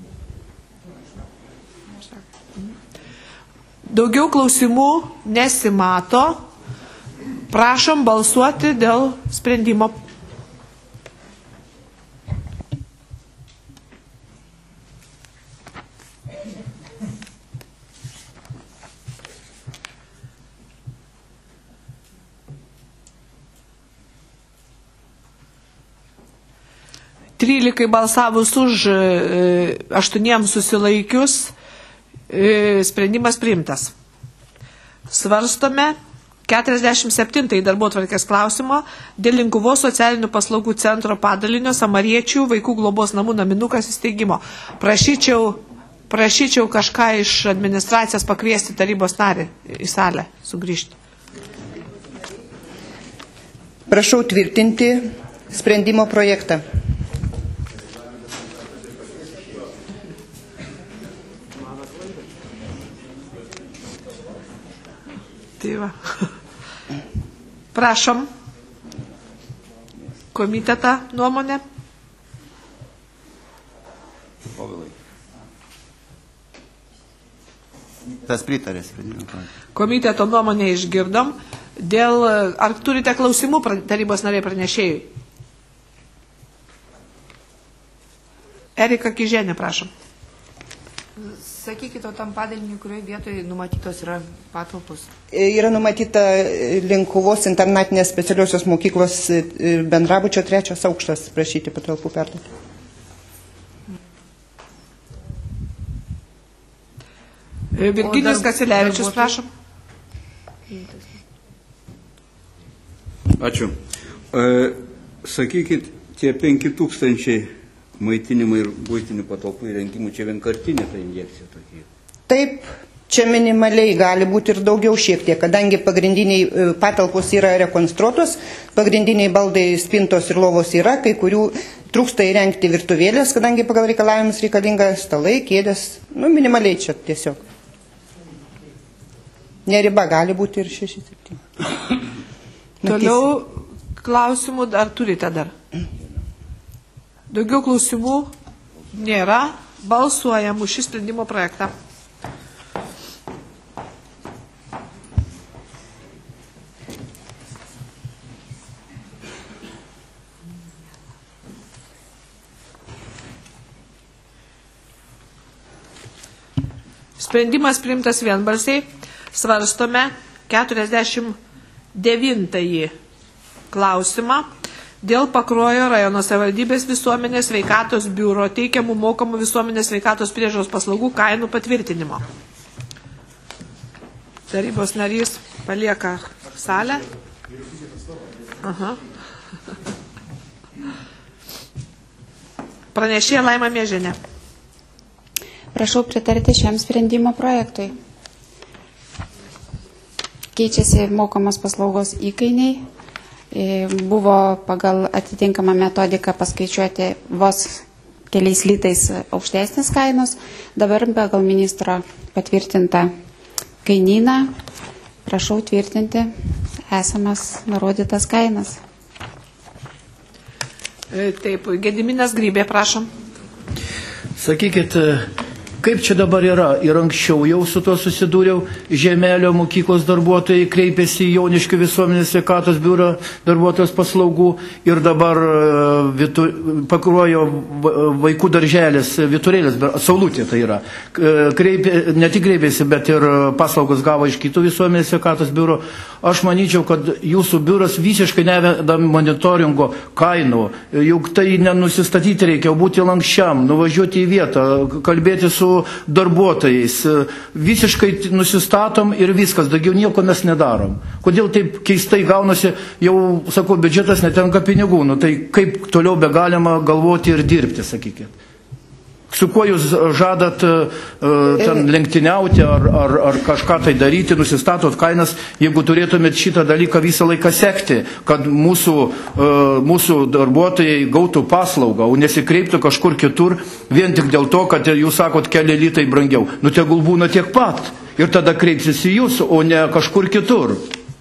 Daugiau klausimų nesimato. Prašom balsuoti dėl sprendimo. Trylika balsavus už, 8 susilaikius, sprendimas priimtas. Svarstome 47 darbotvarkės klausimo dėl Linkuvos socialinių paslaugų centro padalinio Samariečių vaikų globos namų naminukas įsteigimo. Prašyčiau kažką iš administracijos pakviesti tarybos narį į salę sugrįžti. Prašau tvirtinti sprendimo projektą. Tai va. Prašom komitetą nuomonę. Tas pritarė. Komiteto nuomonę išgirdom. Ar turite klausimų tarybos nariai pranešėjui? Erika Kiženė, prašom. Sakykite, o tam padaliniui, kurioje vietoje numatytos yra patalpos? Yra numatyta Linkuvos internatinės specialiosios mokyklos bendrabučio 3 aukštas, prašyti patalpų perduoti. Virginijus Kasilevičius, prašom. Ačiū. Sakykit, tie 5000 maitinimų ir buitinių patalpų įrengimų, čia vienkartinė ta injekcija tokia? Taip, čia minimaliai gali būti ir daugiau šiek tiek, kadangi pagrindiniai patalpos yra rekonstruotos, pagrindiniai baldai, spintos ir lovos yra, kai kurių trūksta įrengti virtuvėlės, kadangi pagal reikalavimus reikalinga stalai, kėdės, minimaliai čia tiesiog. Neriba gali būti ir 6-7. Toliau klausimų dar turite dar? Daugiau klausimų nėra. Balsuojam už šį sprendimo projektą. Sprendimas priimtas vienbalsiai. Svarstome 49 klausimą dėl Pakruojo rajono savivaldybės visuomenės sveikatos biuro teikiamų mokamų visuomenės sveikatos priežiūros paslaugų kainų patvirtinimo. Tarybos narys palieka salę. Aha. Pranešėja Laima Miežienė. Prašau pritarti šiam sprendimo projektui. Keičiasi mokamos paslaugos įkainiai. Buvo pagal atitinkamą metodiką paskaičiuoti vos keliais litais aukštesnis kainos. Dabar pagal ministro patvirtintą kainyną prašau tvirtinti esamas nurodytas kainas. Taip, Gediminas Grybė, prašom. Sakykit, kaip čia dabar yra? Ir anksčiau jau su to susidūriau, Žemelio mokyklos darbuotojai kreipėsi į Jauniškių visuomenės sveikatos biuro darbuotojos paslaugų ir dabar Pakruojo vaikų darželis, Vyturėlis, Saulutė tai yra. Ne tik kreipėsi, bet ir paslaugos gavo iš kitų visuomenės sveikatos biuro. Aš manyčiau, kad jūsų biuras visiškai neveda monitoringo kainų. Juk tai nenusistatyti reikia, būti lankščiam, nuvažiuoti į vietą, kalbėti su darbuotojais. Visiškai nusistatom ir viskas, daugiau nieko mes nedarom. Kodėl taip keistai gaunasi, jau, sakau, biudžetas netenka pinigų. Tai kaip toliau be galima galvoti ir dirbti, sakykit. Su kuo jūs žadat ten lenktyniauti ar kažką tai daryti, nusistatot kainas, jeigu turėtumėt šitą dalyką visą laiką sekti, kad mūsų darbuotojai gautų paslaugą, o nesikreiptų kažkur kitur vien tik dėl to, kad jūs sakot keli litai brangiau. Nu tegul būna tiek pat ir tada kreipsis į jūs, o ne kažkur kitur.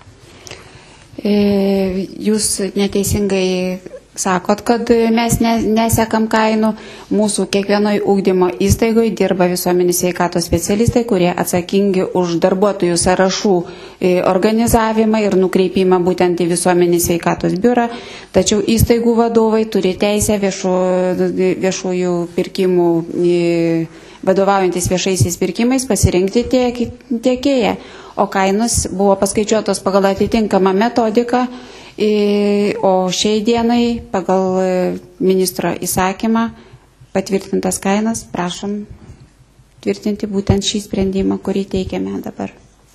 Jūs neteisingai sakot, kad mes nesekam kainų. Mūsų kiekvienoje ugdymo įstaigoje dirba visuomenės sveikatos specialistai, kurie atsakingi už darbuotojų sąrašų organizavimą ir nukreipimą būtent į visuomenės sveikatos biurą. Tačiau įstaigų vadovai turi teisę viešųjų pirkimų, vadovaujantis viešaisiais pirkimais, pasirinkti tiekėją. O kainos buvo paskaičiuotos pagal atitinkamą metodiką. O šiai dienai pagal ministro įsakymą patvirtintas kainas, prašom tvirtinti būtent šį sprendimą, kurį teikiame dabar.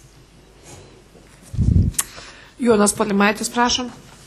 Jonas Polimaitis, prašom.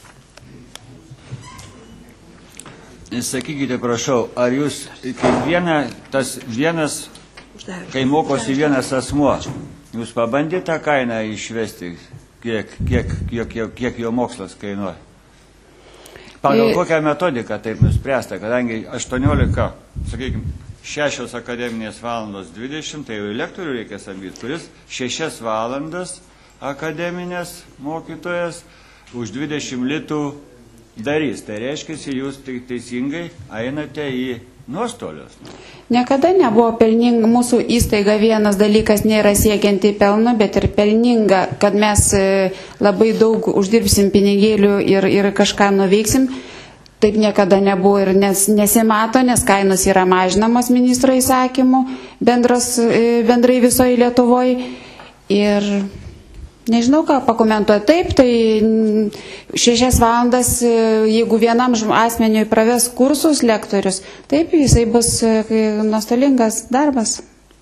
Sakykite, prašau, ar jūs vienas, kai mokosi vienas asmuo, jūs pabandėte tą kainą išvesti? Kiek jo mokslas kainuoja? Pagal kokią metodiką taip nuspręsta, kadangi 18, sakykime, 6 akademinės valandos 20, tai jau lektorių reikia samdyti, kuris 6 valandas akademinės mokytojas už 20 litų darys. Tai reiškia, jūs teisingai einate į nuostolius. Niekada nebuvo pelninga, mūsų įstaiga vienas dalykas nėra siekianti pelno, bet ir pelninga, kad mes labai daug uždirbsim pinigėlių ir kažką nuveiksim. Taip niekada nebuvo ir nesimato, nes kainos yra mažinamos ministro įsakymu bendrai visoje Lietuvoje. Ir nežinau, ką pakomentuoti. Taip, tai 6 valandas, jeigu vienam asmeniui praves kursus lektorius, taip, jisai bus nuostolingas darbas.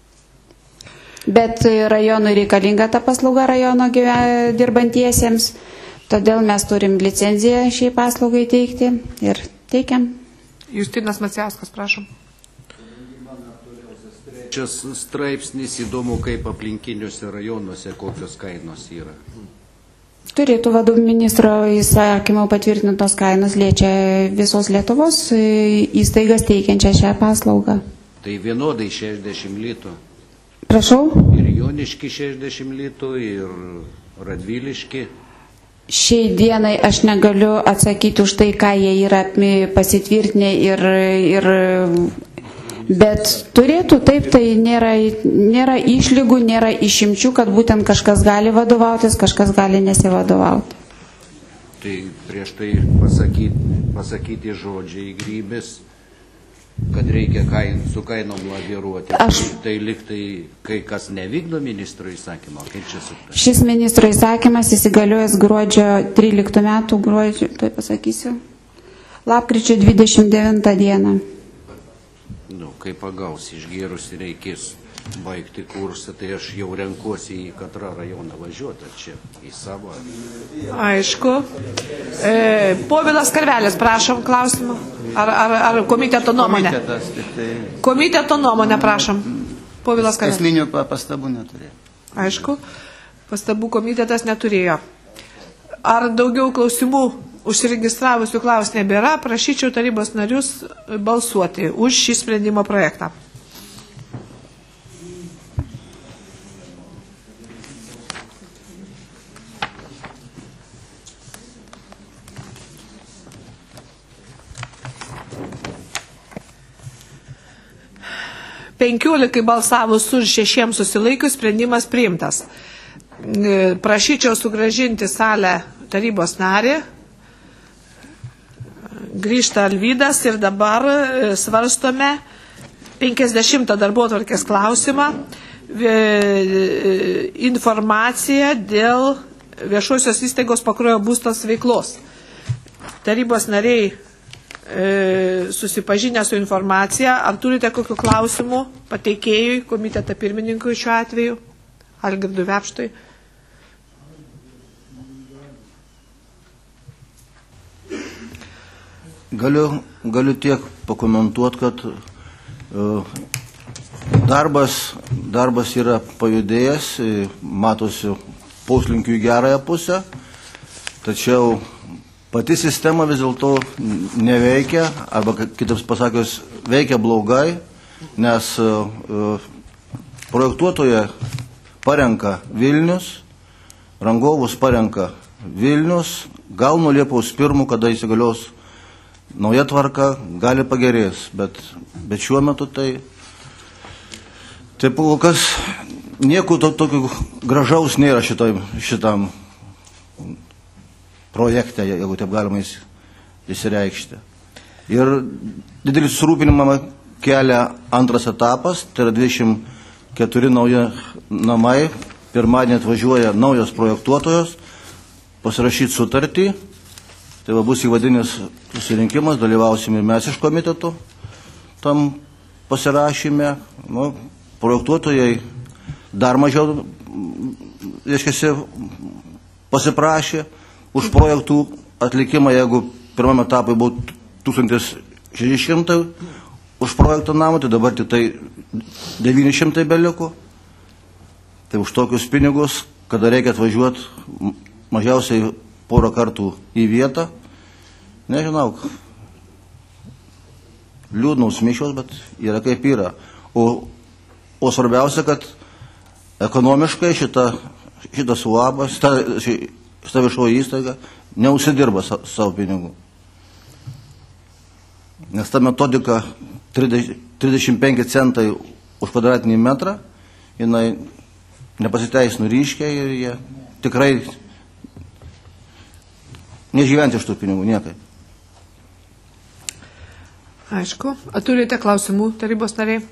Bet rajonui reikalinga ta paslauga rajono dirbantiesiems, todėl mes turim licenciją šiai paslaugai teikti ir teikiam. Justinas Macijauskas, prašom. Šis straipsnis įdomu, kaip aplinkiniuose rajonuose kokios kainos yra. Turėtų vadovų ministro įsakymo patvirtintos kainos liečia visos Lietuvos įstaigas teikiančią šią paslaugą. Tai vienodai 60 litų. Prašau? Ir Joniški 60 litų, ir Radviliški. Šiai dienai aš negaliu atsakyti už tai, ką jie yra pasitvirtinę bet turėtų, taip, tai nėra išlygų, nėra išimčių, kad būtent kažkas gali vadovautis, kažkas gali nesivadovauti. Tai prieš tai pasakyti žodžiai Grybės, kad reikia su kainom laviruoti. Tai liktai kai kas nevykdo ministro įsakymą. Kaip čia suprasti? Šis ministro įsakymas įsigaliojęs gruodžio 13 metų, tai pasakysiu, lapkričio 29 dieną. Kai pagaus išgėrusi reikės baigti kursą, tai aš jau renkuosi į katrą rajoną važiuoti, čia į savo. Aišku. Povilas Karvelis, prašom klausimą. Ar komiteto nuomonę? Komiteto nuomonę, prašom. Povilas Karvelis. Esminių pastabų neturėjo. Aišku, pastabų komitetas neturėjo. Ar daugiau klausimų užsiregistravusių klausimų nebėra, prašyčiau tarybos narius balsuoti už šį sprendimo projektą. Penkiolikai balsavus už, 6 susilaikius, sprendimas priimtas. Prašyčiau sugrąžinti salę tarybos narį. Grįžta Alvydas ir dabar svarstome 50 darbotvarkės klausimą, informacija dėl viešosios įstaigos Pakruojo būstos veiklos. Tarybos nariai susipažinę su informacija, ar turite kokių klausimų pateikėjui, komiteto pirmininkui šiuo atveju, Algirdui Vepštui? Galiu tiek pakomentuoti, kad Darbas yra pajudėjęs, matosi poslinkių į gerąją pusę, tačiau pati sistema vis dėlto neveikia, arba kitaip pasakius, veikia blogai, nes projektuotoje parenka Vilnius, rangovus parenka Vilnius, gal nuo Liepos 1, kada įsigalios nauja tvarka, gali pagerės, bet šiuo metu tai kol kas nieko tokio gražaus nėra šitam projekte, jeigu taip galima įsireikšti. Ir didelį susirūpinimą kelia antras etapas, tai yra 24 nauji namai, pirmadienį atvažiuoja naujos projektuotojos, pasirašyti sutartį, tai bus įvadinis susirinkimas, dalyvausim ir mes iš komitetų tam pasirašyme. Projektuotojai dar mažiau, pasiprašė už projektų atlikimą, jeigu pirmame etapui buvo 1600 už projektą namą, tai dabar tik tai 900 beliko. Tai už tokius pinigus, kada reikia atvažiuoti mažiausiai porą kartų į vietą, nežinau, liūdnaus mišios, bet yra kaip yra. O svarbiausia, kad ekonomiškai šitas UABas, šita viešoji įstaiga neužsidirba savo pinigų. Nes ta metodika 35 centai už kvadratinį metrą, jinai nepasiteisino ryškiai ir jie tikrai neišgyventi iš tų pinigų niekai. Aišku. Ar turite klausimų, tarybos nariai?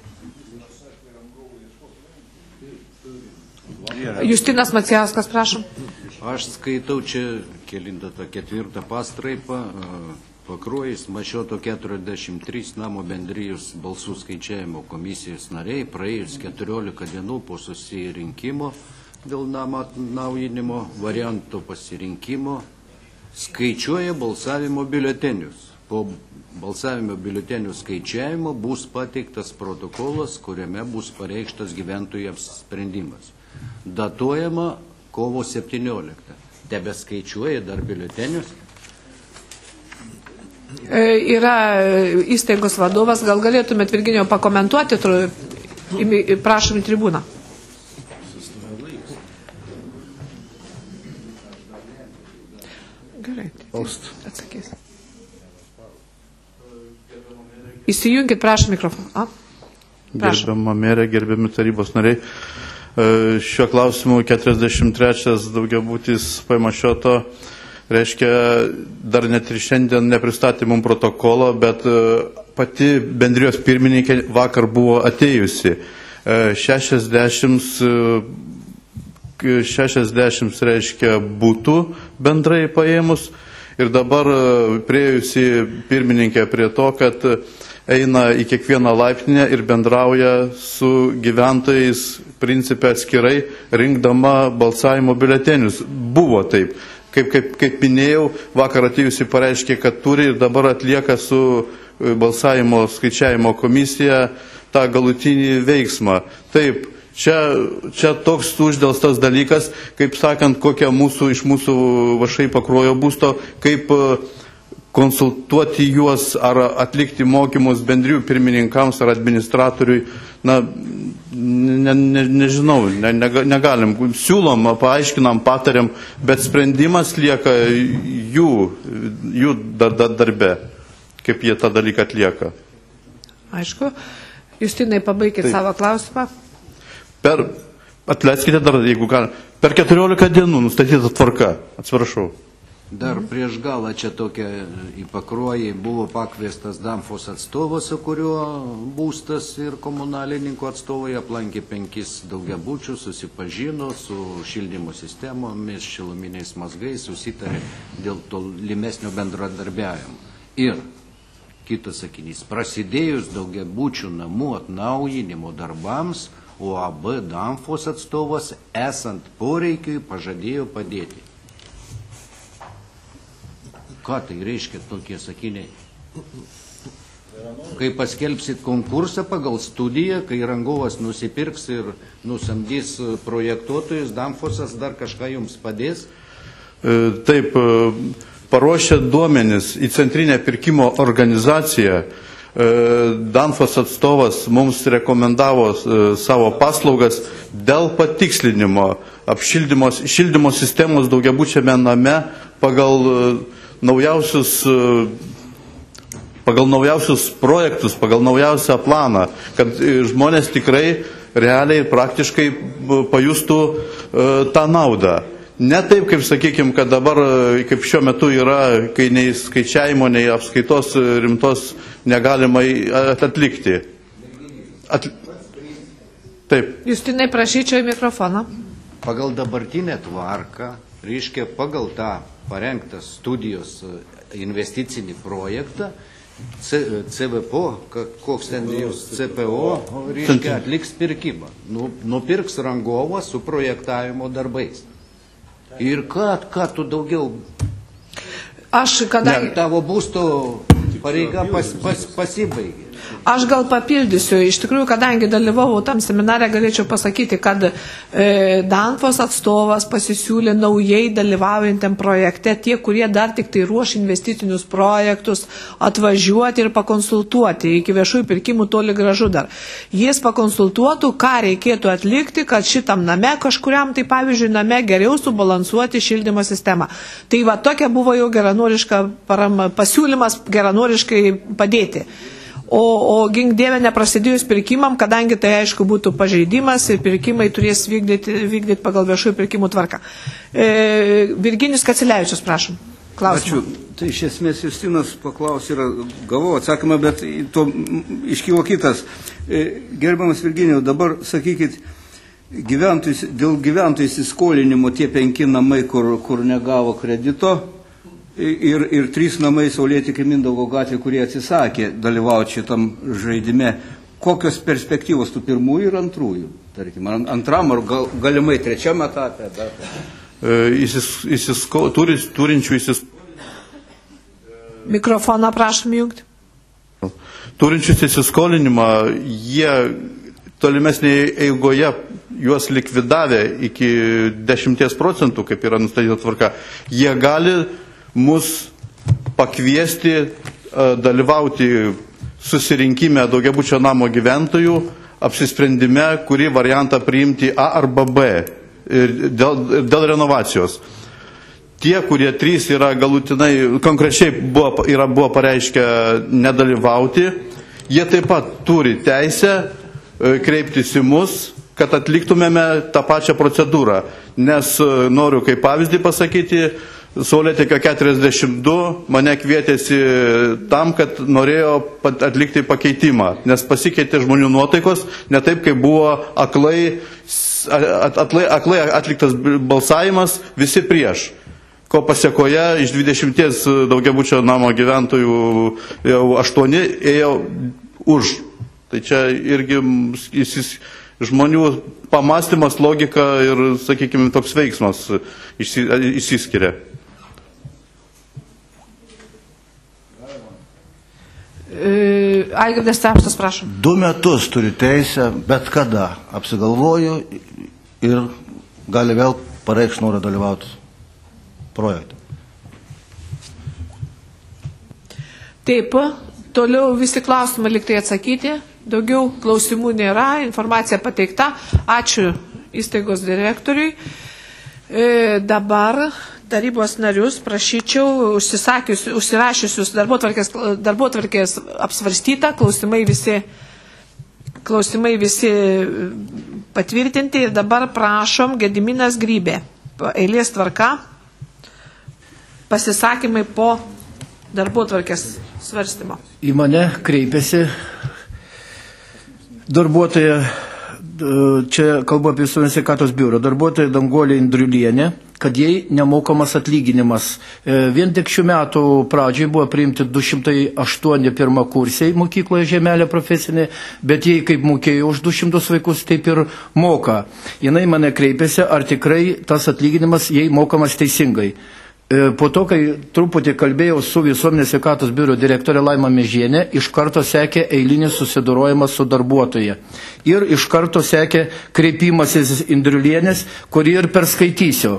Justinas Macijauskas, prašom. Aš skaitau čia kelintą tą 4 pastraipą. Pakruojis Mašioto 43 namo bendrijos balsų skaičiavimo komisijos nariai praėjus 14 dienų po susirinkimo dėl namo atnaujinimo varianto pasirinkimo skaičiuoja balsavimo biuletenius. Po balsavimo biuletenių skaičiavimo bus pateiktas protokolas, kuriame bus pareikštas gyventojams sprendimas. Datuojama kovo 17. Tebe skaičiuoja dar biuletenius? Yra įstaigos vadovas, gal galėtumėt Virginijau pakomentuoti, prašom į tribūną. Gerai, atsakys. Įsijunkit, prašom mikrofoną. Gerbiama merė, gerbiami tarybos nariai. Šiuo klausimu 43 daugiabutis Mašioto reiškia dar net ir šiandien nepristatė mums protokolo, bet pati bendrijos pirmininkė vakar buvo atėjusi. 60 reiškia būtų bendrai paėmus ir dabar priėjusi pirmininkė prie to, kad eina į kiekvieną laiptinę ir bendrauja su gyventojais principė atskirai, rinkdama balsavimo biuletenius. Buvo taip. Kaip minėjau, vakar atėjusi pareiškė, kad turi ir dabar atlieka su balsavimo skaičiavimo komisija tą galutinį veiksmą. Taip, čia toks uždelstas dalykas, kaip sakant, kokia iš mūsų Vašai Pakruojo būsto, kaip konsultuoti juos ar atlikti mokymus bendrijų pirmininkams ar administratoriui, nežinau, negalim. Siūlom, paaiškinam, patariam, bet sprendimas lieka jų darbe, kaip jie tą dalyką atlieka. Aišku. Justinai, pabaikit savo klausimą. Atleiskite dar, jeigu galime, per 14 dienų nustatyta tvarka, atsiprašau. Dar prieš galą čia tokia į Pakruojį buvo pakviestas Danfos atstovas, su kuriuo būstas ir komunalininkų atstovai aplankė 5 daugiabučius, susipažino su šildymo sistemomis, šiluminiais mazgais, susitarė dėl tolimesnio bendradarbiavimo. Ir kitas sakinys, prasidėjus daugiabučių namų atnaujinimo darbams, UAB Danfos atstovas esant poreikiui pažadėjo padėti. Ką tai reiškia tokie sakiniai? Kai paskelbsit konkursą pagal studiją, kai rangovas nusipirks ir nusamdys projektuotojus, Danfosas dar kažką jums padės? Taip, paruošę duomenis į centrinę pirkimo organizaciją, Danfos atstovas mums rekomendavo savo paslaugas dėl patikslinimo šildymo sistemos daugiabučiame name pagal naujausius projektus, pagal naujausią planą, kad žmonės tikrai realiai praktiškai pajustų tą naudą. Ne taip, kaip sakykime, kad dabar, kaip šiuo metu yra, kai nei skaičiavimo, nei apskaitos rimtos negalima atlikti. Taip. Justinai, prašyčiau į mikrofoną. Pagal dabartinę tvarką, reiškia pagal tą parengtą studijos investicinį projektą, CVPO, koks ten jūs CPO, reiškia atliks pirkimą. Nupirks rangovą su projektavimo darbais. Ir ką tu daugiau? Tavo būsto pareiga pasibaigė. Aš gal papildysiu, iš tikrųjų, kadangi dalyvavau tam seminare, galėčiau pasakyti, kad Danfos atstovas pasisiūlė naujai dalyvaujantiem projekte, tie, kurie dar tik tai ruoš investicinius projektus, atvažiuoti ir pakonsultuoti, iki viešųjų pirkimų toli gražu dar. Jis pakonsultuotų, ką reikėtų atlikti, kad šitam name, kažkuriam, tai pavyzdžiui, name geriau subalansuoti šildymo sistemą. Tai va, tokia buvo jau geranoriška pasiūlymas geranoriškai padėti. O gink dieve neprasidėjus pirkimam, kadangi tai aišku būtų pažeidimas ir pirkimai turės vykdyti pagal viešųjų pirkimų tvarką. Virginijus Kacelevičius, prašom. Klausimą. Ačiū. Tai iš esmės Justinas paklausė ir gavau atsakymą, bet to iškilo kitas. Gerbiamas Virginijau, dabar sakykit, dėl gyventojų įsiskolinimo tie 5 namai, kur negavo kredito, ir 3 namai Saulėtekio Mindaugo gatvė, kurie atsisakė dalyvauti šitam žaidime. Kokios perspektyvos tų pirmųjų ir antrųjų? Tarkim, antram ar galimai trečiam etape? Turinčių Mikrofoną prašom jungti. Turinčius įsiskolinimą, jie tolimesnėje eigoje juos likvidavę iki 10%, kaip yra nustatyta tvarka, jie gali mus pakviesti dalyvauti susirinkime daugiabučio namo gyventojų apsisprendime, kurį variantą priimti A arba B dėl renovacijos. Tie, kurie 3 yra galutinai, konkrečiai buvo pareiškę nedalyvauti, jie taip pat turi teisę kreiptis į mus, kad atliktumėme tą pačią procedūrą. Nes noriu kaip pavyzdį pasakyti, Saulėtekio 42 mane kvietėsi tam, kad norėjo atlikti pakeitimą, nes pasikeitė žmonių nuotaikos, ne taip, kaip buvo aklai atliktas balsavimas, visi prieš. Ko pasiekoje iš 20 daugiabučio namo gyventojų jau 8 ėjo už. Tai čia irgi žmonių pamastymas, logika ir, sakykime, toks veiksmas išsiskiria. Algirdas Stepštas, prašom. 2 metus turi teisę, bet kada apsigalvoju ir gali vėl pareikšti norą dalyvauti projekte. Taip, toliau visi klausimai liktai atsakyti, daugiau klausimų nėra, informacija pateikta. Ačiū įstaigos direktoriui. Dabar tarybos narius prašyčiau užsirašiusius darbotvarkės apsvarstytą, klausimai visi patvirtinti ir dabar prašom Gediminas Grybė. Eilės tvarka, pasisakymai po darbotvarkės svarstymo. Į mane kreipėsi darbuotoja, čia kalbu apie Visuomenės sveikatos biuro, darbuotoja Danguolė Indriulienė, kad jai nemokamas atlyginimas. Vien tik šių metų pradžiai buvo priimti 208 pirmakursiai mokykloje Žemelė profesinė, bet jai kaip mokėjo už 200 vaikus, taip ir moka. Jinai mane kreipėsi, ar tikrai tas atlyginimas jai mokamas teisingai. Po to, kai truputį kalbėjau su visuomenės sveikatos biuro direktorė Laima Mėžienė, iš karto sekė eilinis susidorojimas su darbuotoja. Ir iš karto sekė kreipimasis Indriulienės, kurį ir perskaitysiu.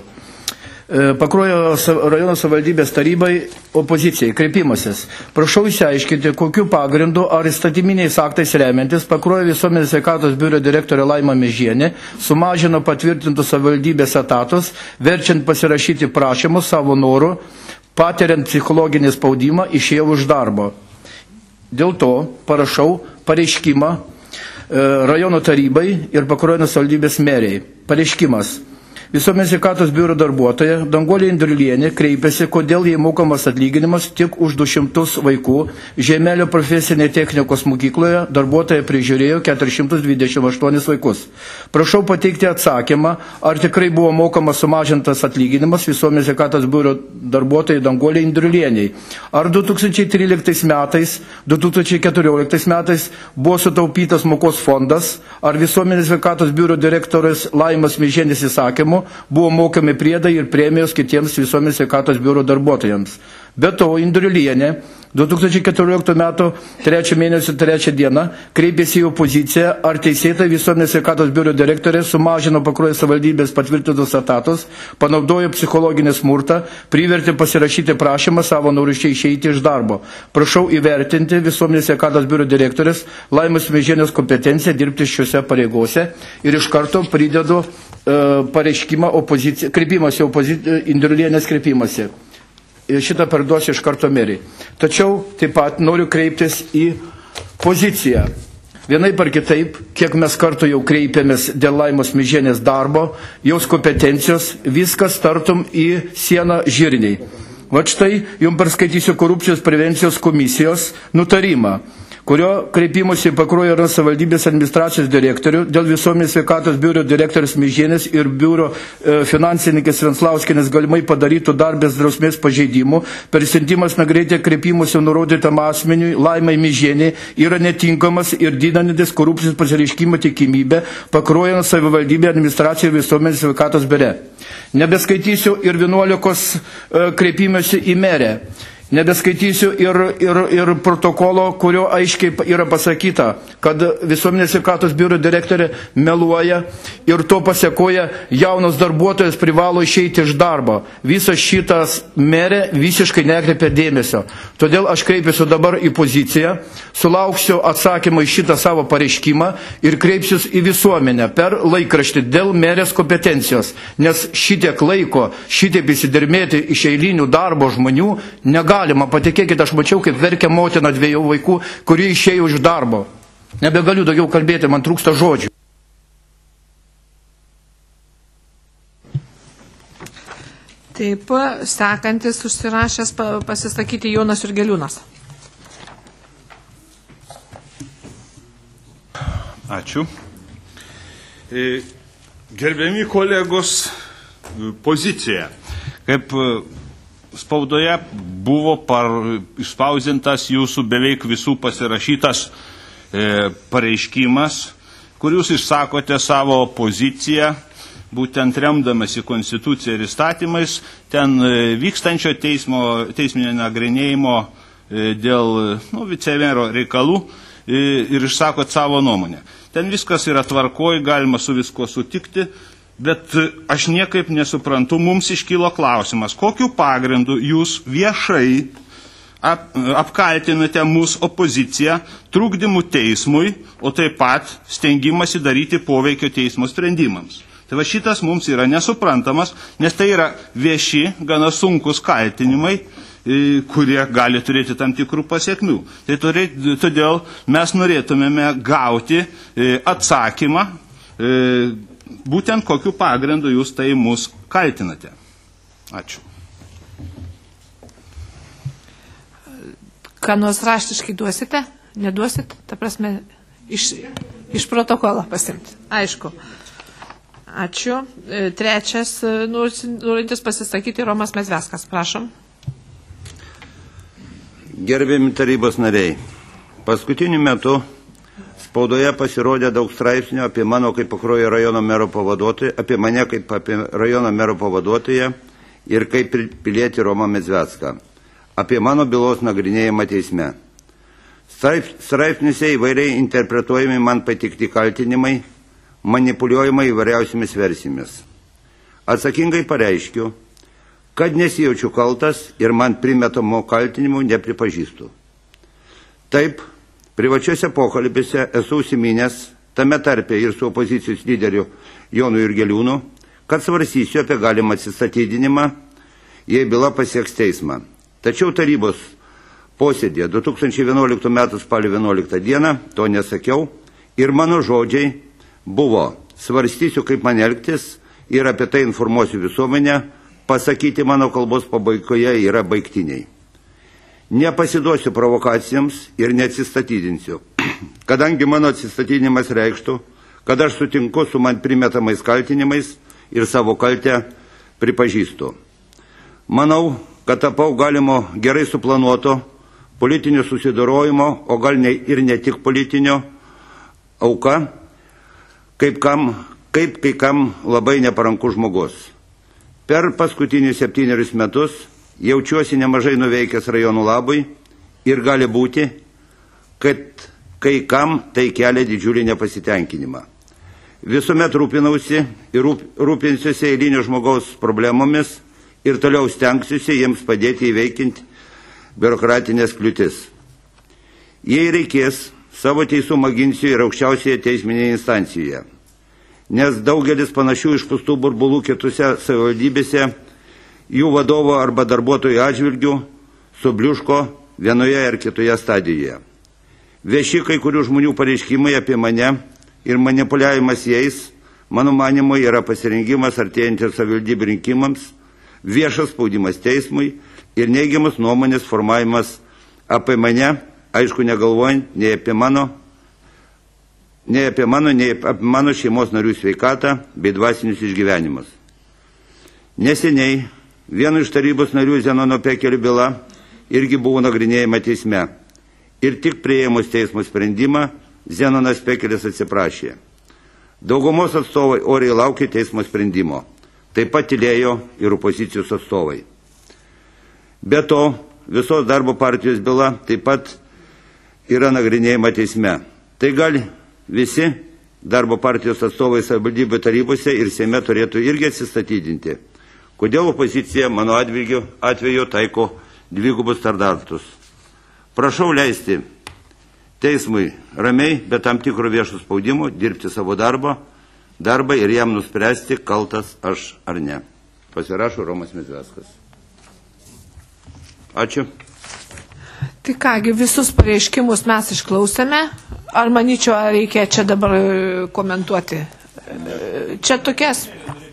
Pakruojo rajono savivaldybės tarybai opozicijai kreipimasis. Prašau išsiaiškinti, kokiu pagrindu ar įstatyminiais aktais remiantis Pakruojo visuomenės sveikatos biuro direktorė Laima Mėžienė sumažino patvirtintus savivaldybės etatus, verčiant pasirašyti prašymus savo noru, patiriant psichologinį spaudimą, išėjau iš darbo. Dėl to parašau pareiškimą rajono tarybai ir Pakruojo savivaldybės meriai. Pareiškimas. Visuomenės sveikatos biuro darbuotoja Danguolė Indriulienė kreipėsi, kodėl jai mokamas atlyginimas tik už 200 vaikų. Žemelio profesinėje technikos mokykloje darbuotoja prižiūrėjo 428 vaikus. Prašau pateikti atsakymą, ar tikrai buvo mokamas sumažintas atlyginimas Visuomenės sveikatos biuro darbuotojai Danguolė Indriulieniai. Ar 2013 metais, 2014 metais buvo sutaupytas mokos fondas, ar Visuomenės sveikatos biuro direktorės Laimas Mėžienės įsakymu buvo mokami priedai ir premijos kitiems visuomenės sveikatos biuro darbuotojams. Be to, Indriulienė 2014 metų 3 mėnesio 3 dieną kreipėsi į opoziciją, ar teisėtai visuomenės sveikatos biuro direktorė sumažino Pakruojo savivaldybės patvirtintus etatus, panaudojo psichologinį smurtą, privertė pasirašyti prašymą savo noruščiai išeiti iš darbo. Prašau įvertinti visuomenės sveikatos biuro direktorės Laimos Mėžienės kompetenciją dirbti šiuose pareigose ir iš karto pridedu pareiškimą kreipimąsi Indriulienės kreipimąsi. Šitą perduosiu iš karto meriai. Tačiau taip pat noriu kreiptis į poziciją. Vienaip ar kitaip, kiek mes kartu jau kreipėmės dėl Laimos Mėžienės darbo, jos kompetencijos, viskas tartum į sieną žirniai. Va štai jums perskaitysiu korupcijos prevencijos komisijos nutarimą, kurio kreipimusi į Pakruojo rajono savivaldybės administracijos direktorių dėl visuomenės sveikatos biuro direktorės Mėžienės ir biuro finansininkės Venslauskienės galimai padarytų darbės drausmės pažeidimų, persiuntimas nagrinėti kreipimusi nurodytam asmeniui Laimai Mėžienei yra netinkamas ir didinantis korupcijos pasireiškimo tikimybę Pakruojo rajono savivaldybė administracijos visuomenės sveikatos biure. Nebeskaitysiu ir 11 kreipimėsi į merę. Nebeskaitysiu ir protokolo, kurio aiškiai yra pasakyta, kad visuomenės sveikatos biuro direktorė meluoja ir to pasiekoja jaunas darbuotojas privalo išeiti iš darbo. Visas šitas merė visiškai nekreipia dėmesio. Todėl aš kreipiuosi dabar į poziciją, sulauksiu atsakymą į šitą savo pareiškimą ir kreipsiuos į visuomenę per laikraštį dėl merės kompetencijos, nes šitiek laiko, šitiek įsidirmėti iš eilinių darbo žmonių negali. Patikėkite, aš mačiau, kaip verkia motina 2 vaikų, kurie išėjo iš darbo. Nebegaliu daugiau kalbėti, man trūksta žodžių. Taip, sekantis užsirašęs pasisakyti Jonas Jurgeliūnas. Ačiū. Gerbiami kolegos, pozicija. Kaip spaudoje buvo išspausdintas jūsų beveik visų pasirašytas pareiškimas, kur jūs išsakote savo poziciją, būtent remdamasi konstitucija ir įstatymais, ten vykstančio teisminio nagrinėjimo dėl vicemero reikalų ir išsakot savo nuomonę. Ten viskas yra tvarkoj, galima su visko sutikti, bet aš niekaip nesuprantu, mums iškilo klausimas, kokiu pagrindu jūs viešai apkaltinate mūsų opoziciją trukdymų teismui, o taip pat stengimasi daryti poveikio teismo sprendimams. Tai va šitas mums yra nesuprantamas, nes tai yra vieši, gana sunkus kaltinimai, kurie gali turėti tam tikrų pasiekmių. Tai todėl mes norėtumėme gauti atsakymą, būtent kokiu pagrindu jūs tai mus kaltinate. Ačiū. Ką nors raštiškai duosite? Neduosit? Ta prasme, iš protokolo pasimti. Aišku. Ačiū. Trečias norintis pasisakyti Romas Mezveskas. Prašom. Gerbiami tarybos nariai, paskutiniu metu spaudoje pasirodė daug straipsnių apie mano kaip Pakruojo rajono mero pavaduotoją, apie mane kaip apie rajono mero pavaduotoją ir kaip pilietį Romą Medzvecką apie mano bylos nagrinėjimą teisme. Straipsniuose įvairiai interpretuojami man patikti kaltinimai, manipuliuojama įvairiausiamis versijomis. Atsakingai pareiškiu, kad nesijaučiu kaltas ir man primetamo kaltinimų nepripažįstu. Taip, privačiuose pokalbėse esu užsiminęs, tame tarpe ir su opozicijos lyderiu Jonu Jurgeliūnu, kad svarstysiu apie galimą atsistatydinimą, jei byla pasieks teismą. Tačiau tarybos posėdėje 2011 m. spalio 11 d. to nesakiau ir mano žodžiai buvo: svarstysiu, kaip man elgtis ir apie tai informuosiu visuomenę, pasakyti mano kalbos pabaigoje yra baigtiniai. Nepasiduosiu provokacijams ir neatsistatydinsiu, kadangi mano atsistatydinimas reikštų, kad aš sutinku su man primetamais kaltinimais ir savo kaltę pripažįstu. Manau, kad tapau galimo gerai suplanuoto politinio susidorojimo, o gal ir ne tik politinio, auka, kaip kai kam labai neparankus žmogus. Per paskutinius 7 metus jaučiuosi nemažai nuveikęs rajonų labui ir gali būti, kad kai kam tai kelia didžiulį nepasitenkinimą. Visuomet rūpinausi ir rūpinsiuosi eilinio žmogaus problemomis ir toliau stengsiuosi jiems padėti įveikinti biurokratinės kliūtis. Jei reikės, savo teisumą ginsiu ir aukščiausioje teisminėje instancijoje, nes daugelis panašių išpūstų burbulų kitose savivaldybėse jų vadovo arba darbuotojų atžvilgių subliuško vienoje ar kitoje stadijoje. Vieši kai kurių žmonių pareiškimai apie mane ir manipuliavimas jais, mano manimo, yra pasirengimas artėjantiems savivaldybių rinkimams, viešas spaudimas teismui ir neigiamas nuomonės formavimas apie mane, aišku, negalvojant nei apie mano šeimos narių sveikatą bei dvasinius išgyvenimus. Neseniai vieno iš tarybos narių Zenono Pekelio byla irgi buvo nagrinėjama teisme. Ir tik priėmus teismo sprendimą, Zenonas Pekelis atsiprašė. Daugumos atstovai oriai laukė teismo sprendimo. Taip pat tylėjo ir opozicijos atstovai. Be to, visos darbo partijos byla taip pat yra nagrinėjama teisme. Tai gal visi darbo partijos atstovai savivaldybių tarybose ir Seime turėtų irgi atsistatydinti. Kodėl opozicija mano atveju taiko dvigubus standartus? Prašau leisti teismui ramiai, bet tam tikro viešo spaudimo, dirbti savo darbą ir jam nuspręsti, kaltas aš ar ne. Pasirašo Romas Medzveckas. Ačiū. Tai kągi, visus pareiškimus mes išklausėme. Ar manyčiau, ar reikia čia dabar komentuoti? Čia tokias...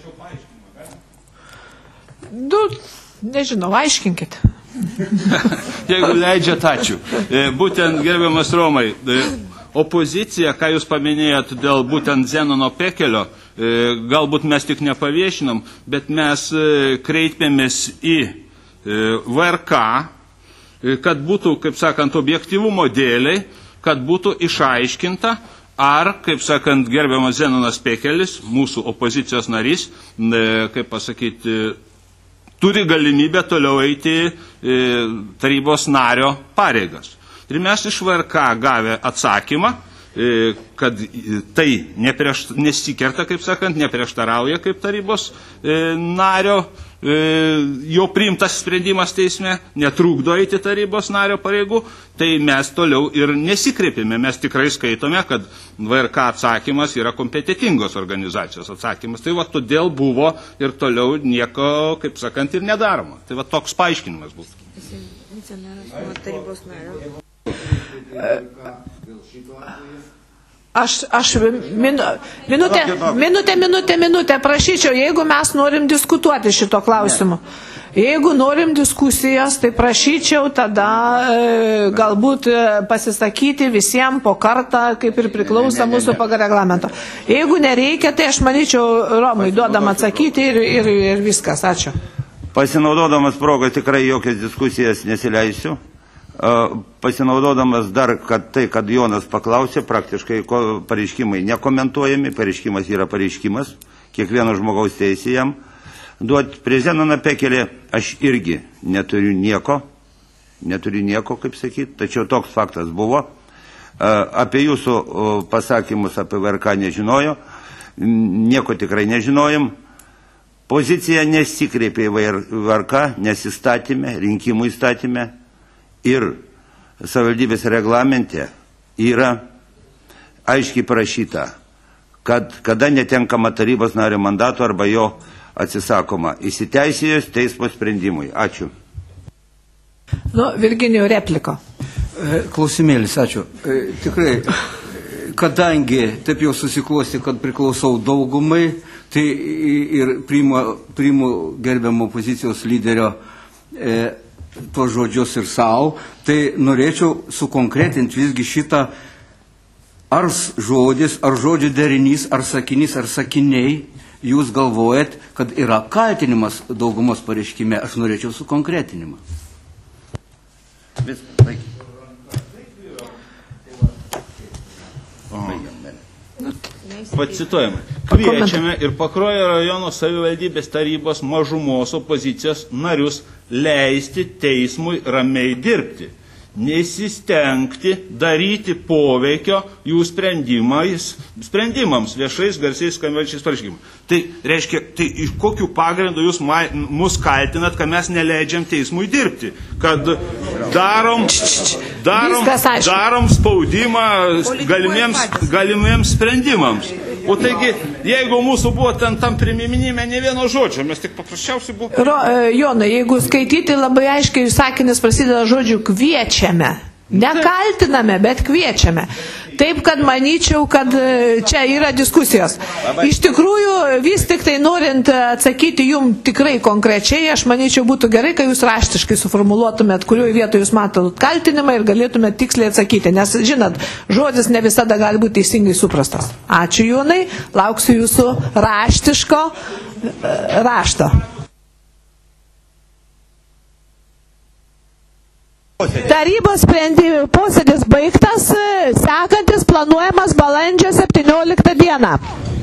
Nežinau, aiškinkit. Jeigu leidžiat, ačiū. Būtent, gerbiamas Romai, opozicija, ką jūs paminėjot dėl būtent Zenono Pekelio, galbūt mes tik nepaviešinom, bet mes kreipėmės į VRK, kad būtų, kaip sakant, objektyvumo dėliai, kad būtų išaiškinta, ar, kaip sakant, gerbiamas Zenonas Pekelis, mūsų opozicijos narys, kaip pasakyti, turi galimybę toliau eiti tarybos nario pareigas. Ir mes iš VRK gavę atsakymą, kad tai nesikerta, kaip sakant, neprieštarauja kaip tarybos nario, jo priimtas sprendimas teisme, netrukdo eiti tarybos nario pareigų, tai mes toliau ir nesikreipėme. Mes tikrai skaitome, kad VRK atsakymas yra kompetitingos organizacijos atsakymas. Tai va, todėl buvo ir toliau nieko, kaip sakant, ir nedaroma. Tai va, toks paaiškinimas būtų. Aš minutę prašyčiau, jeigu mes norim diskutuoti šito klausimu. Jeigu norim diskusijos, tai prašyčiau tada galbūt pasisakyti visiems po kartą, kaip ir priklauso mūsų pagal reglamento. Jeigu nereikia, tai aš manyčiau, Romui duodam atsakyti ir viskas. Ačiū. Pasinaudodamas progą tikrai jokias diskusijas nesileisiu. Pasinaudodamas dar, kad Jonas paklausė, praktiškai pareiškimai nekomentuojami, pareiškimas yra pareiškimas, kiekvieno žmogaus teisė jam. duoti prie Zenoną Pekelį, aš irgi neturiu nieko, kaip sakyti, tačiau toks faktas buvo. Apie jūsų pasakymus apie VRK nežinojo, nieko tikrai nežinojom. Pozicija nesikreipė į VRK, nes įstatymė, rinkimų įstatymė ir savivaldybės reglamente yra aiškiai parašyta, kad kada netenkama tarybos nario mandato arba jo atsisakoma įsiteisėjus teismo sprendimui. Ačiū. Virginijų repliko. Klausimėlis, ačiū. Tikrai, kadangi taip jau susiklosti, kad priklausau daugumai, tai ir priimu gerbiamo opozicijos lyderio tuos žodžius ir savo, tai norėčiau sukonkretinti visgi šitą ar žodis, ar žodžių derinys, ar sakinys, ar sakiniai, jūs galvojat, kad yra kaltinimas daugumos pareiškime, aš norėčiau sukonkretinimą. Pacituojame. Kviečiame ir Pakruojo rajono savivaldybės tarybos mažumos opozicijos narius leisti teismui ramiai dirbti, nesistengti daryti poveikio jų sprendimams viešais garsiais skambančiais pareiškimais. Tai reiškia, tai iš kokių pagrindų jūs mus kaltinat, kad mes neleidžiam teismui dirbti, kad darom spaudimą galimiems sprendimams. O taigi, jeigu mūsų buvo tam primiminime ne vieno žodžio, mes tik paprasčiausiai buvo... Jonai, jeigu skaityti labai aiškiai sakinys prasideda žodžiu kviečiame. Nekaltiname, bet kviečiame. Taip, kad manyčiau, kad čia yra diskusijos. Iš tikrųjų, vis tik tai norint atsakyti jum tikrai konkrečiai, aš manyčiau būtų gerai, kai jūs raštiškai suformuluotumėt, kurioje vietoje jūs matot kaltinimą ir galėtumėt tiksliai atsakyti. Nes, žinot, žodis ne visada gali būti teisingai suprastas. Ačiū, Jonai, lauksiu jūsų raštiško rašto. Tarybos posėdis baigtas, sekantis planuojamas balandžio 17 dieną.